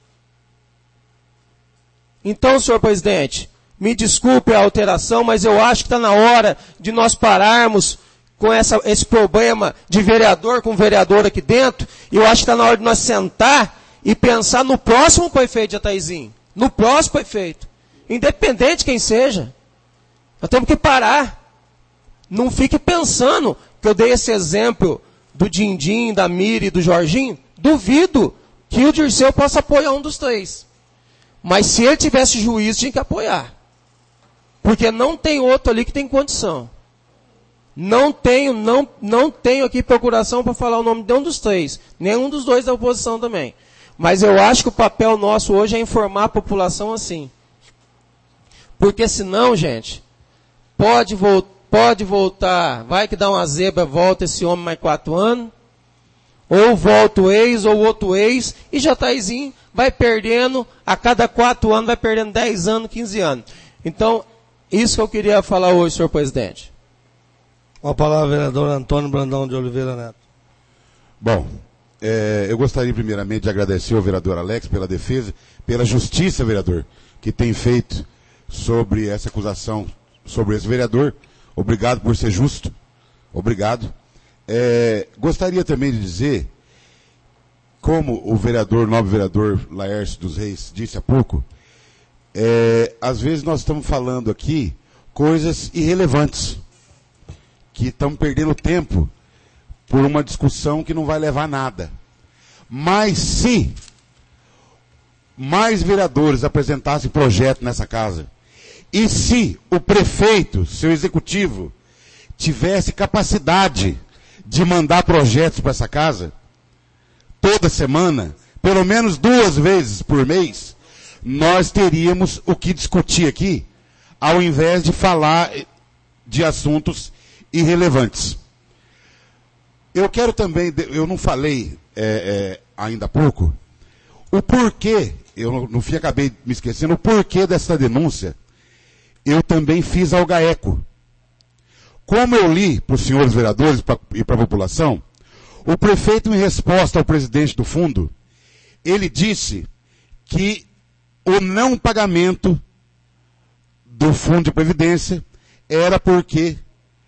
[SPEAKER 7] Então, senhor presidente, me desculpe a alteração, mas eu acho que está na hora de nós pararmos com essa, esse problema de vereador com vereador aqui dentro. E eu acho que está na hora de nós sentar e pensar no próximo prefeito de Jataizinho. No próximo prefeito. Independente de quem seja. Nós temos que parar. Não fique pensando que eu dei esse exemplo do Dindim, da Miri e do Jorginho. Duvido que o Dirceu possa apoiar um dos três. Mas se ele tivesse juízo, tinha que apoiar. Porque não tem outro ali que tem condição. Não tenho, não, não tenho aqui procuração para falar o nome de um dos três. Nenhum dos dois da oposição também. Mas eu acho que o papel nosso hoje é informar a população assim. Porque senão, gente, pode, vo pode voltar, vai que dá uma zebra, volta esse homem mais quatro anos. Ou volta o ex, ou outro ex, e Jataizinho vai perdendo, a cada quatro anos vai perdendo dez anos, quinze anos. Então, isso que eu queria falar hoje, senhor presidente.
[SPEAKER 1] Com a palavra, vereador Antônio Brandão de Oliveira Neto.
[SPEAKER 4] Bom, é, eu gostaria primeiramente de agradecer ao vereador Alex pela defesa, pela justiça, vereador, que tem feito sobre essa acusação, sobre esse vereador. Obrigado por ser justo. Obrigado. É, gostaria também de dizer, como o vereador, novo vereador Laércio dos Reis disse há pouco, é, às vezes nós estamos falando aqui coisas irrelevantes, que estamos perdendo tempo por uma discussão que não vai levar a nada. Mas se mais vereadores apresentassem projeto nessa casa, e se o prefeito, seu executivo, tivesse capacidade de mandar projetos para essa casa, toda semana, pelo menos duas vezes por mês, nós teríamos o que discutir aqui, ao invés de falar de assuntos irrelevantes. Eu quero também, eu não falei é, é, ainda há pouco, o porquê, eu no fim acabei me esquecendo, o porquê dessa denúncia, eu também fiz ao GAECO. Como eu li para os senhores vereadores pra, e para a população, o prefeito, em resposta ao presidente do fundo, ele disse que o não pagamento do fundo de previdência era porque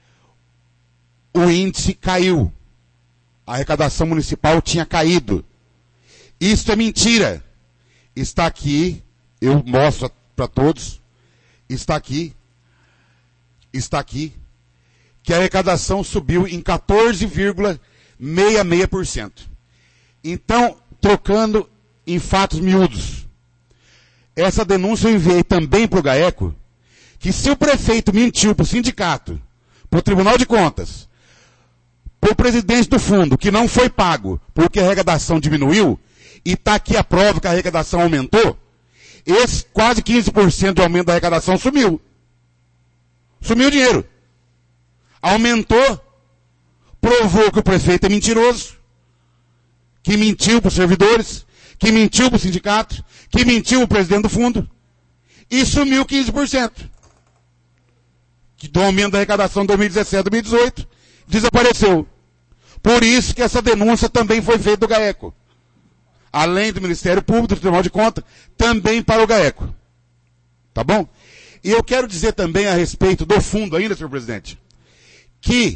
[SPEAKER 4] o índice caiu. A arrecadação municipal tinha caído. Isso é mentira. Está aqui, eu mostro para todos, está aqui, está aqui, que a arrecadação subiu em quatorze vírgula sessenta e seis por cento. Então, trocando em fatos miúdos, essa denúncia eu enviei também para o GAECO, que se o prefeito mentiu para o sindicato, para o Tribunal de Contas, para o presidente do fundo, que não foi pago porque a arrecadação diminuiu, e está aqui a prova que a arrecadação aumentou, esse quase quinze por cento de aumento da arrecadação sumiu. Sumiu o dinheiro. Aumentou, provou que o prefeito é mentiroso, que mentiu para os servidores, que mentiu para o sindicato, que mentiu para o presidente do fundo, e sumiu quinze por cento. Do aumento da arrecadação de dois mil e dezessete a dois mil e dezoito, desapareceu. Por isso que essa denúncia também foi feita do GAECO. Além do Ministério Público, do Tribunal de Contas, também para o GAECO. Tá bom? E eu quero dizer também a respeito do fundo ainda, senhor presidente, que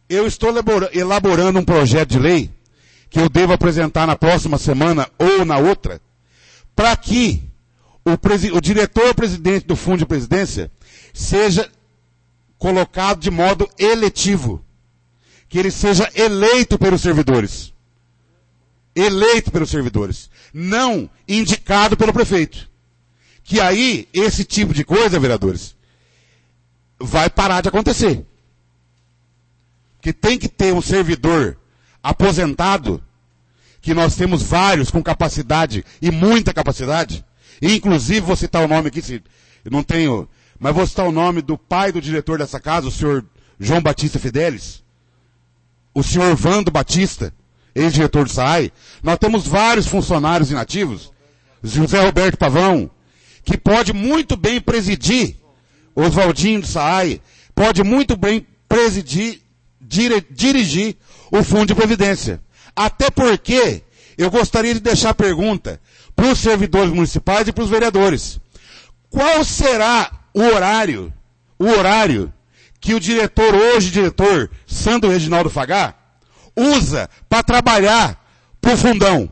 [SPEAKER 4] eu estou elaborando um projeto de lei que eu devo apresentar na próxima semana ou na outra, para que o, o diretor-presidente do Fundo de Previdência seja colocado de modo eletivo. Que ele seja eleito pelos servidores. Eleito pelos servidores. Não indicado pelo prefeito. Que aí, esse tipo de coisa, vereadores, vai parar de acontecer. Que tem que ter um servidor aposentado, que nós temos vários com capacidade e muita capacidade, e inclusive vou citar o nome aqui, se eu não tenho, mas vou citar o nome do pai do diretor dessa casa, o senhor João Batista Fidelis, o senhor Vando Batista, ex-diretor do S A I. Nós temos vários funcionários inativos, José Roberto Pavão, que pode muito bem presidir, Oswaldinho do S A I, pode muito bem presidir, dire, dirigir o Fundo de Previdência. Até porque eu gostaria de deixar a pergunta para os servidores municipais e para os vereadores. Qual será o horário, o horário que o diretor, hoje diretor, Sandro Reginaldo Fagá, usa para trabalhar para o fundão?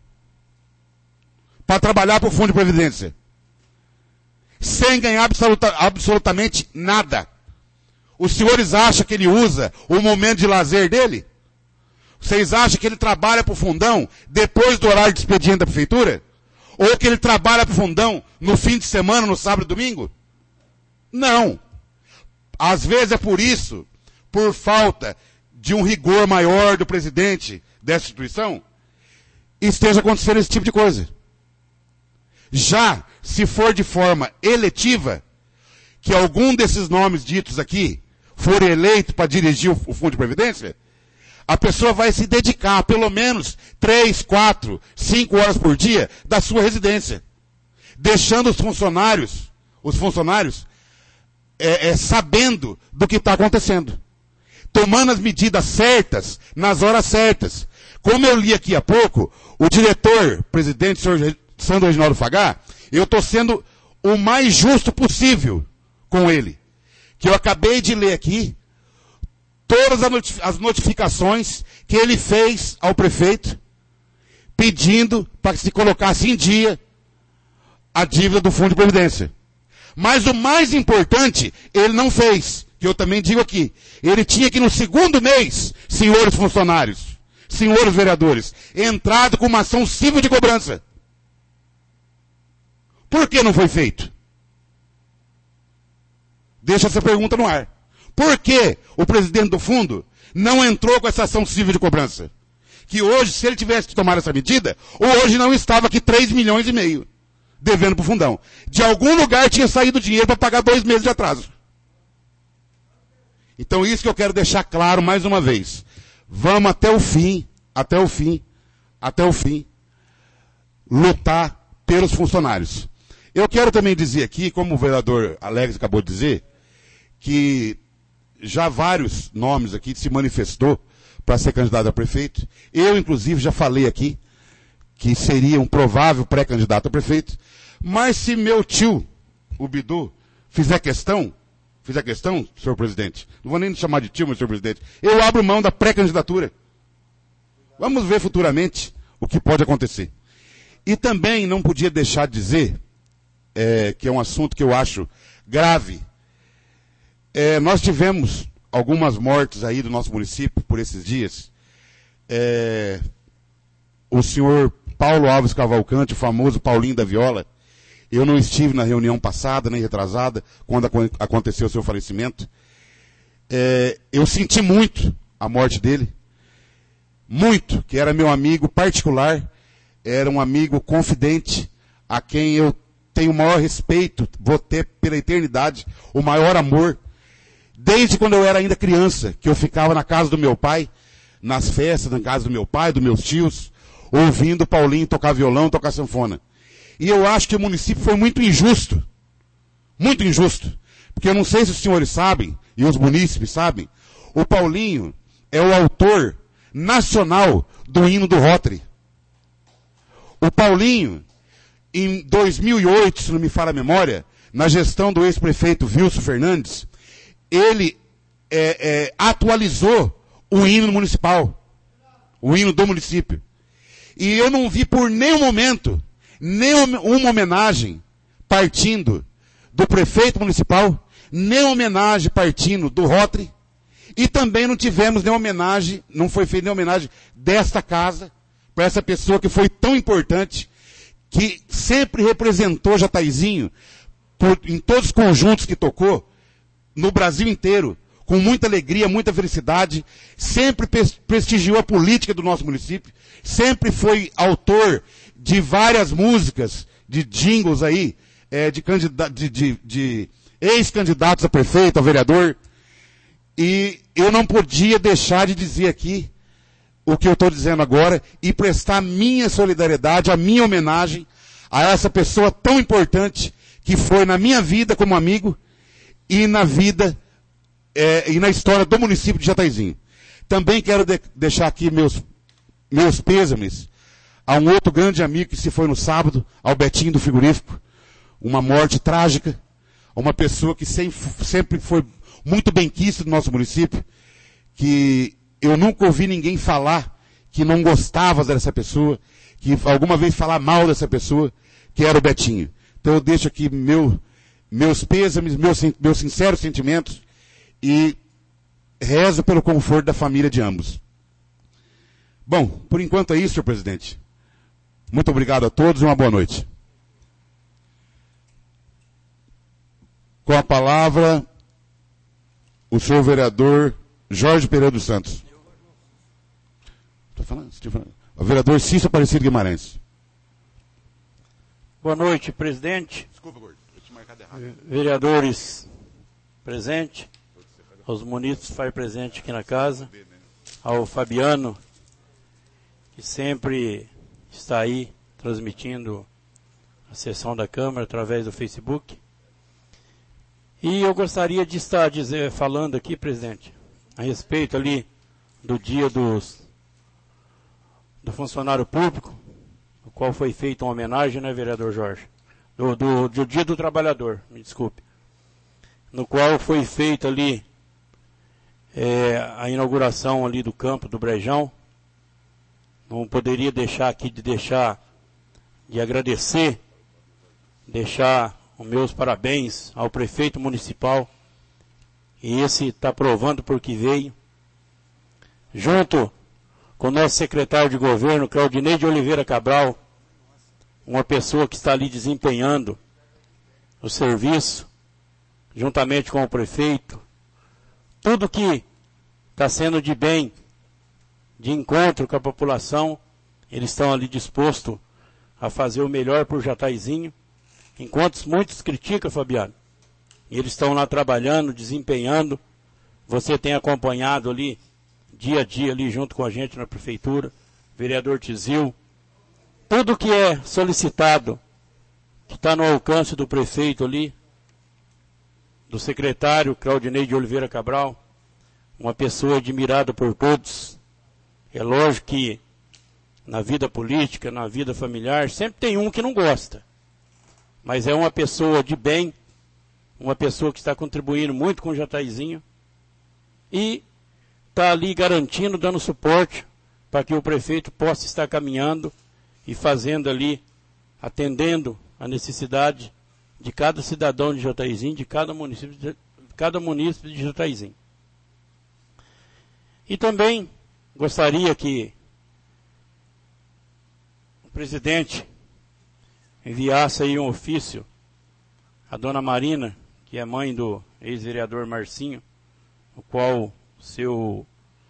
[SPEAKER 4] Para trabalhar para o Fundo de Previdência. Sem ganhar absoluta, absolutamente nada. Os senhores acham que ele usa o momento de lazer dele? Vocês acham que ele trabalha para o fundão depois do horário de expediente da prefeitura? Ou que ele trabalha para o fundão no fim de semana, no sábado e domingo? Não. Às vezes é por isso, por falta de um rigor maior do presidente dessa instituição, esteja acontecendo esse tipo de coisa. Já, se for de forma eletiva, que algum desses nomes ditos aqui for eleito para dirigir o Fundo de Previdência, a pessoa vai se dedicar pelo menos três, quatro, cinco horas por dia da sua residência, deixando os funcionários, os funcionários, é, é, sabendo do que está acontecendo, tomando as medidas certas nas horas certas. Como eu li aqui há pouco, o diretor, presidente, senhor Sandro Reginaldo Fagá, eu estou sendo o mais justo possível com ele, que eu acabei de ler aqui todas as notificações que ele fez ao prefeito, pedindo para que se colocasse em dia a dívida do Fundo de Previdência. Mas o mais importante, ele não fez, que eu também digo aqui. Ele tinha que no segundo mês, senhores funcionários, senhores vereadores, entrado com uma ação civil de cobrança. Por que não foi feito? Deixa essa pergunta no ar. Por que o presidente do fundo não entrou com essa ação civil de cobrança? Que hoje, se ele tivesse tomado essa medida, hoje não estava aqui três milhões e meio devendo para o fundão. De algum lugar tinha saído dinheiro para pagar dois meses de atraso. Então isso que eu quero deixar claro mais uma vez. Vamos até o fim, até o fim, até o fim, lutar pelos funcionários. Eu quero também dizer aqui, como o vereador Alex acabou de dizer, que já vários nomes aqui se manifestou para ser candidato a prefeito. Eu, inclusive, já falei aqui que seria um provável pré-candidato a prefeito. Mas se meu tio, o Bidu, fizer questão, fizer questão, senhor presidente, não vou nem chamar de tio, mas senhor presidente, eu abro mão da pré-candidatura. Vamos ver futuramente o que pode acontecer. E também não podia deixar de dizer, é, que é um assunto que eu acho grave. É, nós tivemos algumas mortes aí do nosso município por esses dias. É, o senhor Paulo Alves Cavalcante, o famoso Paulinho da Viola, eu não estive na reunião passada, nem retrasada, quando ac- aconteceu o seu falecimento. É, eu senti muito a morte dele. Muito, que era meu amigo particular, era um amigo confidente, a quem eu tenho o maior respeito, vou ter pela eternidade, o maior amor. Desde quando eu era ainda criança, que eu ficava na casa do meu pai, nas festas, na casa do meu pai, dos meus tios, ouvindo o Paulinho tocar violão, tocar sanfona. E eu acho que o município foi muito injusto. Muito injusto. Porque eu não sei se os senhores sabem, e os munícipes sabem, o Paulinho é o autor nacional do hino do Rotary. O Paulinho, em dois mil e oito, se não me falha a memória, na gestão do ex-prefeito Wilson Fernandes, ele é, é, atualizou o hino municipal, o hino do município. E eu não vi por nenhum momento, nenhuma homenagem partindo do prefeito municipal, nem homenagem partindo do Rotary, e também não tivemos nenhuma homenagem, não foi feita nenhuma homenagem desta casa, para essa pessoa que foi tão importante, que sempre representou Jataizinho, por, em todos os conjuntos que tocou, no Brasil inteiro, com muita alegria, muita felicidade, sempre prestigiou a política do nosso município, sempre foi autor de várias músicas, de jingles aí, é, de, de, de, de ex-candidatos a prefeito, a vereador, e eu não podia deixar de dizer aqui o que eu estou dizendo agora e prestar a minha solidariedade, a minha homenagem a essa pessoa tão importante que foi na minha vida como amigo e na vida é, e na história do município de Jataizinho. Também quero de, deixar aqui meus, meus pêsames a um outro grande amigo que se foi no sábado, ao Betinho do Frigorífico, uma morte trágica, uma pessoa que sempre, sempre foi muito benquista do nosso município, que eu nunca ouvi ninguém falar que não gostava dessa pessoa, que alguma vez falar mal dessa pessoa, que era o Betinho. Então eu deixo aqui meu, meus pêsames, meus, meus sinceros sentimentos e rezo pelo conforto da família de ambos. Bom, por enquanto é isso, senhor presidente. Muito obrigado a todos e uma boa noite. Com a palavra, o senhor vereador Jorge Pereira dos Santos. Estou falando? Estou falando. O vereador Cícero Aparecido Guimarães.
[SPEAKER 9] Boa noite, presidente.
[SPEAKER 4] Desculpa, Gordo. Eu te marcado errado.
[SPEAKER 9] Vereadores presentes, aos munícipes faz presente aqui na casa, ao Fabiano, que sempre está aí transmitindo a sessão da Câmara através do Facebook. E eu gostaria de estar dizer, falando aqui, presidente, a respeito ali do dia dos, do funcionário público, no qual foi feita uma homenagem, né, vereador Jorge? Do, do, do dia do trabalhador, me desculpe. No qual foi feita ali é, a inauguração ali do campo do Brejão. Não poderia deixar aqui de deixar, de agradecer, deixar os meus parabéns ao prefeito municipal, e esse está provando porque veio, junto com o nosso secretário de governo, Claudinei de Oliveira Cabral, uma pessoa que está ali desempenhando o serviço, juntamente com o prefeito, tudo que está sendo de bem, de encontro com a população, eles estão ali dispostos a fazer o melhor por Jataizinho, enquanto muitos criticam, Fabiano, eles estão lá trabalhando, desempenhando. Você tem acompanhado ali, dia a dia, ali junto com a gente na prefeitura, vereador Tizil. Tudo que é solicitado, que está no alcance do prefeito ali, do secretário Claudinei de Oliveira Cabral, uma pessoa admirada por todos. É lógico que na vida política, na vida familiar, sempre tem um que não gosta. Mas é uma pessoa de bem, uma pessoa que está contribuindo muito com o Jataizinho e está ali garantindo, dando suporte para que o prefeito possa estar caminhando e fazendo ali, atendendo a necessidade de cada cidadão de Jataizinho, de cada município de, cada município de Jataizinho. E também gostaria que o presidente enviasse aí um ofício à dona Marina, que é mãe do ex-vereador Marcinho, o qual seu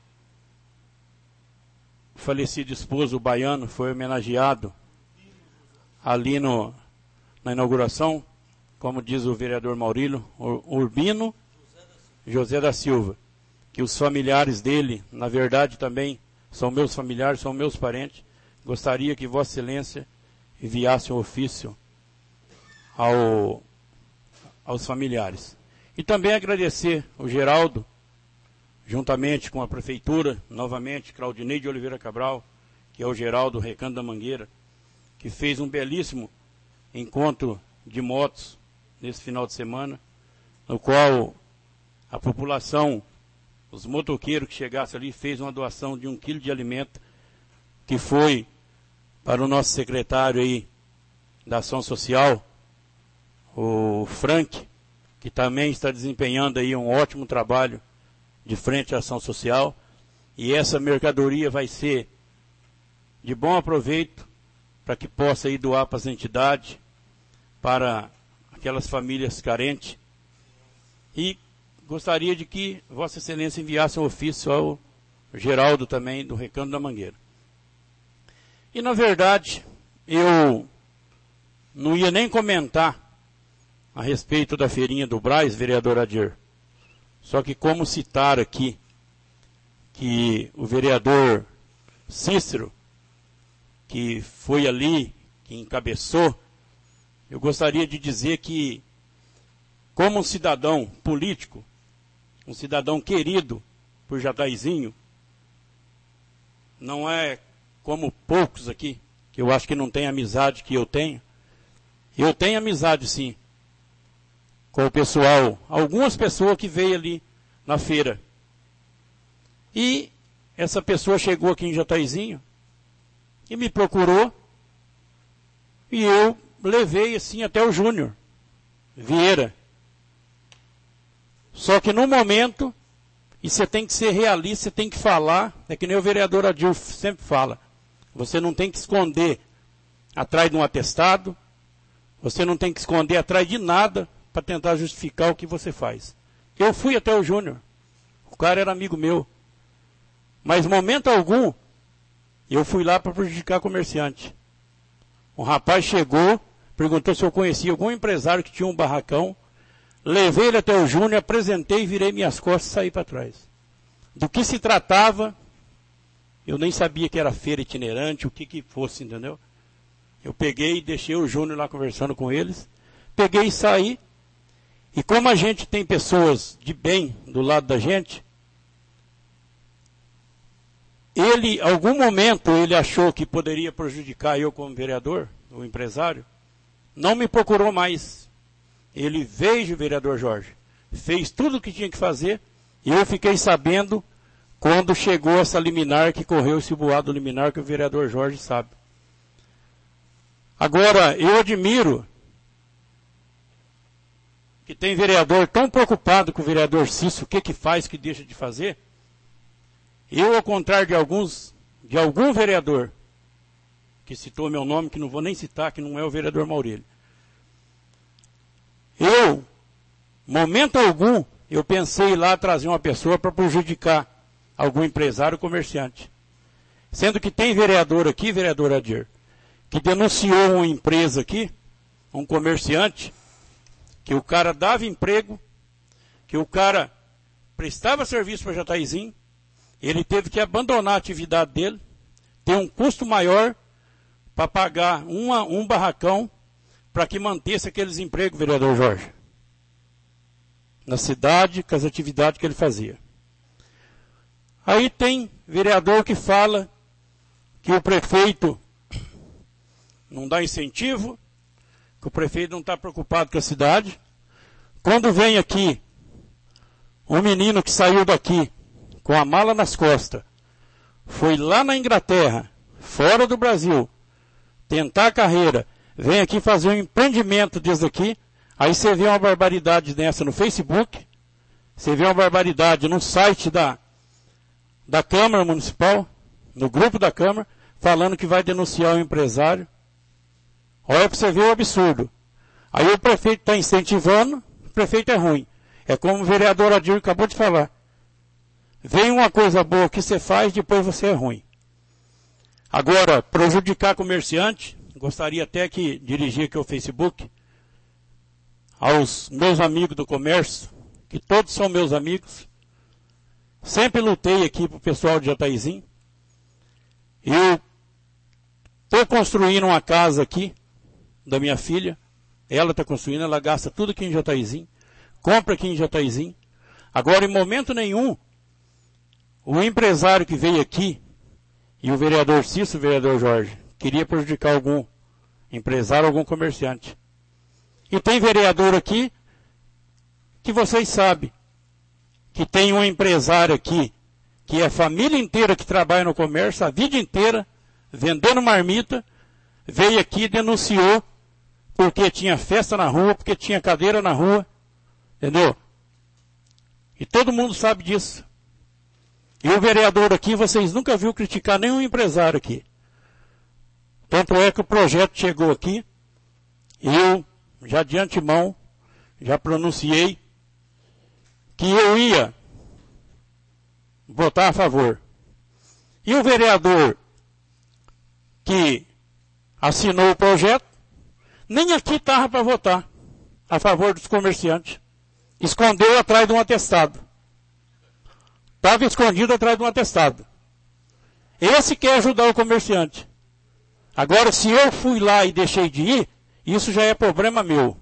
[SPEAKER 9] falecido esposo, o Baiano, foi homenageado ali no, na inauguração, como diz o vereador Maurílio, Urbino José da Silva, que os familiares dele, na verdade também são meus familiares, são meus parentes. Gostaria que Vossa Excelência enviasse um ofício ao, aos familiares. E também agradecer o Geraldo, juntamente com a Prefeitura, novamente, Claudinei de Oliveira Cabral, que é o Geraldo Recanto da Mangueira, que fez um belíssimo encontro de motos nesse final de semana, no qual a população os motoqueiros que chegassem ali, fez uma doação de um quilo de alimento, que foi para o nosso secretário aí da Ação Social, o Frank, que também está desempenhando aí um ótimo trabalho de frente à ação social. E essa mercadoria vai ser de bom aproveito para que possa ir doar para as entidades, para aquelas famílias carentes. E gostaria de que Vossa Excelência enviasse um ofício ao Geraldo também, do Recanto da Mangueira. E, na verdade, eu não ia nem comentar a respeito da feirinha do Brás, vereador Adir. Só que como citar aqui que o vereador Cícero, que foi ali, que encabeçou, eu gostaria de dizer que, como um cidadão político, um cidadão querido por Jataizinho, não é como poucos aqui, que eu acho que não tem amizade que eu tenho. Eu tenho amizade, sim, com o pessoal, algumas pessoas que veio ali na feira. E essa pessoa chegou aqui em Jataizinho e me procurou, e eu levei assim até o Júnior Vieira. Só que no momento, e você tem que ser realista, você tem que falar, é que nem o vereador Adir sempre fala, você não tem que esconder atrás de um atestado, você não tem que esconder atrás de nada para tentar justificar o que você faz. Eu fui até o Júnior, o cara era amigo meu, mas momento algum eu fui lá para prejudicar comerciante. Um rapaz chegou, perguntou se eu conhecia algum empresário que tinha um barracão, levei ele até o Júnior, apresentei, virei minhas costas e saí para trás. Do que se tratava, eu nem sabia que era feira itinerante, o que que fosse, entendeu? Eu peguei e deixei o Júnior lá conversando com eles, peguei e saí, e como a gente tem pessoas de bem do lado da gente, ele, algum momento, ele achou que poderia prejudicar eu como vereador, o empresário, não me procurou mais. Ele veio, o vereador Jorge, fez tudo o que tinha que fazer, e eu fiquei sabendo quando chegou essa liminar, que correu esse boato liminar, que o vereador Jorge sabe. Agora, eu admiro que tem vereador tão preocupado com o vereador Cícero, o que que faz, o que deixa de fazer. Eu, ao contrário de alguns, de algum vereador, que citou meu nome, que não vou nem citar, que não é o vereador Maurílio. Eu, momento algum, eu pensei lá trazer uma pessoa para prejudicar algum empresário ou comerciante. Sendo que tem vereador aqui, vereador Adir, que denunciou uma empresa aqui, um comerciante, que o cara dava emprego, que o cara prestava serviço para Jataizinho, ele teve que abandonar a atividade dele, ter um custo maior para pagar uma, um barracão para que mantesse aqueles empregos, vereador Jorge, na cidade, com as atividades que ele fazia. Aí tem vereador que fala que o prefeito não dá incentivo, que o prefeito não está preocupado com a cidade. Quando vem aqui um menino que saiu daqui com a mala nas costas, foi lá na Inglaterra, fora do Brasil, tentar a carreira, vem aqui fazer um empreendimento desde aqui, aí você vê uma barbaridade dessa no Facebook, você vê uma barbaridade no site da, da Câmara Municipal, no grupo da Câmara, falando que vai denunciar o empresário. Olha para você ver o absurdo. Aí o prefeito está incentivando, o prefeito é ruim. É como o vereador Adir acabou de falar. Vem uma coisa boa que você faz, depois você é ruim. Agora, prejudicar comerciante, gostaria até que dirigir aqui o Facebook, aos meus amigos do comércio, que todos são meus amigos. Sempre lutei aqui para o pessoal de Jataizinho. Eu estou construindo uma casa aqui, da minha filha. Ela está construindo, ela gasta tudo aqui em Jataizinho. Compra aqui em Jataizinho. Agora, em momento nenhum, o empresário que veio aqui, e o vereador Cícero, o vereador Jorge, queria prejudicar algum empresário, algum comerciante. E tem vereador aqui, que vocês sabem, que tem um empresário aqui, que é a família inteira que trabalha no comércio, a vida inteira, vendendo marmita, veio aqui e denunciou porque tinha festa na rua, porque tinha cadeira na rua, entendeu? E todo mundo sabe disso. E o vereador aqui, vocês nunca viram criticar nenhum empresário aqui. Tanto é que o projeto chegou aqui, eu, já de antemão, já pronunciei que eu ia votar a favor. E o vereador que assinou o projeto, nem aqui estava para votar a favor dos comerciantes. Escondeu atrás de um atestado. Estava escondido atrás de um atestado. Esse quer ajudar o comerciante. Agora, se eu fui lá e deixei de ir, isso já é problema meu.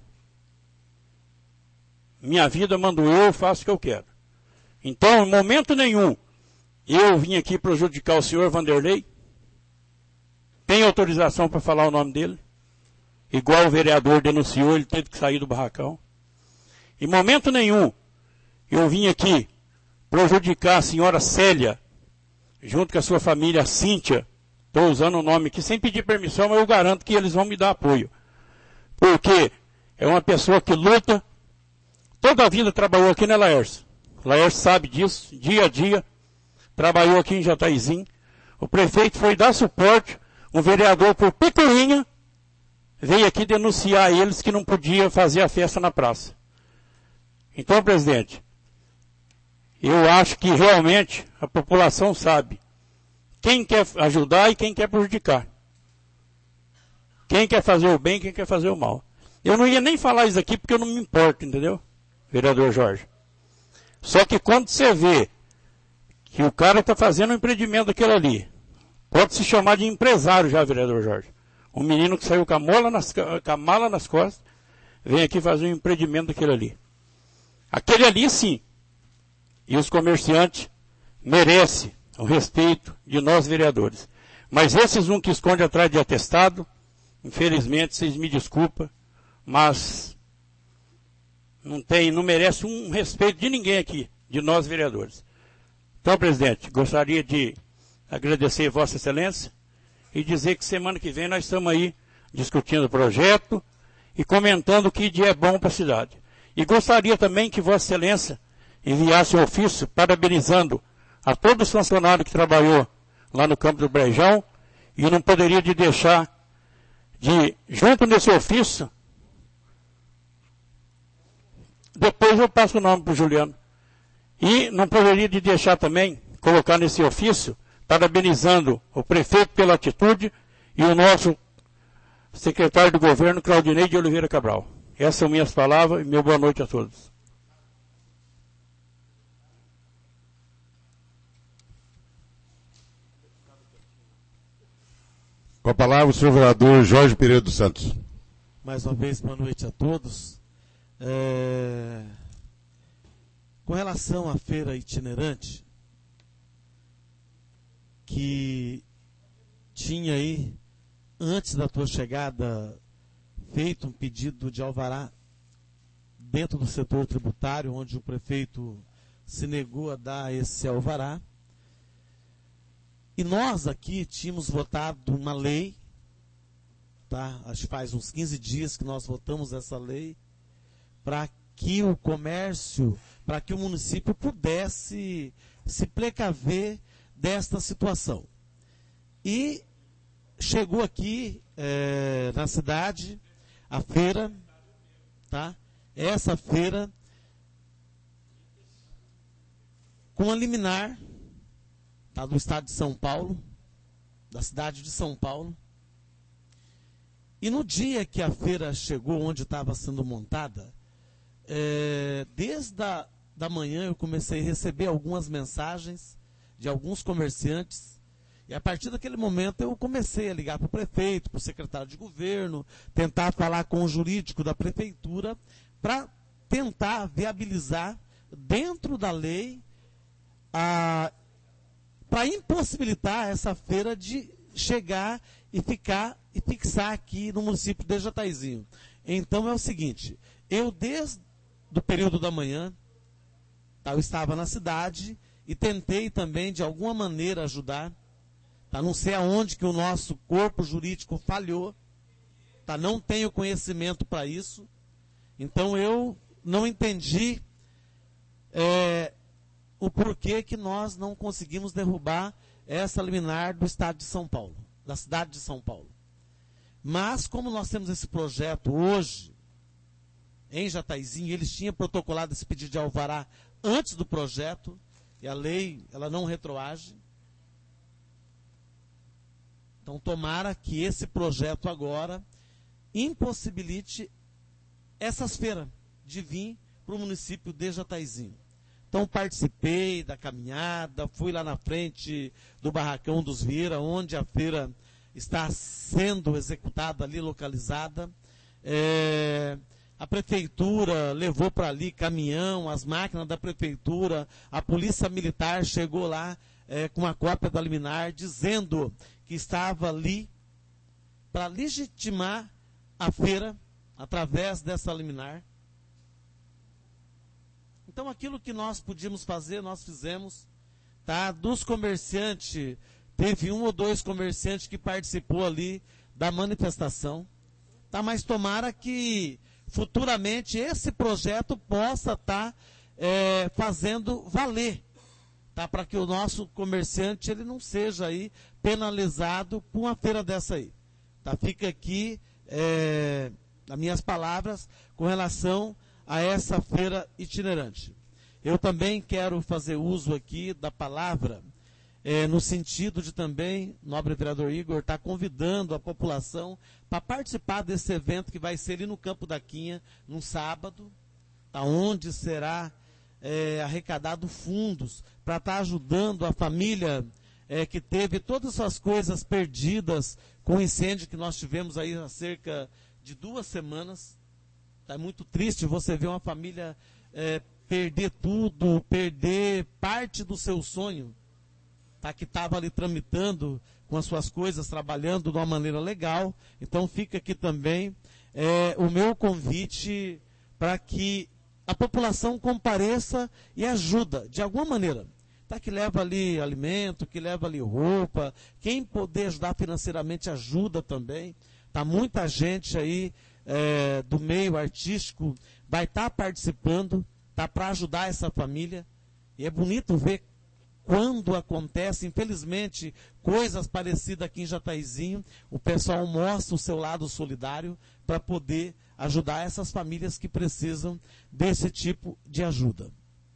[SPEAKER 9] Minha vida mando eu, faço o que eu quero. Então, em momento nenhum, eu vim aqui prejudicar o senhor Vanderlei. Tem autorização para falar o nome dele. Igual o vereador denunciou, ele teve que sair do barracão. Em momento nenhum, eu vim aqui prejudicar a senhora Célia, junto com a sua família Cíntia. Estou usando o nome aqui sem pedir permissão, mas eu garanto que eles vão me dar apoio. Porque é uma pessoa que luta, toda a vida trabalhou aqui na Laércio. Laércio sabe disso, dia a dia, trabalhou aqui em Jataizinho. O prefeito foi dar suporte, um vereador por picuinha, veio aqui denunciar eles que não podia fazer a festa na praça. Então, presidente, eu acho que realmente a população sabe quem quer ajudar e quem quer prejudicar. Quem quer fazer o bem e quem quer fazer o mal. Eu não ia nem falar isso aqui porque eu não me importo, entendeu? Vereador Jorge. Só que quando você vê que o cara está fazendo um empreendimento daquele ali, pode se chamar de empresário já, vereador Jorge. Um menino que saiu com a, mola nas, com a mala nas costas, vem aqui fazer um empreendimento daquele ali. Aquele ali sim. E os comerciantes merecem o respeito de nós vereadores. Mas esses um que esconde atrás de atestado, infelizmente, vocês me desculpam, mas não tem, não merece um respeito de ninguém aqui, de nós vereadores. Então, presidente, gostaria de agradecer a Vossa Excelência e dizer que semana que vem nós estamos aí discutindo o projeto e comentando o que de é bom para a cidade. E gostaria também que Vossa Excelência enviasse um ofício parabenizando a todos os funcionários que trabalhou lá no campo do Brejão e não poderia de deixar de, junto nesse ofício, depois eu passo o nome para o Juliano, e não poderia de deixar também, colocar nesse ofício, parabenizando o prefeito pela atitude e o nosso secretário de governo, Claudinei de Oliveira Cabral. Essas são minhas palavras e meu boa noite a todos.
[SPEAKER 4] Com a palavra o senhor vereador Jorge Pereira dos Santos.
[SPEAKER 3] Mais uma vez, boa noite a todos. É... Com relação à feira itinerante, que tinha aí, antes da tua chegada, feito um pedido de alvará dentro do setor tributário, onde o prefeito se negou a dar esse alvará. E nós aqui tínhamos votado uma lei, tá? Acho que faz uns quinze dias que nós votamos essa lei, para que o comércio, para que o município pudesse se precaver desta situação. E chegou aqui é, na cidade a feira, tá? Essa feira com a liminar, tá, do estado de São Paulo, da cidade de São Paulo. E no dia que a feira chegou, onde estava sendo montada, é, desde a da manhã eu comecei a receber algumas mensagens de alguns comerciantes, e a partir daquele momento eu comecei a ligar para o prefeito, para o secretário de governo, tentar falar com o jurídico da prefeitura, para tentar viabilizar dentro da lei, para impossibilitar essa feira de chegar e ficar e fixar aqui no município de Jataizinho. Então é o seguinte, eu desde o período da manhã, Tá, eu estava na cidade e tentei também, de alguma maneira, ajudar. Tá, não sei aonde que o nosso corpo jurídico falhou. Tá, não tenho conhecimento para isso. Então eu não entendi é, o porquê que nós não conseguimos derrubar essa liminar do Estado de São Paulo, da cidade de São Paulo. Mas como nós temos esse projeto hoje, em Jataizinho, eles tinham protocolado esse pedido de alvará antes do projeto, e a lei ela não retroage. Então tomara que esse projeto agora impossibilite essas feiras de vir para o município de Jataizinho. Então participei da caminhada, fui lá na frente do Barracão dos Vieira, onde a feira está sendo executada ali, localizada. É, a prefeitura levou para ali caminhão, as máquinas da prefeitura, a polícia militar chegou lá é, com uma cópia da liminar, dizendo que estava ali para legitimar a feira através dessa liminar. Então aquilo que nós podíamos fazer, nós fizemos. Tá? Dos comerciantes, teve um ou dois comerciantes que participou ali da manifestação. Tá? Mas tomara que futuramente esse projeto possa estar tá, é, fazendo valer. Tá? Para que o nosso comerciante ele não seja aí penalizado por uma feira dessa aí. Tá? Fica aqui é, as minhas palavras com relação a essa feira itinerante. Eu também quero fazer uso aqui da palavra, é, no sentido de também, nobre vereador Igor, estar tá convidando a população para participar desse evento que vai ser ali no Campo da Quinha, no sábado, tá, onde será é, arrecadado fundos para estar tá ajudando a família é, que teve todas as suas coisas perdidas com o incêndio que nós tivemos aí há cerca de duas semanas. É muito triste você ver uma família é, perder tudo, perder parte do seu sonho, tá? Que estava ali tramitando com as suas coisas, trabalhando de uma maneira legal. Então fica aqui também é, o meu convite para que a população compareça e ajuda, de alguma maneira. Tá? Que leva ali alimento, que leva ali roupa, quem poder ajudar financeiramente ajuda também. Tá? Muita gente aí É, do meio artístico vai estar tá participando, tá, para ajudar essa família. E é bonito ver quando acontece, infelizmente, coisas parecidas aqui em Jataizinho, o pessoal mostra o seu lado solidário para poder ajudar essas famílias que precisam desse tipo de ajuda.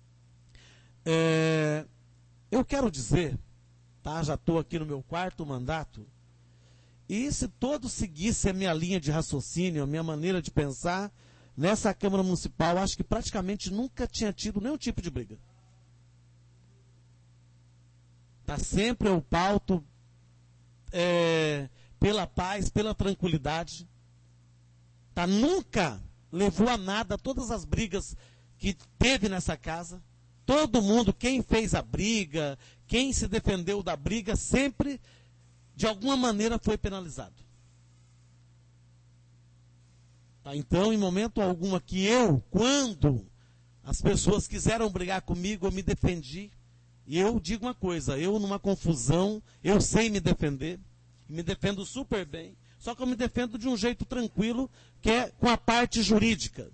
[SPEAKER 3] É, eu quero dizer, tá, já estou aqui no meu quarto mandato, e se todos seguissem a minha linha de raciocínio, a minha maneira de pensar, nessa Câmara Municipal, acho que praticamente nunca tinha tido nenhum tipo de briga. Está sempre o pauto é, pela paz, pela tranquilidade. Tá, nunca levou a nada todas as brigas que teve nessa casa. Todo mundo, quem fez a briga, quem se defendeu da briga, sempre de alguma maneira foi penalizado. Tá, então, em momento algum aqui, eu, quando as pessoas quiseram brigar comigo, eu me defendi. E eu digo uma coisa, eu numa confusão, eu sei me defender, me defendo super bem, só que eu me defendo de um jeito tranquilo, que é com a parte jurídica.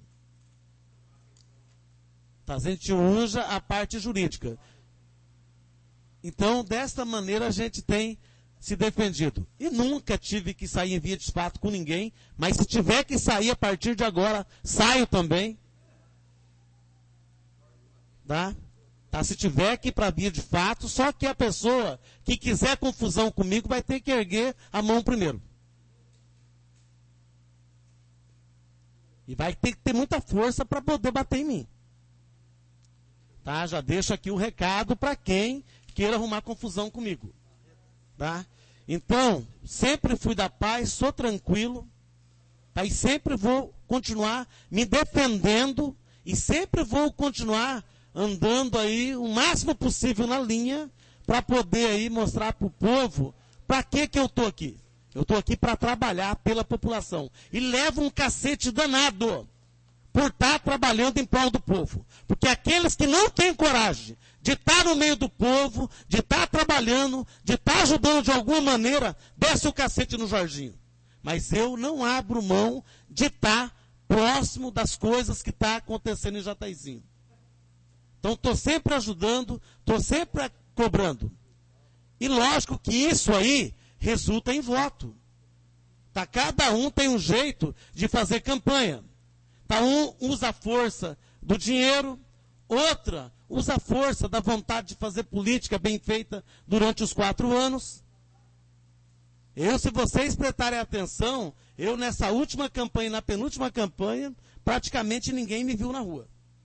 [SPEAKER 3] Tá, a gente usa a parte jurídica. Então, desta maneira, a gente tem se defendido. E nunca tive que sair em via de fato com ninguém, mas se tiver que sair a partir de agora, saio também. Tá? Tá? Se tiver que ir para via de fato, só que a pessoa que quiser confusão comigo vai ter que erguer a mão primeiro. E vai ter que ter muita força para poder bater em mim. Tá? Já deixo aqui o recado para quem queira arrumar confusão comigo. Tá? Então, sempre fui da paz, sou tranquilo, tá? E sempre vou continuar me defendendo e sempre vou continuar andando aí o máximo possível na linha para poder aí mostrar para o povo para que que eu estou aqui. Eu estou aqui para trabalhar pela população. E levo um cacete danado, por estar trabalhando em prol do povo. Porque aqueles que não têm coragem de estar no meio do povo, de estar trabalhando, de estar ajudando de alguma maneira, desce o cacete no Jorginho. Mas eu não abro mão de estar próximo das coisas que estão acontecendo em Jataizinho. Então estou sempre ajudando, estou sempre cobrando. E lógico que isso aí resulta em voto. Tá, cada um tem um jeito de fazer campanha. Tá, um usa a força do dinheiro, outra usa a força da vontade de fazer política bem feita durante os quatro anos. Eu, se vocês prestarem atenção, eu nessa última campanha, na penúltima campanha, praticamente ninguém me viu na rua.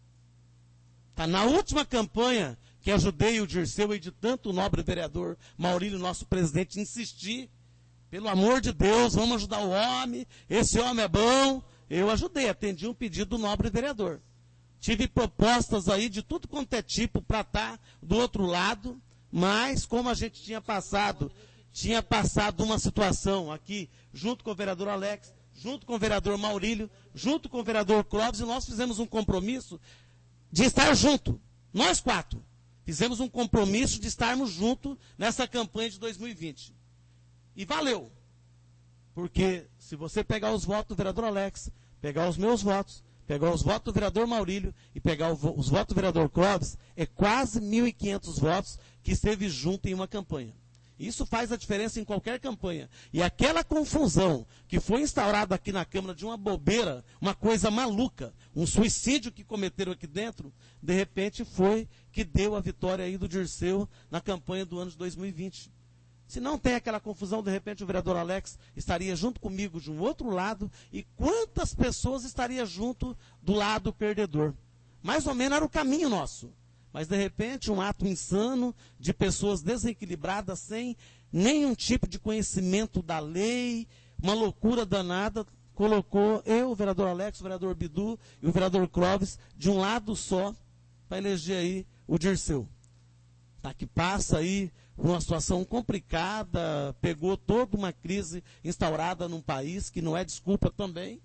[SPEAKER 3] Tá, na última campanha, que ajudei o Dirceu e de tanto o nobre vereador Maurílio, nosso presidente, insistir, pelo amor de Deus, vamos ajudar o homem, esse homem é bom. Eu ajudei, atendi um pedido do nobre vereador. Tive propostas aí de tudo quanto é tipo para estar do outro lado, mas como a gente tinha passado, tinha passado uma situação aqui, junto com o vereador Alex, junto com o vereador Maurílio, junto com o vereador Clóvis, e nós fizemos um compromisso de estar junto, nós quatro. Fizemos um compromisso de estarmos juntos nessa campanha de dois mil e vinte. E valeu. Porque se você pegar os votos do vereador Alex, pegar os meus votos, pegar os votos do vereador Maurílio e pegar o, os votos do vereador Clóvis, é quase mil e quinhentos votos que esteve junto em uma campanha. Isso faz a diferença em qualquer campanha. E aquela confusão que foi instaurada aqui na Câmara de uma bobeira, uma coisa maluca, um suicídio que cometeram aqui dentro, de repente foi que deu a vitória aí do Dirceu na campanha do ano de dois mil e vinte. Se não tem aquela confusão, de repente o vereador Alex estaria junto comigo de um outro lado, e quantas pessoas estariam junto do lado perdedor? Mais ou menos era o caminho nosso. Mas, de repente, um ato insano de pessoas desequilibradas, sem nenhum tipo de conhecimento da lei, uma loucura danada, colocou eu, o vereador Alex, o vereador Bidu e o vereador Clóvis de um lado só para eleger aí o Dirceu. Tá, que passa aí uma situação complicada, pegou toda uma crise instaurada num país, que não é desculpa também.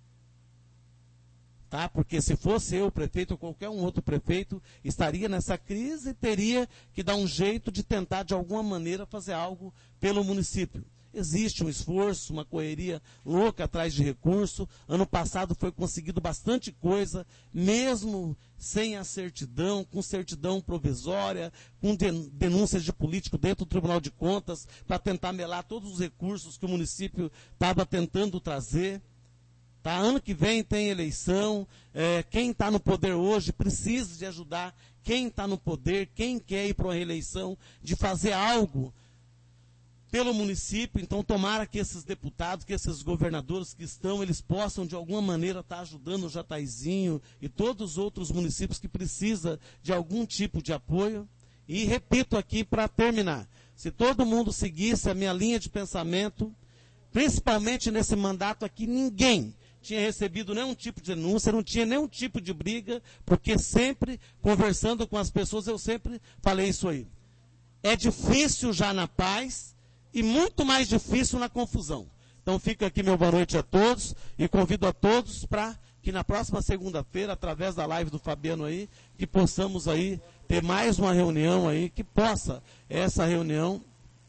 [SPEAKER 3] Tá? Porque se fosse eu, o prefeito, ou qualquer um outro prefeito, estaria nessa crise e teria que dar um jeito de tentar, de alguma maneira, fazer algo pelo município. Existe um esforço, uma correria louca atrás de recurso. Ano passado foi conseguido bastante coisa, mesmo sem a certidão, com certidão provisória, com denúncias de político dentro do Tribunal de Contas, para tentar melar todos os recursos que o município estava tentando trazer. Tá, ano que vem tem eleição, é, quem está no poder hoje precisa de ajudar quem está no poder, quem quer ir para uma reeleição, de fazer algo pelo município. Então tomara que esses deputados, que esses governadores que estão, eles possam de alguma maneira estar ajudando o Jataizinho e todos os outros municípios que precisam de algum tipo de apoio. E repito aqui para terminar, se todo mundo seguisse a minha linha de pensamento, principalmente nesse mandato aqui, ninguém tinha recebido nenhum tipo de denúncia, não tinha nenhum tipo de briga, porque sempre, conversando com as pessoas, eu sempre falei isso aí. É difícil já na paz e muito mais difícil na confusão. Então fica aqui meu boa noite a todos e convido a todos para que na próxima segunda-feira, através da live do Fabiano aí, que possamos aí ter mais uma reunião aí, que possa essa reunião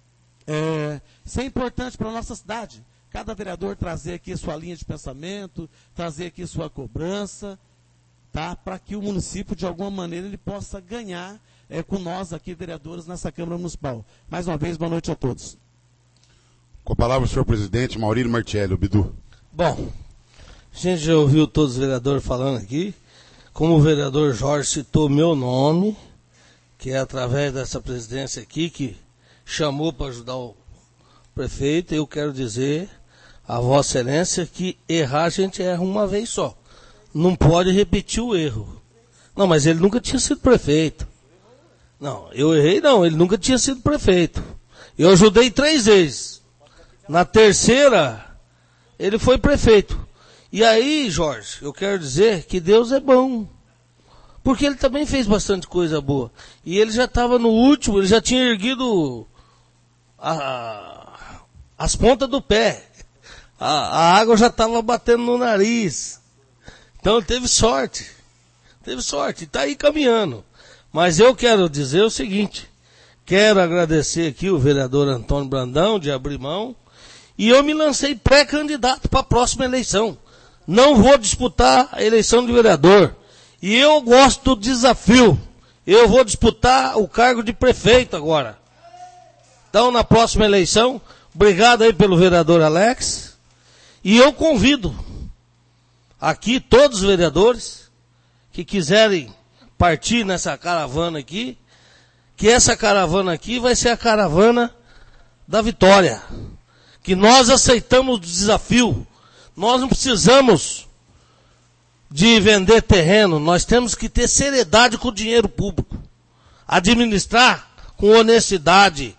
[SPEAKER 3] é, ser importante para a nossa cidade. Cada vereador trazer aqui sua linha de pensamento, trazer aqui sua cobrança, tá? Para que o município, de alguma maneira, ele possa ganhar é, com nós aqui, vereadores, nessa Câmara Municipal. Mais uma vez, boa noite a todos.
[SPEAKER 4] Com a palavra o senhor presidente Maurílio Martiello, Bidu.
[SPEAKER 1] Bom, a gente já ouviu todos os vereadores falando aqui. Como o vereador Jorge citou meu nome, que é através dessa presidência aqui, que chamou para ajudar o prefeito, eu quero dizer a Vossa Excelência que errar a gente erra uma vez só. Não pode repetir o erro. Não, mas ele nunca tinha sido prefeito. Não, eu errei não, ele nunca tinha sido prefeito. Eu ajudei três vezes. Na terceira, ele foi prefeito. E aí, Jorge, eu quero dizer que Deus é bom. Porque ele também fez bastante coisa boa. E ele já estava no último, ele já tinha erguido a, as pontas do pé. A, a água já estava batendo no nariz. Então ele teve sorte. Teve sorte, está aí caminhando. Mas eu quero dizer o seguinte, quero agradecer aqui o vereador Antônio Brandão de abrir mão, e eu me lancei pré-candidato para a próxima eleição. Não vou disputar a eleição de vereador. E eu gosto do desafio. Eu vou disputar o cargo de prefeito agora. Então, na próxima eleição, obrigado aí pelo vereador Alex. E eu convido aqui todos os vereadores que quiserem partir nessa caravana aqui, que essa caravana aqui vai ser a caravana da vitória. Que nós aceitamos o desafio. Nós não precisamos de vender terreno, nós temos que ter seriedade com o dinheiro público. Administrar com honestidade.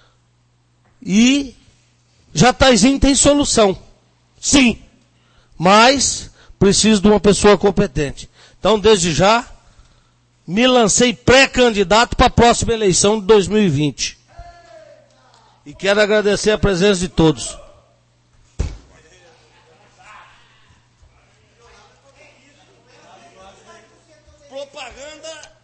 [SPEAKER 1] E Jataizinho tem solução. Sim. Mas preciso de uma pessoa competente. Então, desde já, me lancei pré-candidato para a próxima eleição de dois mil e vinte. E quero agradecer a presença de todos. Propaganda